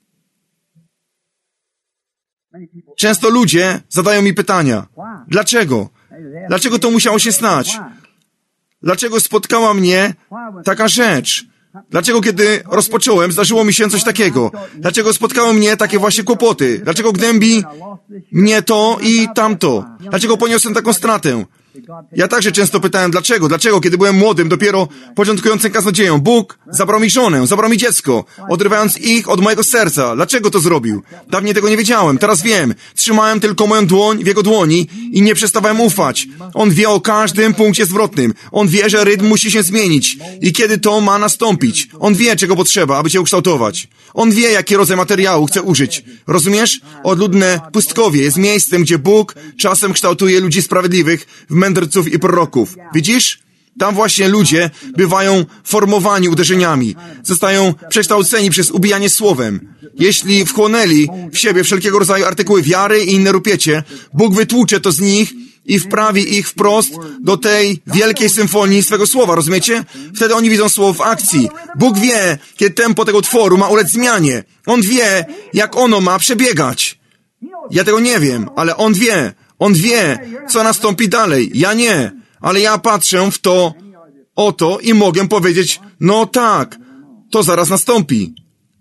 Często ludzie zadają mi pytania. Dlaczego? Dlaczego to musiało się stać? Dlaczego spotkała mnie taka rzecz? Dlaczego kiedy rozpocząłem, zdarzyło mi się coś takiego? Dlaczego spotkały mnie takie właśnie kłopoty? Dlaczego gnębi mnie to i tamto? Dlaczego poniosłem taką stratę? Ja także często pytałem, dlaczego? Dlaczego, kiedy byłem młodym, dopiero początkującym kaznodzieją, Bóg zabrał mi żonę, zabrał mi dziecko, odrywając ich od mojego serca. Dlaczego to zrobił? Dawniej tego nie wiedziałem, teraz wiem. Trzymałem tylko moją dłoń w jego dłoni i nie przestawałem ufać. On wie o każdym punkcie zwrotnym. On wie, że rytm musi się zmienić i kiedy to ma nastąpić. On wie, czego potrzeba, aby cię ukształtować. On wie, jaki rodzaj materiału chce użyć. Rozumiesz? Odludne pustkowie jest miejscem, gdzie Bóg czasem kształtuje ludzi sprawiedliwych w mędrców i proroków. Widzisz? Tam właśnie ludzie bywają formowani uderzeniami. Zostają przekształceni przez ubijanie słowem. Jeśli wchłonęli w siebie wszelkiego rodzaju artykuły wiary i inne rupiecie, Bóg wytłucze to z nich i wprawi ich wprost do tej wielkiej symfonii swego słowa, rozumiecie? Wtedy oni widzą słowo w akcji. Bóg wie, kiedy tempo tego tworu ma ulec zmianie. On wie, jak ono ma przebiegać. Ja tego nie wiem, ale On wie. On wie, co nastąpi dalej. Ja nie, ale ja patrzę w to, oto i mogę powiedzieć, no tak, to zaraz nastąpi.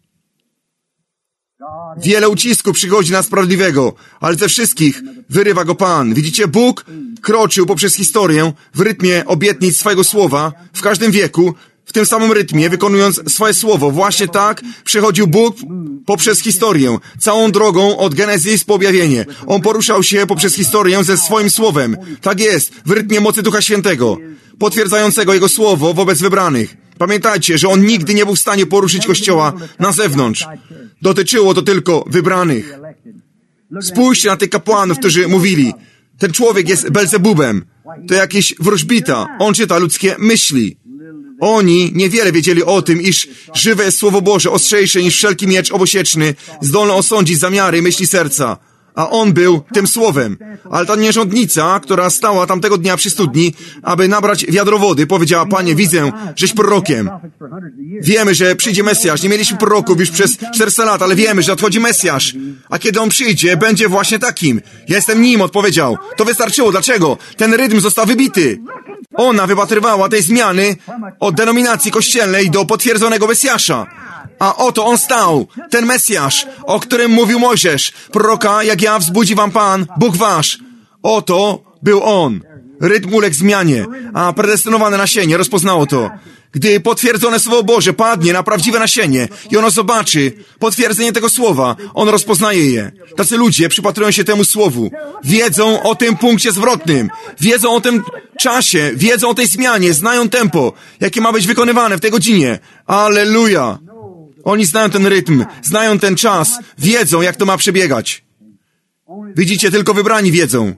Wiele ucisku przychodzi na sprawiedliwego, ale ze wszystkich wyrywa go Pan. Widzicie, Bóg kroczył poprzez historię w rytmie obietnic swojego słowa w każdym wieku, w tym samym rytmie, wykonując swoje słowo. Właśnie tak przychodził Bóg poprzez historię, całą drogą od Genezis po objawienie. On poruszał się poprzez historię ze swoim słowem. Tak jest, w rytmie mocy Ducha Świętego, potwierdzającego Jego słowo wobec wybranych. Pamiętajcie, że On nigdy nie był w stanie poruszyć Kościoła na zewnątrz. Dotyczyło to tylko wybranych. Spójrzcie na tych kapłanów, którzy mówili, ten człowiek jest Belzebubem, to jakiś wróżbita, on czyta ludzkie myśli. Oni niewiele wiedzieli o tym, iż żywe jest Słowo Boże, ostrzejsze niż wszelki miecz obosieczny, zdolny osądzić zamiary i myśli serca. A on był tym słowem. Ale ta nierządnica, która stała tamtego dnia przy studni, aby nabrać wiadro wody, powiedziała, Panie, widzę, żeś prorokiem. Wiemy, że przyjdzie Mesjasz. Nie mieliśmy proroków już przez 400 lat, ale wiemy, że nadchodzi Mesjasz. A kiedy on przyjdzie, będzie właśnie takim. Ja jestem nim, odpowiedział. To wystarczyło. Dlaczego? Ten rytm został wybity. Ona wypatrywała tej zmiany od denominacji kościelnej do potwierdzonego Mesjasza. A oto on stał, ten Mesjasz, o którym mówił Mojżesz. Proroka, jak ja, wzbudzi wam Pan, Bóg wasz. Oto był on. Rytm uległ zmianie, a predestynowane nasienie rozpoznało to. Gdy potwierdzone Słowo Boże padnie na prawdziwe nasienie i ono zobaczy potwierdzenie tego słowa, on rozpoznaje je. Tacy ludzie przypatrują się temu słowu. Wiedzą o tym punkcie zwrotnym, wiedzą o tym czasie, wiedzą o tej zmianie, znają tempo, jakie ma być wykonywane w tej godzinie. Alleluja! Oni znają ten rytm, znają ten czas, wiedzą, jak to ma przebiegać. Widzicie, tylko wybrani wiedzą.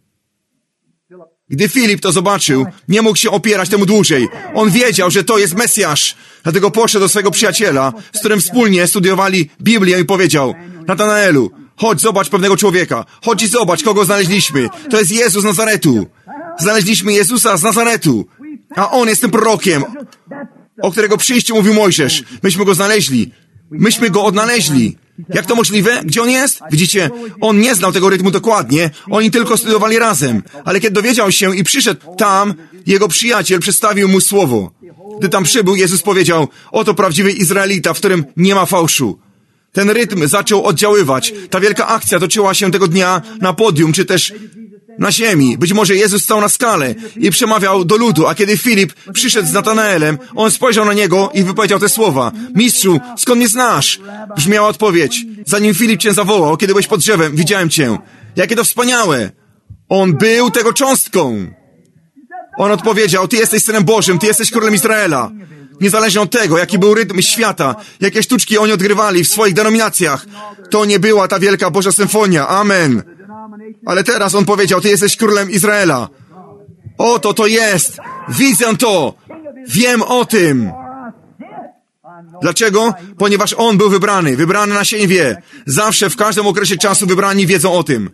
Gdy Filip to zobaczył, nie mógł się opierać temu dłużej. On wiedział, że to jest Mesjasz. Dlatego poszedł do swojego przyjaciela, z którym wspólnie studiowali Biblię i powiedział, Natanaelu, chodź zobacz pewnego człowieka. Chodź i zobacz, kogo znaleźliśmy. To jest Jezus z Nazaretu. Znaleźliśmy Jezusa z Nazaretu. A on jest tym prorokiem, o którego przyjściu mówił Mojżesz. Myśmy go znaleźli. Myśmy go odnaleźli. Jak to możliwe? Gdzie on jest? Widzicie, on nie znał tego rytmu dokładnie, oni tylko studiowali razem. Ale kiedy dowiedział się i przyszedł tam, jego przyjaciel przedstawił mu słowo. Gdy tam przybył, Jezus powiedział, oto prawdziwy Izraelita, w którym nie ma fałszu. Ten rytm zaczął oddziaływać. Ta wielka akcja toczyła się tego dnia na podium, czy też na ziemi. Być może Jezus stał na skale i przemawiał do ludu, a kiedy Filip przyszedł z Natanaelem, on spojrzał na niego i wypowiedział te słowa. Mistrzu, skąd mnie znasz? Brzmiała odpowiedź. Zanim Filip cię zawołał, kiedy byłeś pod drzewem, widziałem cię. Jakie to wspaniałe! On był tego cząstką. On odpowiedział, ty jesteś Synem Bożym, ty jesteś Królem Izraela. Niezależnie od tego, jaki był rytm świata, jakie sztuczki oni odgrywali w swoich denominacjach, to nie była ta wielka Boża symfonia. Amen. Ale teraz on powiedział, ty jesteś Królem Izraela. Oto to jest. Widzę to. Wiem o tym. Dlaczego? Ponieważ on był wybrany. Wybrany nasień wie. Zawsze, w każdym okresie czasu wybrani wiedzą o tym.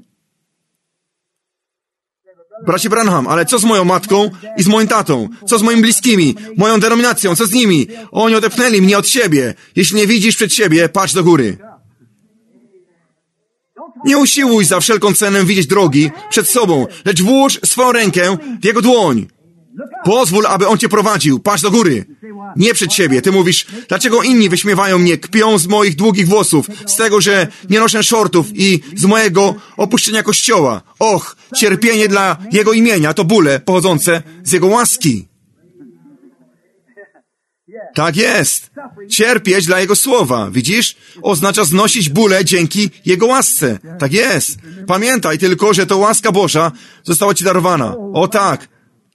Bracie Branham, ale co z moją matką i z moim tatą? Co z moimi bliskimi? Moją denominacją? Co z nimi? Oni odepchnęli mnie od siebie. Jeśli nie widzisz przed siebie, patrz do góry. Nie usiłuj za wszelką cenę widzieć drogi przed sobą, lecz włóż swoją rękę w jego dłoń. Pozwól, aby on cię prowadził. Patrz do góry. Nie przed siebie. Ty mówisz, dlaczego inni wyśmiewają mnie, kpią z moich długich włosów, z tego, że nie noszę shortów i z mojego opuszczenia kościoła. Och, cierpienie dla jego imienia to bóle pochodzące z jego łaski. Tak jest. Cierpieć dla Jego słowa, widzisz? Oznacza znosić bóle dzięki Jego łasce. Tak jest. Pamiętaj tylko, że to łaska Boża została ci darowana. O tak.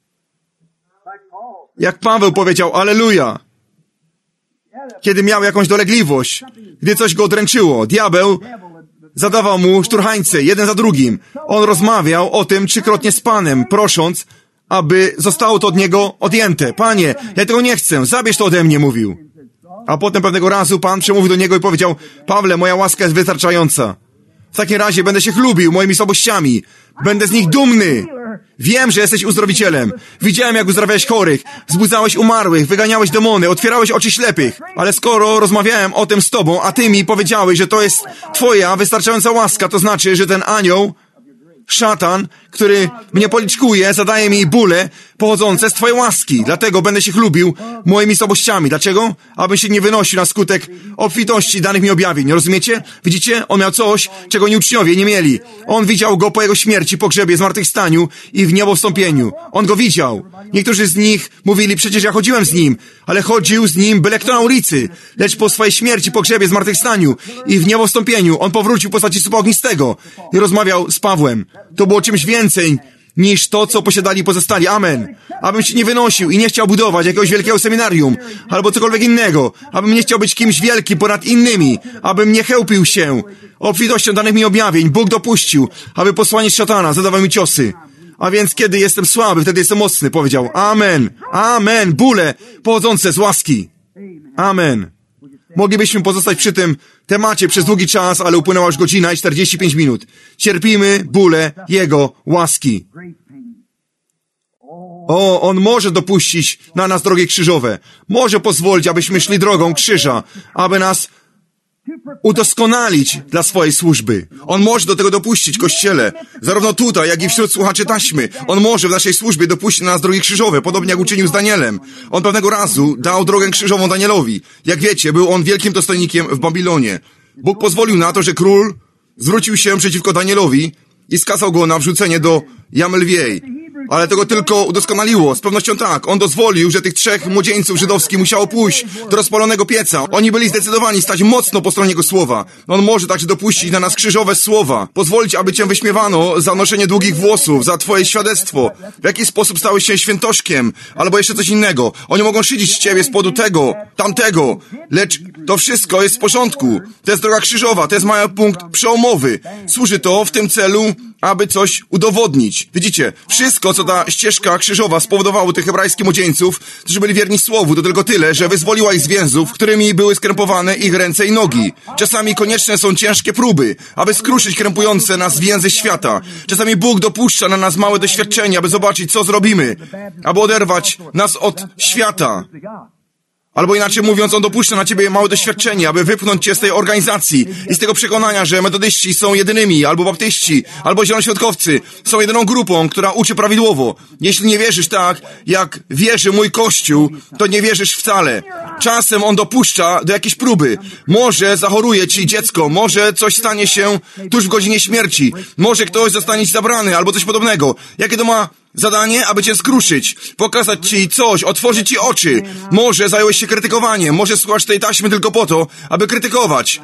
Jak Paweł powiedział, alleluja. Kiedy miał jakąś dolegliwość, gdy coś go odręczyło, diabeł zadawał mu szturchańce, jeden za drugim. On rozmawiał o tym 3-krotnie z Panem, prosząc, aby zostało to od niego odjęte. Panie, ja tego nie chcę, zabierz to ode mnie, mówił. A potem pewnego razu Pan przemówił do niego i powiedział: Pawle, moja łaska jest wystarczająca. W takim razie będę się chlubił moimi słabościami. Będę z nich dumny. Wiem, że jesteś uzdrowicielem. Widziałem, jak uzdrawiałeś chorych, wzbudzałeś umarłych, wyganiałeś demony, otwierałeś oczy ślepych. Ale skoro rozmawiałem o tym z Tobą, a Ty mi powiedziałeś, że to jest Twoja wystarczająca łaska, to znaczy, że ten anioł, szatan, który mnie policzkuje, zadaje mi bóle pochodzące z Twojej łaski. Dlatego będę się chlubił moimi słabościami. Dlaczego? Abym się nie wynosił na skutek obfitości danych mi objawień. Rozumiecie? Widzicie? On miał coś, czego ni uczniowie nie mieli. On widział go po jego śmierci, pogrzebie, zmartwychwstaniu i w niebo wstąpieniu. On go widział. Niektórzy z nich mówili: przecież ja chodziłem z nim, ale chodził z nim byle kto na ulicy. Lecz po swojej śmierci, pogrzebie, zmartwychwstaniu i w niebo wstąpieniu on powrócił w postaci słupa ognistego i rozmawiał z Pawłem. To było czymś więcej niż to, co posiadali pozostali. Amen. Abym się nie wynosił i nie chciał budować jakiegoś wielkiego seminarium albo cokolwiek innego. Abym nie chciał być kimś wielkim ponad innymi. Abym nie chełpił się obfitością danych mi objawień. Bóg dopuścił, aby posłaniec szatana zadawał mi ciosy. A więc kiedy jestem słaby, wtedy jestem mocny. Powiedział: Amen. Amen. Bóle pochodzące z łaski. Amen. Moglibyśmy pozostać przy tym temacie przez długi czas, ale upłynęła już godzina i 45 minut. Cierpimy bóle Jego łaski. O, On może dopuścić na nas drogi krzyżowe. Może pozwolić, abyśmy szli drogą krzyża, aby nas udoskonalić dla swojej służby. On może do tego dopuścić, Kościele, zarówno tutaj, jak i wśród słuchaczy taśmy. On może w naszej służbie dopuścić na nas drogi krzyżowe, podobnie jak uczynił z Danielem. On pewnego razu dał drogę krzyżową Danielowi. Jak wiecie, był on wielkim dostojnikiem w Babilonie. Bóg pozwolił na to, że król zwrócił się przeciwko Danielowi i skazał go na wrzucenie do jamy lwiej. Ale tego tylko udoskonaliło. Z pewnością tak. On dozwolił, że tych 3 młodzieńców żydowskich musiało pójść do rozpalonego pieca. Oni byli zdecydowani stać mocno po stronie Jego słowa. On może także dopuścić na nas krzyżowe słowa. Pozwolić, aby Cię wyśmiewano za noszenie długich włosów, za Twoje świadectwo. W jaki sposób stałeś się świętoszkiem, albo jeszcze coś innego. Oni mogą szydzić z Ciebie z powodu tego, tamtego. Lecz to wszystko jest w porządku. To jest droga krzyżowa. To jest mały punkt przełomowy. Służy to w tym celu, aby coś udowodnić. Widzicie, wszystko, co ta ścieżka krzyżowa spowodowało tych hebrajskich młodzieńców, którzy byli wierni słowu, to tylko tyle, że wyzwoliła ich z więzów, którymi były skrępowane ich ręce i nogi. Czasami konieczne są ciężkie próby, aby skruszyć krępujące nas więzy świata. Czasami Bóg dopuszcza na nas małe doświadczenia, aby zobaczyć, co zrobimy, aby oderwać nas od świata. Albo inaczej mówiąc, On dopuszcza na ciebie małe doświadczenie, aby wypchnąć cię z tej organizacji i z tego przekonania, że metodyści są jedynymi, albo baptyści, albo zielonoświątkowcy są jedyną grupą, która uczy prawidłowo. Jeśli nie wierzysz tak, jak wierzy mój Kościół, to nie wierzysz wcale. Czasem On dopuszcza do jakiejś próby. Może zachoruje ci dziecko, może coś stanie się tuż w godzinie śmierci, może ktoś zostanie ci zabrany, albo coś podobnego. Jakie to ma zadanie? Aby cię skruszyć, pokazać ci coś, otworzyć ci oczy. Może zająłeś się krytykowaniem, może słuchasz tej taśmy tylko po to, aby krytykować.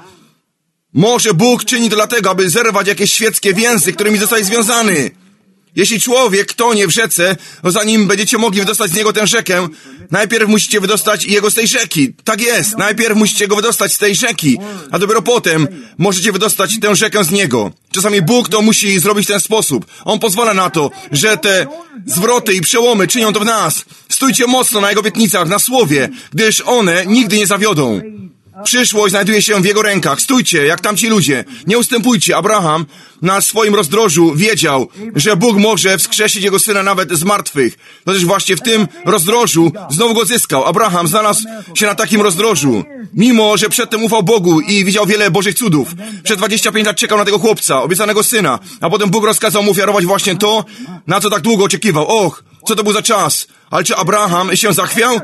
Może Bóg czyni to dlatego, aby zerwać jakieś świeckie więzy, którymi zostałeś związany. Jeśli człowiek tonie w rzece, to zanim będziecie mogli wydostać z niego tę rzekę, najpierw musicie wydostać jego z tej rzeki. Tak jest, najpierw musicie go wydostać z tej rzeki, a dopiero potem możecie wydostać tę rzekę z niego. Czasami Bóg to musi zrobić w ten sposób. On pozwala na to, że te zwroty i przełomy czynią to w nas. Stójcie mocno na Jego obietnicach, na słowie, gdyż one nigdy nie zawiodą. Przyszłość znajduje się w Jego rękach. Stójcie, jak tamci ludzie. Nie ustępujcie. Abraham na swoim rozdrożu wiedział, że Bóg może wskrzesić jego syna nawet z martwych. No też właśnie w tym rozdrożu znowu go zyskał. Abraham znalazł się na takim rozdrożu. Mimo, że przedtem ufał Bogu i widział wiele Bożych cudów. Przez 25 lat czekał na tego chłopca, obiecanego syna. A potem Bóg rozkazał mu ofiarować właśnie to, na co tak długo oczekiwał. Och, co to był za czas. Ale czy Abraham się zachwiał?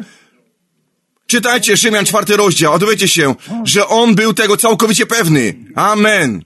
Czytajcie Rzymian 4 rozdział, a dowiecie się, że on był tego całkowicie pewny. Amen.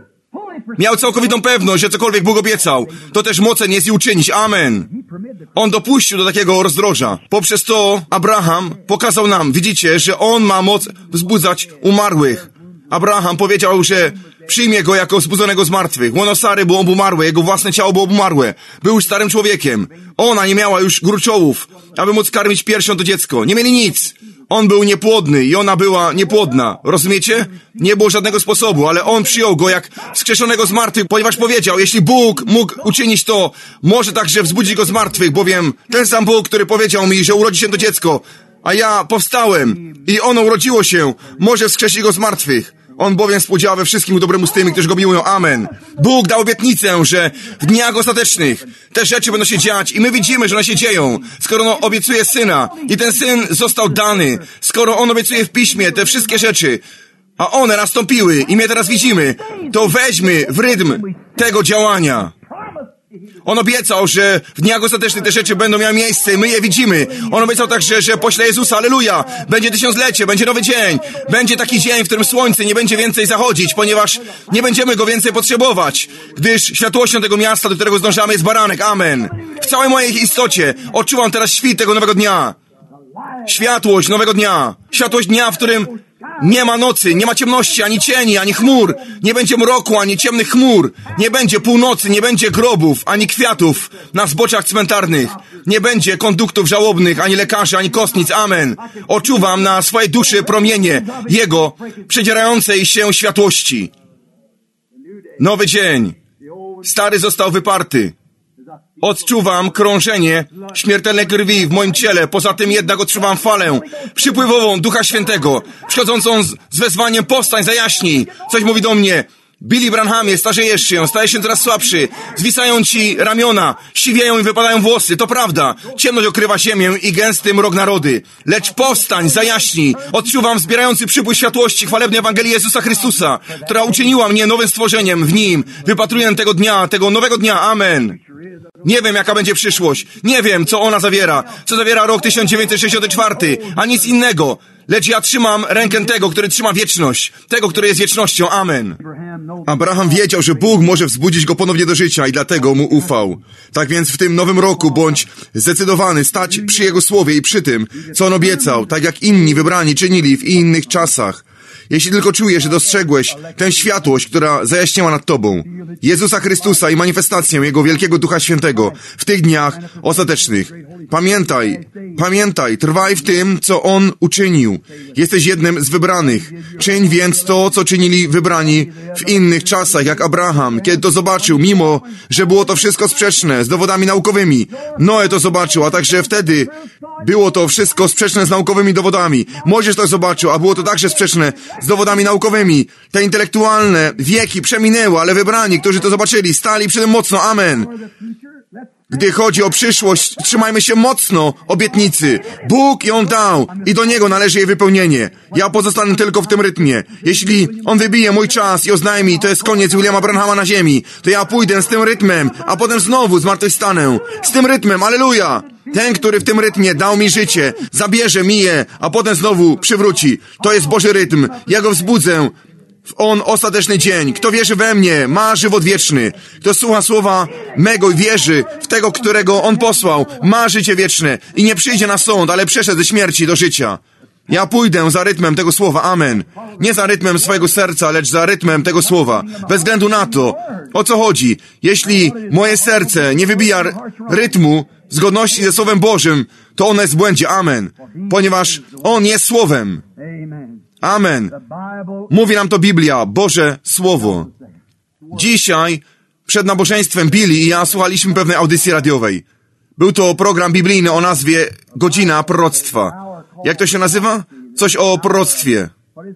Miał całkowitą pewność, że cokolwiek Bóg obiecał, to też mocen jest i uczynić. Amen. On dopuścił do takiego rozdroża. Poprzez to Abraham pokazał nam, widzicie, że on ma moc wzbudzać umarłych. Abraham powiedział, że Przyjmie go jako wzbudzonego z martwych. Łono Sary było obumarłe, jego własne ciało było obumarłe. Był już starym człowiekiem. Ona nie miała już gruczołów, aby móc karmić piersią to dziecko. Nie mieli nic. On był niepłodny i ona była niepłodna. Rozumiecie? Nie było żadnego sposobu, ale on przyjął go jak wskrzeszonego z martwych, ponieważ powiedział, jeśli Bóg mógł uczynić to, może także wzbudzić go z martwych, bowiem ten sam Bóg, który powiedział mi, że urodzi się to dziecko, a ja powstałem i ono urodziło się, może wskrzesić go z martwych. On bowiem współdziała we wszystkim dobremu z tymi, którzy go miłują. Amen. Bóg dał obietnicę, że w dniach ostatecznych te rzeczy będą się dziać i my widzimy, że one się dzieją. Skoro on obiecuje Syna i ten Syn został dany, skoro on obiecuje w Piśmie te wszystkie rzeczy, a one nastąpiły i my teraz widzimy, to weźmy w rytm tego działania. On obiecał, że w dniach ostatecznych te rzeczy będą miały miejsce i my je widzimy. On obiecał także, że pośle Jezusa, alleluja, będzie tysiąclecie, będzie nowy dzień, będzie taki dzień, w którym słońce nie będzie więcej zachodzić, ponieważ nie będziemy go więcej potrzebować, gdyż światłością tego miasta, do którego zdążamy, jest baranek. Amen. W całej mojej istocie odczuwam teraz świt tego nowego dnia. Światłość nowego dnia. Światłość dnia, w którym nie ma nocy, nie ma ciemności, ani cieni, ani chmur. Nie będzie mroku, ani ciemnych chmur. Nie będzie północy, nie będzie grobów, ani kwiatów na zboczach cmentarnych. Nie będzie konduktów żałobnych, ani lekarzy, ani kostnic. Amen. Odczuwam na swojej duszy promienie Jego przedzierającej się światłości. Nowy dzień. Stary został wyparty. Odczuwam krążenie śmiertelnej krwi w moim ciele. Poza tym jednak odczuwam falę przypływową Ducha Świętego, przychodzącą z wezwaniem powstań, zajaśnij. Coś mówi do mnie. Billy Branhamie, starzejesz się, stajesz się coraz słabszy, zwisają ci ramiona, siwieją i wypadają włosy. To prawda, ciemność okrywa ziemię i gęsty mrok narody. Lecz powstań, zajaśnij. Odczuwam wzbierający przypływ światłości chwalebnej Ewangelii Jezusa Chrystusa, która uczyniła mnie nowym stworzeniem w Nim. Wypatruję tego dnia, tego nowego dnia. Amen. Nie wiem, jaka będzie przyszłość. Nie wiem, co ona zawiera. Co zawiera rok 1964, a nic innego. Lecz ja trzymam rękę tego, który trzyma wieczność. Tego, który jest wiecznością. Amen. Abraham wiedział, że Bóg może wzbudzić go ponownie do życia i dlatego mu ufał. Tak więc w tym nowym roku bądź zdecydowany stać przy Jego słowie i przy tym, co On obiecał, tak jak inni wybrani czynili w innych czasach. Jeśli tylko czujesz, że dostrzegłeś tę światłość, która zajaśniała nad tobą, Jezusa Chrystusa i manifestację Jego wielkiego Ducha Świętego w tych dniach ostatecznych. Pamiętaj, trwaj w tym, co On uczynił. Jesteś jednym z wybranych. Czyń więc to, co czynili wybrani w innych czasach, jak Abraham, kiedy to zobaczył, mimo, że było to wszystko sprzeczne z dowodami naukowymi. Noe to zobaczył, a także wtedy było to wszystko sprzeczne z naukowymi dowodami. Mojżesz to zobaczył, a było to także sprzeczne z dowodami naukowymi. Te intelektualne wieki przeminęły, ale wybrani, którzy to zobaczyli, stali przy tym mocno. Amen. Gdy chodzi o przyszłość, trzymajmy się mocno obietnicy. Bóg ją dał i do Niego należy jej wypełnienie. Ja pozostanę tylko w tym rytmie. Jeśli On wybije mój czas i oznajmi, to jest koniec Williama Branhama na ziemi, to ja pójdę z tym rytmem, a potem znowu zmartwychwstanę. Z tym rytmem, alleluja! Ten, który w tym rytmie dał mi życie, zabierze mi je, a potem znowu przywróci. To jest Boży rytm. Ja go wzbudzę w On ostateczny dzień. Kto wierzy we mnie, ma żywot wieczny. Kto słucha słowa mego i wierzy w tego, którego On posłał, ma życie wieczne i nie przyjdzie na sąd, ale przeszedł ze śmierci do życia. Ja pójdę za rytmem tego słowa. Amen. Nie za rytmem swojego serca, lecz za rytmem tego słowa. Bez względu na to, o co chodzi. Jeśli moje serce nie wybija rytmu w zgodności ze Słowem Bożym, to ono jest w błędzie. Amen. Ponieważ On jest Słowem. Amen. Mówi nam to Biblia, Boże Słowo. Dzisiaj przed nabożeństwem Billy i ja słuchaliśmy pewnej audycji radiowej. Był to program biblijny o nazwie Godzina Proroctwa. Jak to się nazywa? Coś o proroctwie.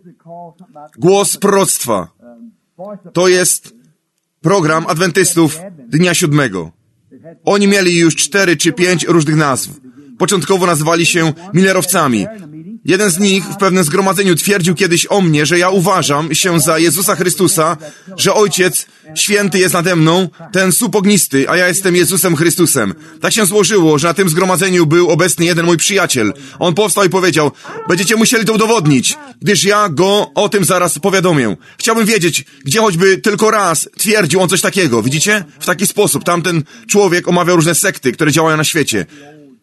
Głos proroctwa. To jest program adwentystów Dnia Siódmego. Oni mieli już 4 czy 5 różnych nazw. Początkowo nazywali się Millerowcami. Jeden z nich w pewnym zgromadzeniu twierdził kiedyś o mnie, że ja uważam się za Jezusa Chrystusa, że Ojciec Święty jest nade mną, ten słup ognisty, a ja jestem Jezusem Chrystusem. Tak się złożyło, że na tym zgromadzeniu był obecny jeden mój przyjaciel. On powstał i powiedział, będziecie musieli to udowodnić, gdyż ja go o tym zaraz powiadomię. Chciałbym wiedzieć, gdzie choćby tylko raz twierdził on coś takiego. Widzicie? W taki sposób. Tamten człowiek omawiał różne sekty, które działają na świecie.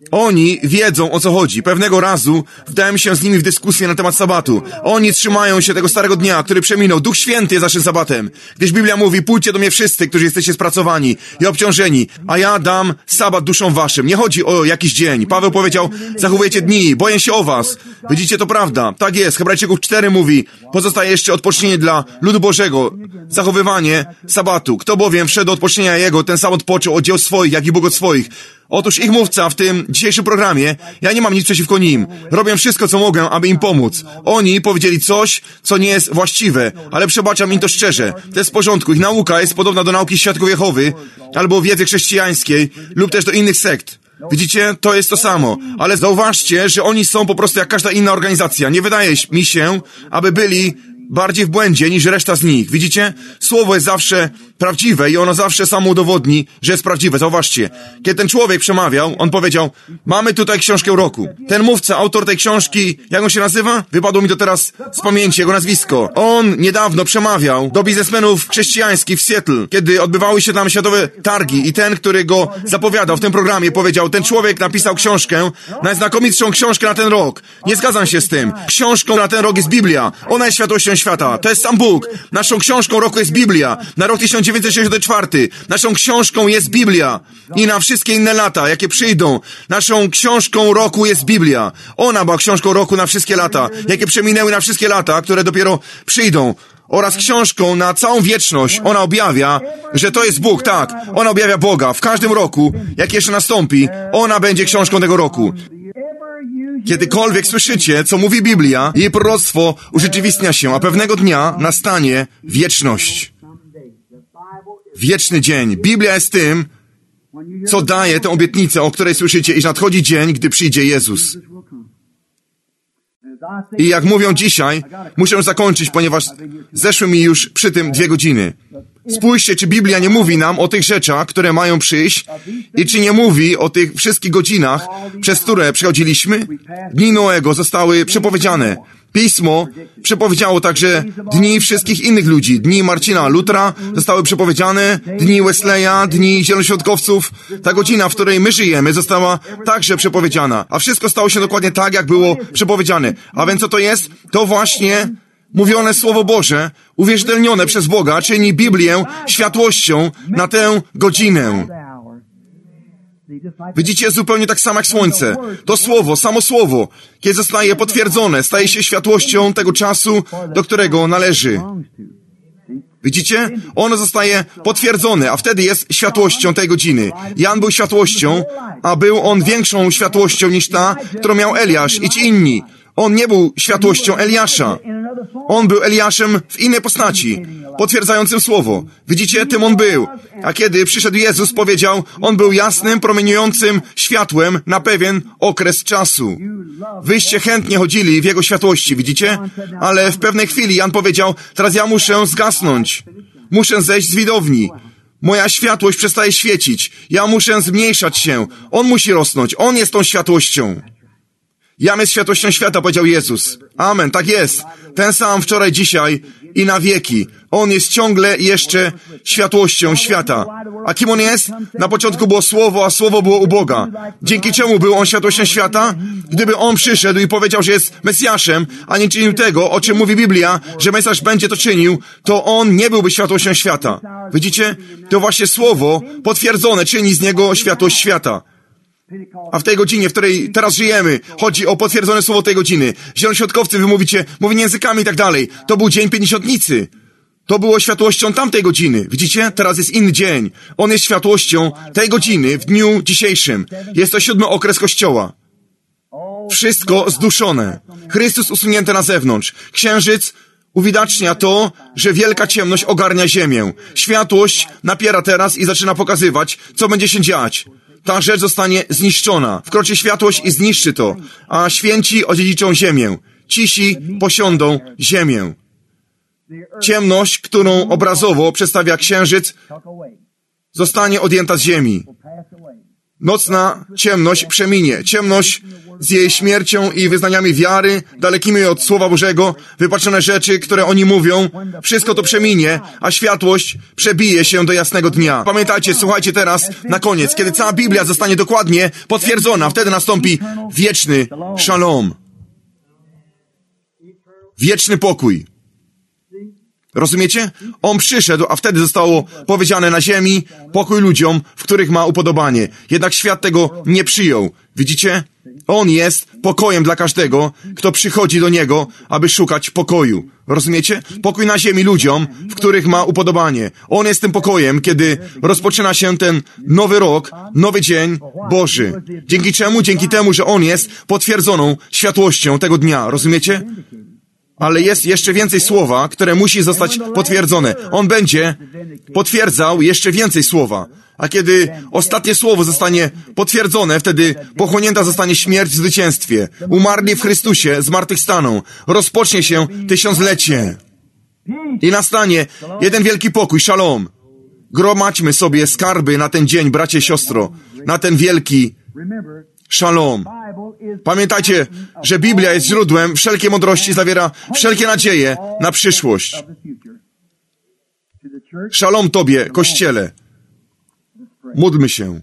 Oni wiedzą, o co chodzi. Pewnego razu wdałem się z nimi w dyskusję na temat sabatu. Oni trzymają się tego starego dnia, który przeminął. Duch Święty jest naszym sabatem. Gdyż Biblia mówi, pójdźcie do mnie wszyscy, którzy jesteście spracowani i obciążeni, a ja dam sabat duszom waszym. Nie chodzi o jakiś dzień. Paweł powiedział, zachowujecie dni, boję się o was. Widzicie, to prawda. Tak jest. Hebrajczyków 4 mówi, pozostaje jeszcze odpocznienie dla ludu Bożego. Zachowywanie sabatu. Kto bowiem wszedł do odpocznienia jego, ten sam odpoczął od dzieł swoich, jak i Bóg od swoich. Otóż ich mówca w tym dzisiejszym programie, ja nie mam nic przeciwko nim. Robię wszystko, co mogę, aby im pomóc. Oni powiedzieli coś, co nie jest właściwe, ale przebaczam im to szczerze. To jest w porządku. Ich nauka jest podobna do nauki Świadków Jehowy, albo wiedzy chrześcijańskiej, lub też do innych sekt. Widzicie? To jest to samo. Ale zauważcie, że oni są po prostu jak każda inna organizacja. Nie wydaje mi się, aby byli bardziej w błędzie niż reszta z nich. Widzicie? Słowo jest zawsze prawdziwe i ono zawsze samo udowodni, że jest prawdziwe. Zauważcie. Kiedy ten człowiek przemawiał, on powiedział, mamy tutaj książkę roku. Ten mówca, autor tej książki, jak on się nazywa? Wypadło mi to teraz z pamięci, jego nazwisko. On niedawno przemawiał do biznesmenów chrześcijańskich w Seattle, kiedy odbywały się tam światowe targi i ten, który go zapowiadał w tym programie, powiedział, ten człowiek napisał książkę, najznakomitszą książkę na ten rok. Nie zgadzam się z tym. Książką na ten rok jest Biblia. Ona jest światłością świata. To jest sam Bóg. Naszą książką roku jest Biblia. Na rok 1964. Naszą książką jest Biblia. I na wszystkie inne lata, jakie przyjdą. Naszą książką roku jest Biblia. Ona była książką roku na wszystkie lata, jakie przeminęły na wszystkie lata, które dopiero przyjdą. Oraz książką na całą wieczność. Ona objawia, że to jest Bóg, tak. Ona objawia Boga. W każdym roku, jak jeszcze nastąpi, ona będzie książką tego roku. Kiedykolwiek słyszycie, co mówi Biblia, jej proroctwo urzeczywistnia się, a pewnego dnia nastanie wieczność. Wieczny dzień. Biblia jest tym, co daje tę obietnicę, o której słyszycie, iż nadchodzi dzień, gdy przyjdzie Jezus. I jak mówią dzisiaj, muszę zakończyć, ponieważ zeszły mi już przy tym 2 godziny. Spójrzcie, czy Biblia nie mówi nam o tych rzeczach, które mają przyjść i czy nie mówi o tych wszystkich godzinach, przez które przechodziliśmy? Dni Noego zostały przepowiedziane. Pismo przepowiedziało także dni wszystkich innych ludzi. Dni Marcina Lutra zostały przepowiedziane, dni Wesleya, dni zielonoświątkowców. Ta godzina, w której my żyjemy, została także przepowiedziana. A wszystko stało się dokładnie tak, jak było przepowiedziane. A więc co to jest? To właśnie mówione Słowo Boże, uwierzytelnione przez Boga, czyni Biblię światłością na tę godzinę. Widzicie, zupełnie tak samo jak słońce. To słowo, samo słowo, kiedy zostaje potwierdzone, staje się światłością tego czasu, do którego należy. Widzicie? Ono zostaje potwierdzone, a wtedy jest światłością tej godziny. Jan był światłością, a był on większą światłością niż ta, którą miał Eliasz i ci inni. On nie był światłością Eliasza. On był Eliaszem w innej postaci, potwierdzającym słowo. Widzicie, tym on był. A kiedy przyszedł Jezus, powiedział, on był jasnym, promieniującym światłem na pewien okres czasu. Wyście chętnie chodzili w jego światłości, widzicie? Ale w pewnej chwili Jan powiedział, teraz ja muszę zgasnąć. Muszę zejść z widowni. Moja światłość przestaje świecić. Ja muszę zmniejszać się. On musi rosnąć. On jest tą światłością. Jam jest światłością świata, powiedział Jezus. Amen, tak jest. Ten sam wczoraj, dzisiaj i na wieki. On jest ciągle jeszcze światłością świata. A kim On jest? Na początku było Słowo, a Słowo było u Boga. Dzięki czemu był On światłością świata? Gdyby On przyszedł i powiedział, że jest Mesjaszem, a nie czynił tego, o czym mówi Biblia, że Mesjasz będzie to czynił, to On nie byłby światłością świata. Widzicie? To właśnie Słowo potwierdzone czyni z Niego światłość świata. A w tej godzinie, w której teraz żyjemy, chodzi o potwierdzone słowo tej godziny. Zielonoświątkowcy, wy mówicie, mówienie językami i tak dalej. To był dzień Pięćdziesiątnicy. To było światłością tamtej godziny. Widzicie? Teraz jest inny dzień. On jest światłością tej godziny w dniu dzisiejszym. Jest to 7. okres Kościoła. Wszystko zduszone. Chrystus usunięty na zewnątrz. Księżyc uwidacznia to, że wielka ciemność ogarnia ziemię. Światłość napiera teraz i zaczyna pokazywać, co będzie się dziać. Ta rzecz zostanie zniszczona. Wkroczy światłość i zniszczy to, a święci odziedziczą ziemię. Cisi posiądą ziemię. Ciemność, którą obrazowo przedstawia księżyc, zostanie odjęta z ziemi. Nocna ciemność przeminie. Ciemność z jej śmiercią i wyznaniami wiary, dalekimi od Słowa Bożego, wypaczone rzeczy, które oni mówią, wszystko to przeminie, a światłość przebije się do jasnego dnia. Pamiętajcie, słuchajcie teraz, na koniec, kiedy cała Biblia zostanie dokładnie potwierdzona, wtedy nastąpi wieczny szalom. Wieczny pokój. Rozumiecie? On przyszedł, a wtedy zostało powiedziane na ziemi pokój ludziom, w których ma upodobanie. Jednak świat tego nie przyjął. Widzicie? On jest pokojem dla każdego, kto przychodzi do Niego, aby szukać pokoju. Rozumiecie? Pokój na ziemi ludziom, w których ma upodobanie. On jest tym pokojem, kiedy rozpoczyna się ten nowy rok, nowy dzień Boży. Dzięki czemu? Dzięki temu, że On jest potwierdzoną światłością tego dnia. Rozumiecie? Ale jest jeszcze więcej słowa, które musi zostać potwierdzone. On będzie potwierdzał jeszcze więcej słowa. A kiedy ostatnie słowo zostanie potwierdzone, wtedy pochłonięta zostanie śmierć w zwycięstwie. Umarli w Chrystusie zmartwychwstaną. Rozpocznie się tysiąclecie. I nastanie jeden wielki pokój, szalom. Gromadźmy sobie skarby na ten dzień, bracie, siostro, na ten wielki szalom. Pamiętajcie, że Biblia jest źródłem wszelkiej mądrości, zawiera wszelkie nadzieje na przyszłość. Szalom Tobie, Kościele. Módlmy się.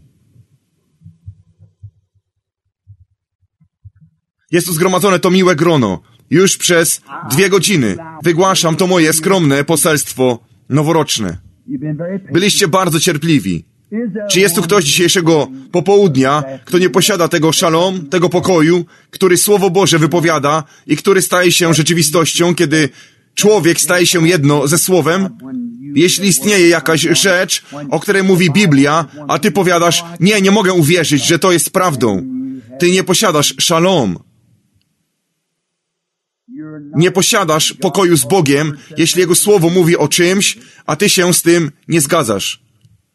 Jest tu zgromadzone to miłe grono. Już przez 2 godziny wygłaszam to moje skromne poselstwo noworoczne. Byliście bardzo cierpliwi. Czy jest tu ktoś dzisiejszego popołudnia, kto nie posiada tego szalom, tego pokoju, który Słowo Boże wypowiada i który staje się rzeczywistością, kiedy człowiek staje się jedno ze Słowem? Jeśli istnieje jakaś rzecz, o której mówi Biblia, a ty powiadasz, nie mogę uwierzyć, że to jest prawdą. Ty nie posiadasz szalom. Nie posiadasz pokoju z Bogiem, jeśli Jego Słowo mówi o czymś, a ty się z tym nie zgadzasz.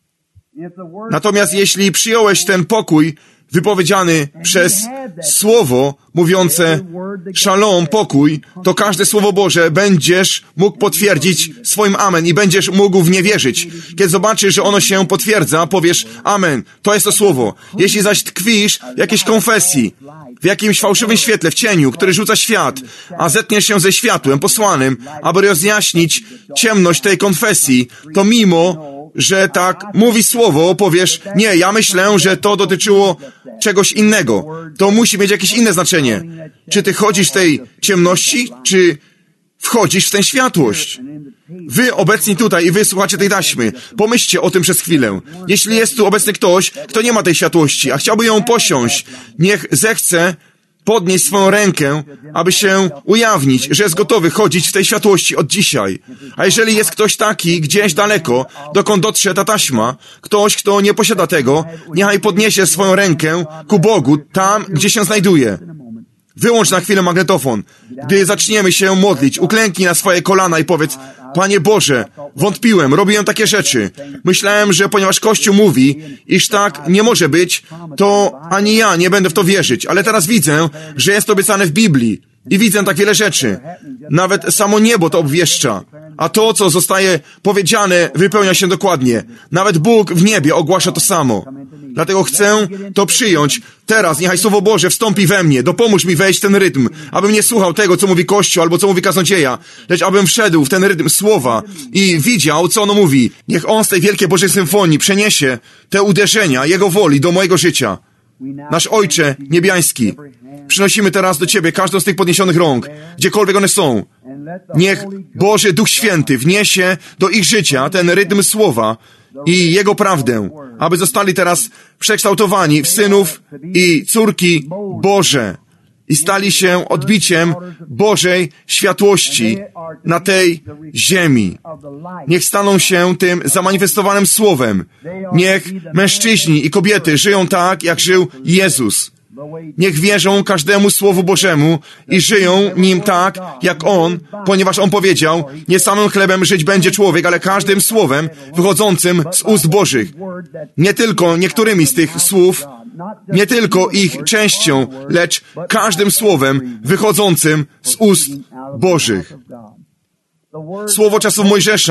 Natomiast jeśli przyjąłeś ten pokój wypowiedziany przez Słowo mówiące szalom, pokój, to każde Słowo Boże będziesz mógł potwierdzić swoim amen i będziesz mógł w nie wierzyć. Kiedy zobaczysz, że ono się potwierdza, powiesz amen, to jest to Słowo. Jeśli zaś tkwisz w jakiejś konfesji, w jakimś fałszywym świetle, w cieniu, który rzuca świat, a zetniesz się ze światłem posłanym, aby rozjaśnić ciemność tej konfesji, to mimo że tak mówi Słowo, powiesz, nie, ja myślę, że to dotyczyło czegoś innego. To musi mieć jakieś inne znaczenie. Czy ty chodzisz w tej ciemności, czy wchodzisz w tę światłość? Wy obecni tutaj i wy słuchacie tej taśmy, pomyślcie o tym przez chwilę. Jeśli jest tu obecny ktoś, kto nie ma tej światłości, a chciałby ją posiąść, niech zechce podnieść swoją rękę, aby się ujawnić, że jest gotowy chodzić w tej światłości od dzisiaj. A jeżeli jest ktoś taki gdzieś daleko, dokąd dotrze ta taśma, ktoś, kto nie posiada tego, niechaj podniesie swoją rękę ku Bogu, tam, gdzie się znajduje. Wyłącz na chwilę magnetofon. Gdy zaczniemy się modlić, uklęknij na swoje kolana i powiedz, Panie Boże, wątpiłem, robiłem takie rzeczy. Myślałem, że ponieważ Kościół mówi, iż tak nie może być, to ani ja nie będę w to wierzyć. Ale teraz widzę, że jest to obiecane w Biblii. I widzę tak wiele rzeczy. Nawet samo niebo to obwieszcza. A to, co zostaje powiedziane, wypełnia się dokładnie. Nawet Bóg w niebie ogłasza to samo. Dlatego chcę to przyjąć. Teraz niechaj Słowo Boże wstąpi we mnie. Dopomóż mi wejść w ten rytm, abym nie słuchał tego, co mówi Kościół albo co mówi kaznodzieja, lecz abym wszedł w ten rytm Słowa i widział, co ono mówi. Niech On z tej wielkiej Bożej symfonii przeniesie te uderzenia Jego woli do mojego życia. Nasz Ojcze Niebiański, przynosimy teraz do Ciebie każdą z tych podniesionych rąk, gdziekolwiek one są. Niech Boży Duch Święty wniesie do ich życia ten rytm Słowa i Jego prawdę, aby zostali teraz przekształtowani w synów i córki Boże i stali się odbiciem Bożej światłości na tej ziemi. Niech staną się tym zamanifestowanym Słowem. Niech mężczyźni i kobiety żyją tak, jak żył Jezus. Niech wierzą każdemu Słowu Bożemu i żyją nim tak, jak On, ponieważ On powiedział, nie samym chlebem żyć będzie człowiek, ale każdym słowem wychodzącym z ust Bożych. Nie tylko niektórymi z tych słów, nie tylko ich częścią, lecz każdym słowem wychodzącym z ust Bożych. Słowo czasów Mojżesza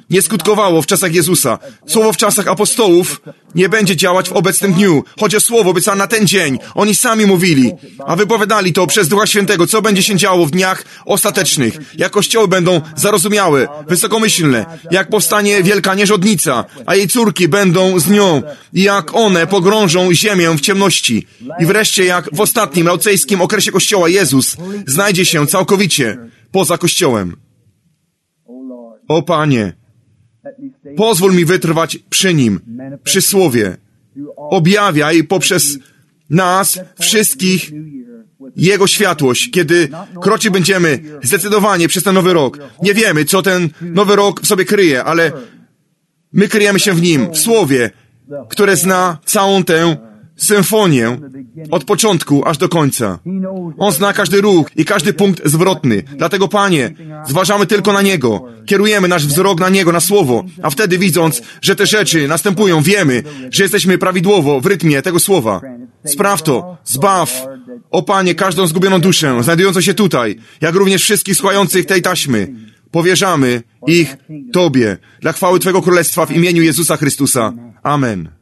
nie skutkowało w czasach Jezusa. Słowo w czasach apostołów nie będzie działać w obecnym dniu. Chodzi o słowo obiecane na ten dzień. Oni sami mówili, a wypowiadali to przez Ducha Świętego, co będzie się działo w dniach ostatecznych. Jak kościoły będą zarozumiałe, wysokomyślne, jak powstanie wielka nierządnica, a jej córki będą z nią, i jak one pogrążą ziemię w ciemności. I wreszcie jak w ostatnim, laodicejskim okresie Kościoła Jezus znajdzie się całkowicie poza Kościołem. O Panie, pozwól mi wytrwać przy Nim, przy Słowie. Objawiaj poprzez nas wszystkich Jego światłość, kiedy kroczyć będziemy zdecydowanie przez ten nowy rok. Nie wiemy, co ten nowy rok w sobie kryje, ale my kryjemy się w Nim, w Słowie, które zna całą tę symfonię od początku aż do końca. On zna każdy ruch i każdy punkt zwrotny. Dlatego, Panie, zważamy tylko na Niego. Kierujemy nasz wzrok na Niego, na Słowo. A wtedy, widząc, że te rzeczy następują, wiemy, że jesteśmy prawidłowo w rytmie tego Słowa. Spraw to, zbaw, o Panie, każdą zgubioną duszę, znajdującą się tutaj, jak również wszystkich słuchających tej taśmy. Powierzamy ich Tobie, dla chwały Twojego Królestwa w imieniu Jezusa Chrystusa. Amen.